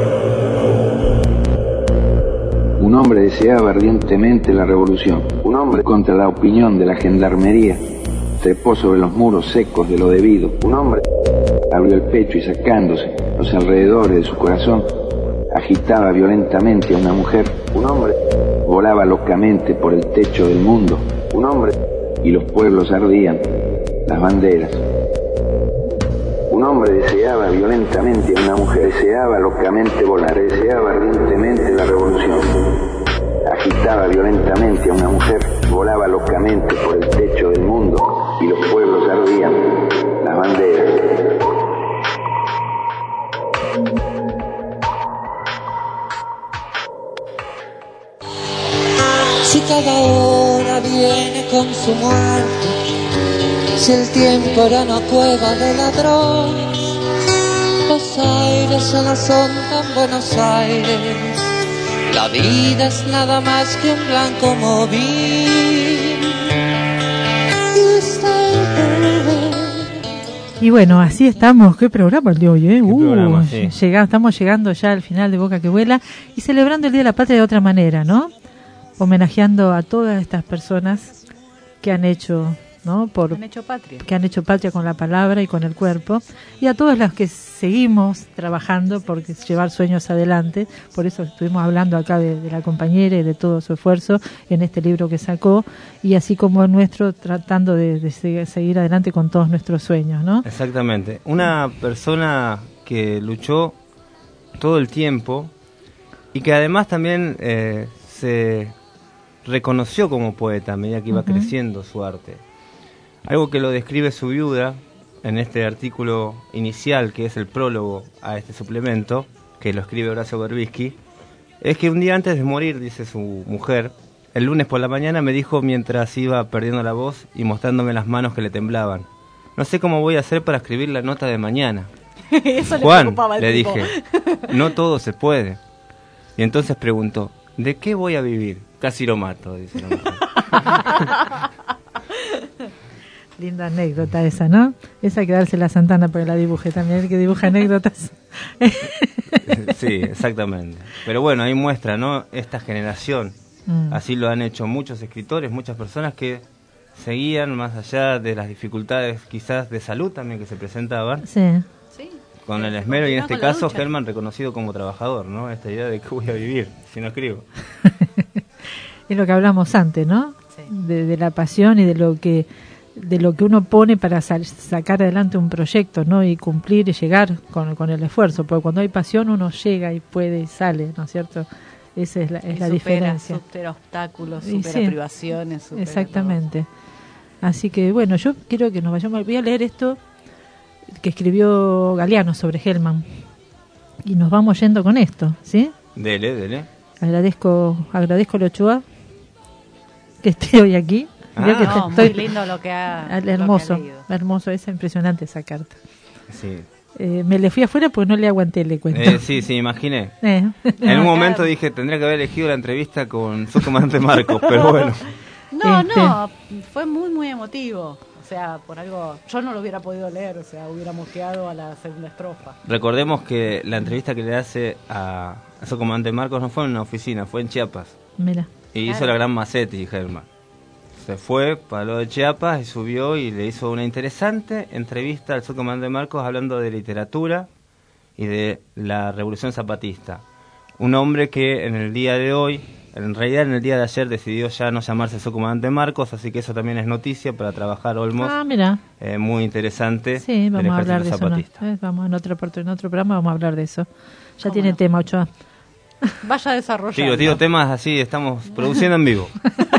Un hombre deseaba ardientemente la revolución. Un hombre, contra la opinión de la gendarmería, trepó sobre los muros secos de lo debido. Un hombre abrió el pecho y, sacándose los alrededores de su corazón, agitaba violentamente a una mujer. Un hombre volaba locamente por el techo del mundo. Un hombre, y los pueblos ardían, las banderas. Un hombre deseaba violentamente a una mujer, deseaba locamente volar, deseaba ardientemente la revolución. Agitaba violentamente a una mujer, volaba locamente por el techo del mundo, y los pueblos ardían, las banderas. Si cada hora viene con su muerte, si el tiempo era una cueva de ladrón, los aires solo son tan Buenos Aires, la vida es nada más que un blanco móvil. Y bueno, así estamos. ¿Qué programa el de hoy, eh? ¿Qué Uh, programa, sí. llega, estamos llegando ya al final de Boca que Vuela y celebrando el Día de la Patria de otra manera, ¿no? Homenajeando a todas estas personas que han hecho, ¿no? Por, Han hecho patria. que han hecho patria con la palabra y con el cuerpo, y a todas las que seguimos trabajando por llevar sueños adelante. Por eso estuvimos hablando acá de, de la compañera y de todo su esfuerzo en este libro que sacó, y así como el nuestro, tratando de, de seguir adelante con todos nuestros sueños, ¿no? Exactamente. Una persona que luchó todo el tiempo y que además también eh, se reconoció como poeta a medida que iba Uh-huh. creciendo su arte. Algo que lo describe su viuda en este artículo inicial, que es el prólogo a este suplemento, que lo escribe Horacio Berbisky, es que un día antes de morir, dice su mujer, el lunes por la mañana me dijo mientras iba perdiendo la voz y mostrándome las manos que le temblaban: no sé cómo voy a hacer para escribir la nota de mañana. Eso le Juan, preocupaba al le tipo. dije, no todo se puede. Y entonces preguntó, ¿de qué voy a vivir? Casi lo mato, dice la mujer. Linda anécdota esa, ¿no? Esa hay que dársela a Santana para que la dibuje también, el que dibuja anécdotas. Sí, exactamente. Pero bueno, ahí muestra, ¿no? Esta generación. Mm. Así lo han hecho muchos escritores, muchas personas que seguían más allá de las dificultades quizás de salud también que se presentaban. Sí. Con el esmero y en este con la caso lucha. Gelman reconocido como trabajador, ¿no? Esta idea de que voy a vivir si no escribo. Es lo que hablamos antes, ¿no? De, de la pasión y de lo que de lo que uno pone para sal- sacar adelante un proyecto, ¿no? Y cumplir y llegar con, con el esfuerzo, porque cuando hay pasión uno llega y puede y sale, ¿no es cierto? Esa es la, es Y la supera, diferencia. supera obstáculos, Y supera sí, privaciones. Supera exactamente. Así que bueno, yo quiero que nos vayamos. Voy a leer esto que escribió Galeano sobre Gelman y nos vamos yendo con esto, ¿sí? Dele, dele. Agradezco, agradezco a Ochoa que esté hoy aquí. Mirá Ah, que no, estoy- muy lindo lo que ha, Ah, lo que ha hermoso, leído. hermoso, es impresionante esa carta. Sí. Eh, me le fui afuera porque no le aguanté, le cuento. Eh, sí, sí, imaginé. Eh. En un momento dije, tendría que haber elegido la entrevista con su comandante Marcos, pero bueno. No, Este- no, fue muy, muy emotivo. O sea, por algo, yo no lo hubiera podido leer, o sea, hubiéramos quedado a la segunda estrofa. Recordemos que la entrevista que le hace a, a su comandante Marcos no fue en una oficina, fue en Chiapas. Mira. Y hizo Claro. la gran Macetti, Gelman. Se fue para lo de Chiapas y subió y le hizo una interesante entrevista al subcomandante Marcos hablando de literatura y de la revolución zapatista. Un hombre que en el día de hoy, en realidad en el día de ayer decidió ya no llamarse subcomandante Marcos, así que eso también es noticia para trabajar Olmos. Ah, mira. Eh, muy interesante. Sí, del vamos a hablar ejército de eso. ¿no? zapatista. Eh, vamos en otro, oportun- en otro programa vamos a hablar de eso. Ya ¿Cómo tiene no? tema, Ochoa. Vaya desarrollando. Tiro, tiro temas así, estamos produciendo en vivo.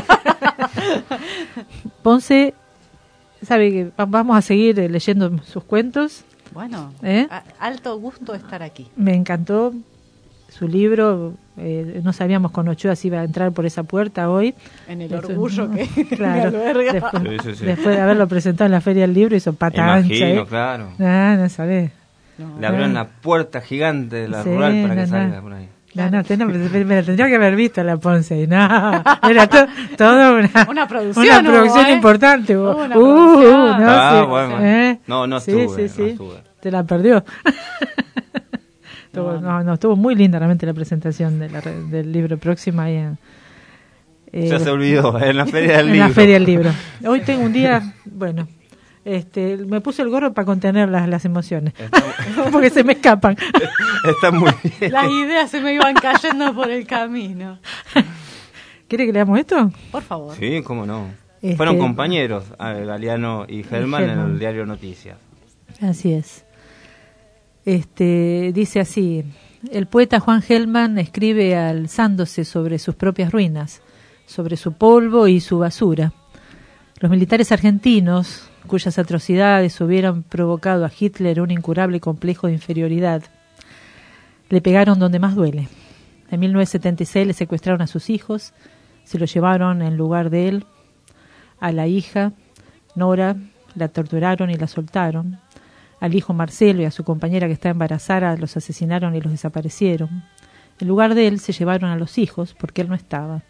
Ponce, sabe que va- vamos a seguir eh, leyendo sus cuentos. Bueno, ¿Eh? a- alto gusto estar aquí. Me encantó su libro, eh, no sabíamos con Ochoa si iba a entrar por esa puerta hoy. En el Eso, orgullo no, que claro, me alberga. después, Sí, sí, sí. después de haberlo presentado en la Feria del Libro, hizo pata Imagino, ancha. ¿eh? claro. Ah, no sabés. No. Le abrieron Ah. la puerta gigante de la Sí, rural para que no, salga no. por ahí. No, no, te- no, me, me la tendría que haber visto la Ponce. No, era to, todo una, Una producción, una hubo, producción ¿eh? importante. Vos. Hubo una Uh, producción. no, Ah, sí, bueno, bueno. ¿eh? No, no Sí, estuve, sí, no sí. estuve. Te la perdió. Estuvo- No, no, no, estuvo muy linda realmente la presentación de la re- del libro próxima ahí en, eh, Ya se olvidó, en la Feria del en Libro. la Feria del Libro. Hoy tengo un día, bueno, este, me puse el gorro para contener las, las emociones, porque se me escapan. Está muy bien. Las ideas se me iban cayendo por el camino. ¿Quiere que leamos esto? Por favor. Sí, cómo no. Este- Fueron compañeros, eh, Galeano y Gelman, en Gelman. el diario Noticias. Así es. Este, dice así: el poeta Juan Gelman escribe alzándose sobre sus propias ruinas, sobre su polvo y su basura. Los militares argentinos, cuyas atrocidades hubieran provocado a Hitler un incurable complejo de inferioridad, le pegaron donde más duele. En mil novecientos setenta y seis le secuestraron a sus hijos, se lo llevaron en lugar de él, a la hija, Nora, la torturaron y la soltaron. Al hijo Marcelo y a su compañera que está embarazada los asesinaron y los desaparecieron. En lugar de él se llevaron a los hijos porque él no estaba.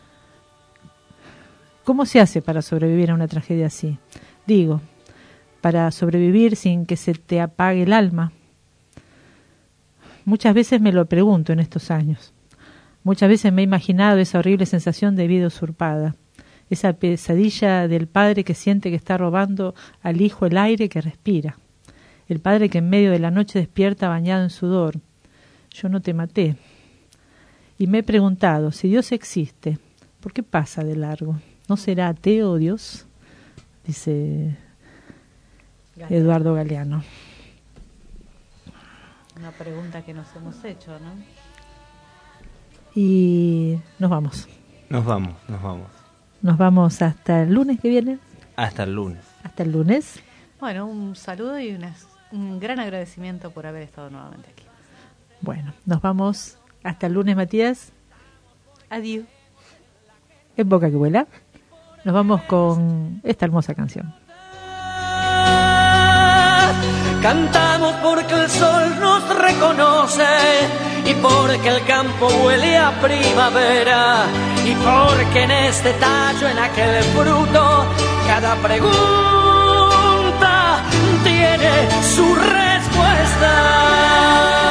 ¿Cómo se hace para sobrevivir a una tragedia así? Digo, para sobrevivir sin que se te apague el alma. Muchas veces me lo pregunto en estos años. Muchas veces me he imaginado esa horrible sensación de vida usurpada. Esa pesadilla del padre que siente que está robando al hijo el aire que respira. El padre que en medio de la noche despierta bañado en sudor. Yo no te maté. Y me he preguntado, si Dios existe, ¿por qué pasa de largo? ¿No será ateo Dios? Dice Eduardo Galeano. Una pregunta que nos hemos hecho, ¿no? Y nos vamos. Nos vamos, nos vamos. Nos vamos hasta el lunes que viene. Hasta el lunes. Hasta el lunes. Bueno, un saludo y unas, un gran agradecimiento por haber estado nuevamente aquí. Bueno, nos vamos hasta el lunes, Matías. Adiós. En Boca que Vuela. Nos vamos con esta hermosa canción. Cantamos porque el sol nos reconoce y porque el campo huele a primavera y porque en este tallo, en aquel fruto, cada pregunta tiene su respuesta.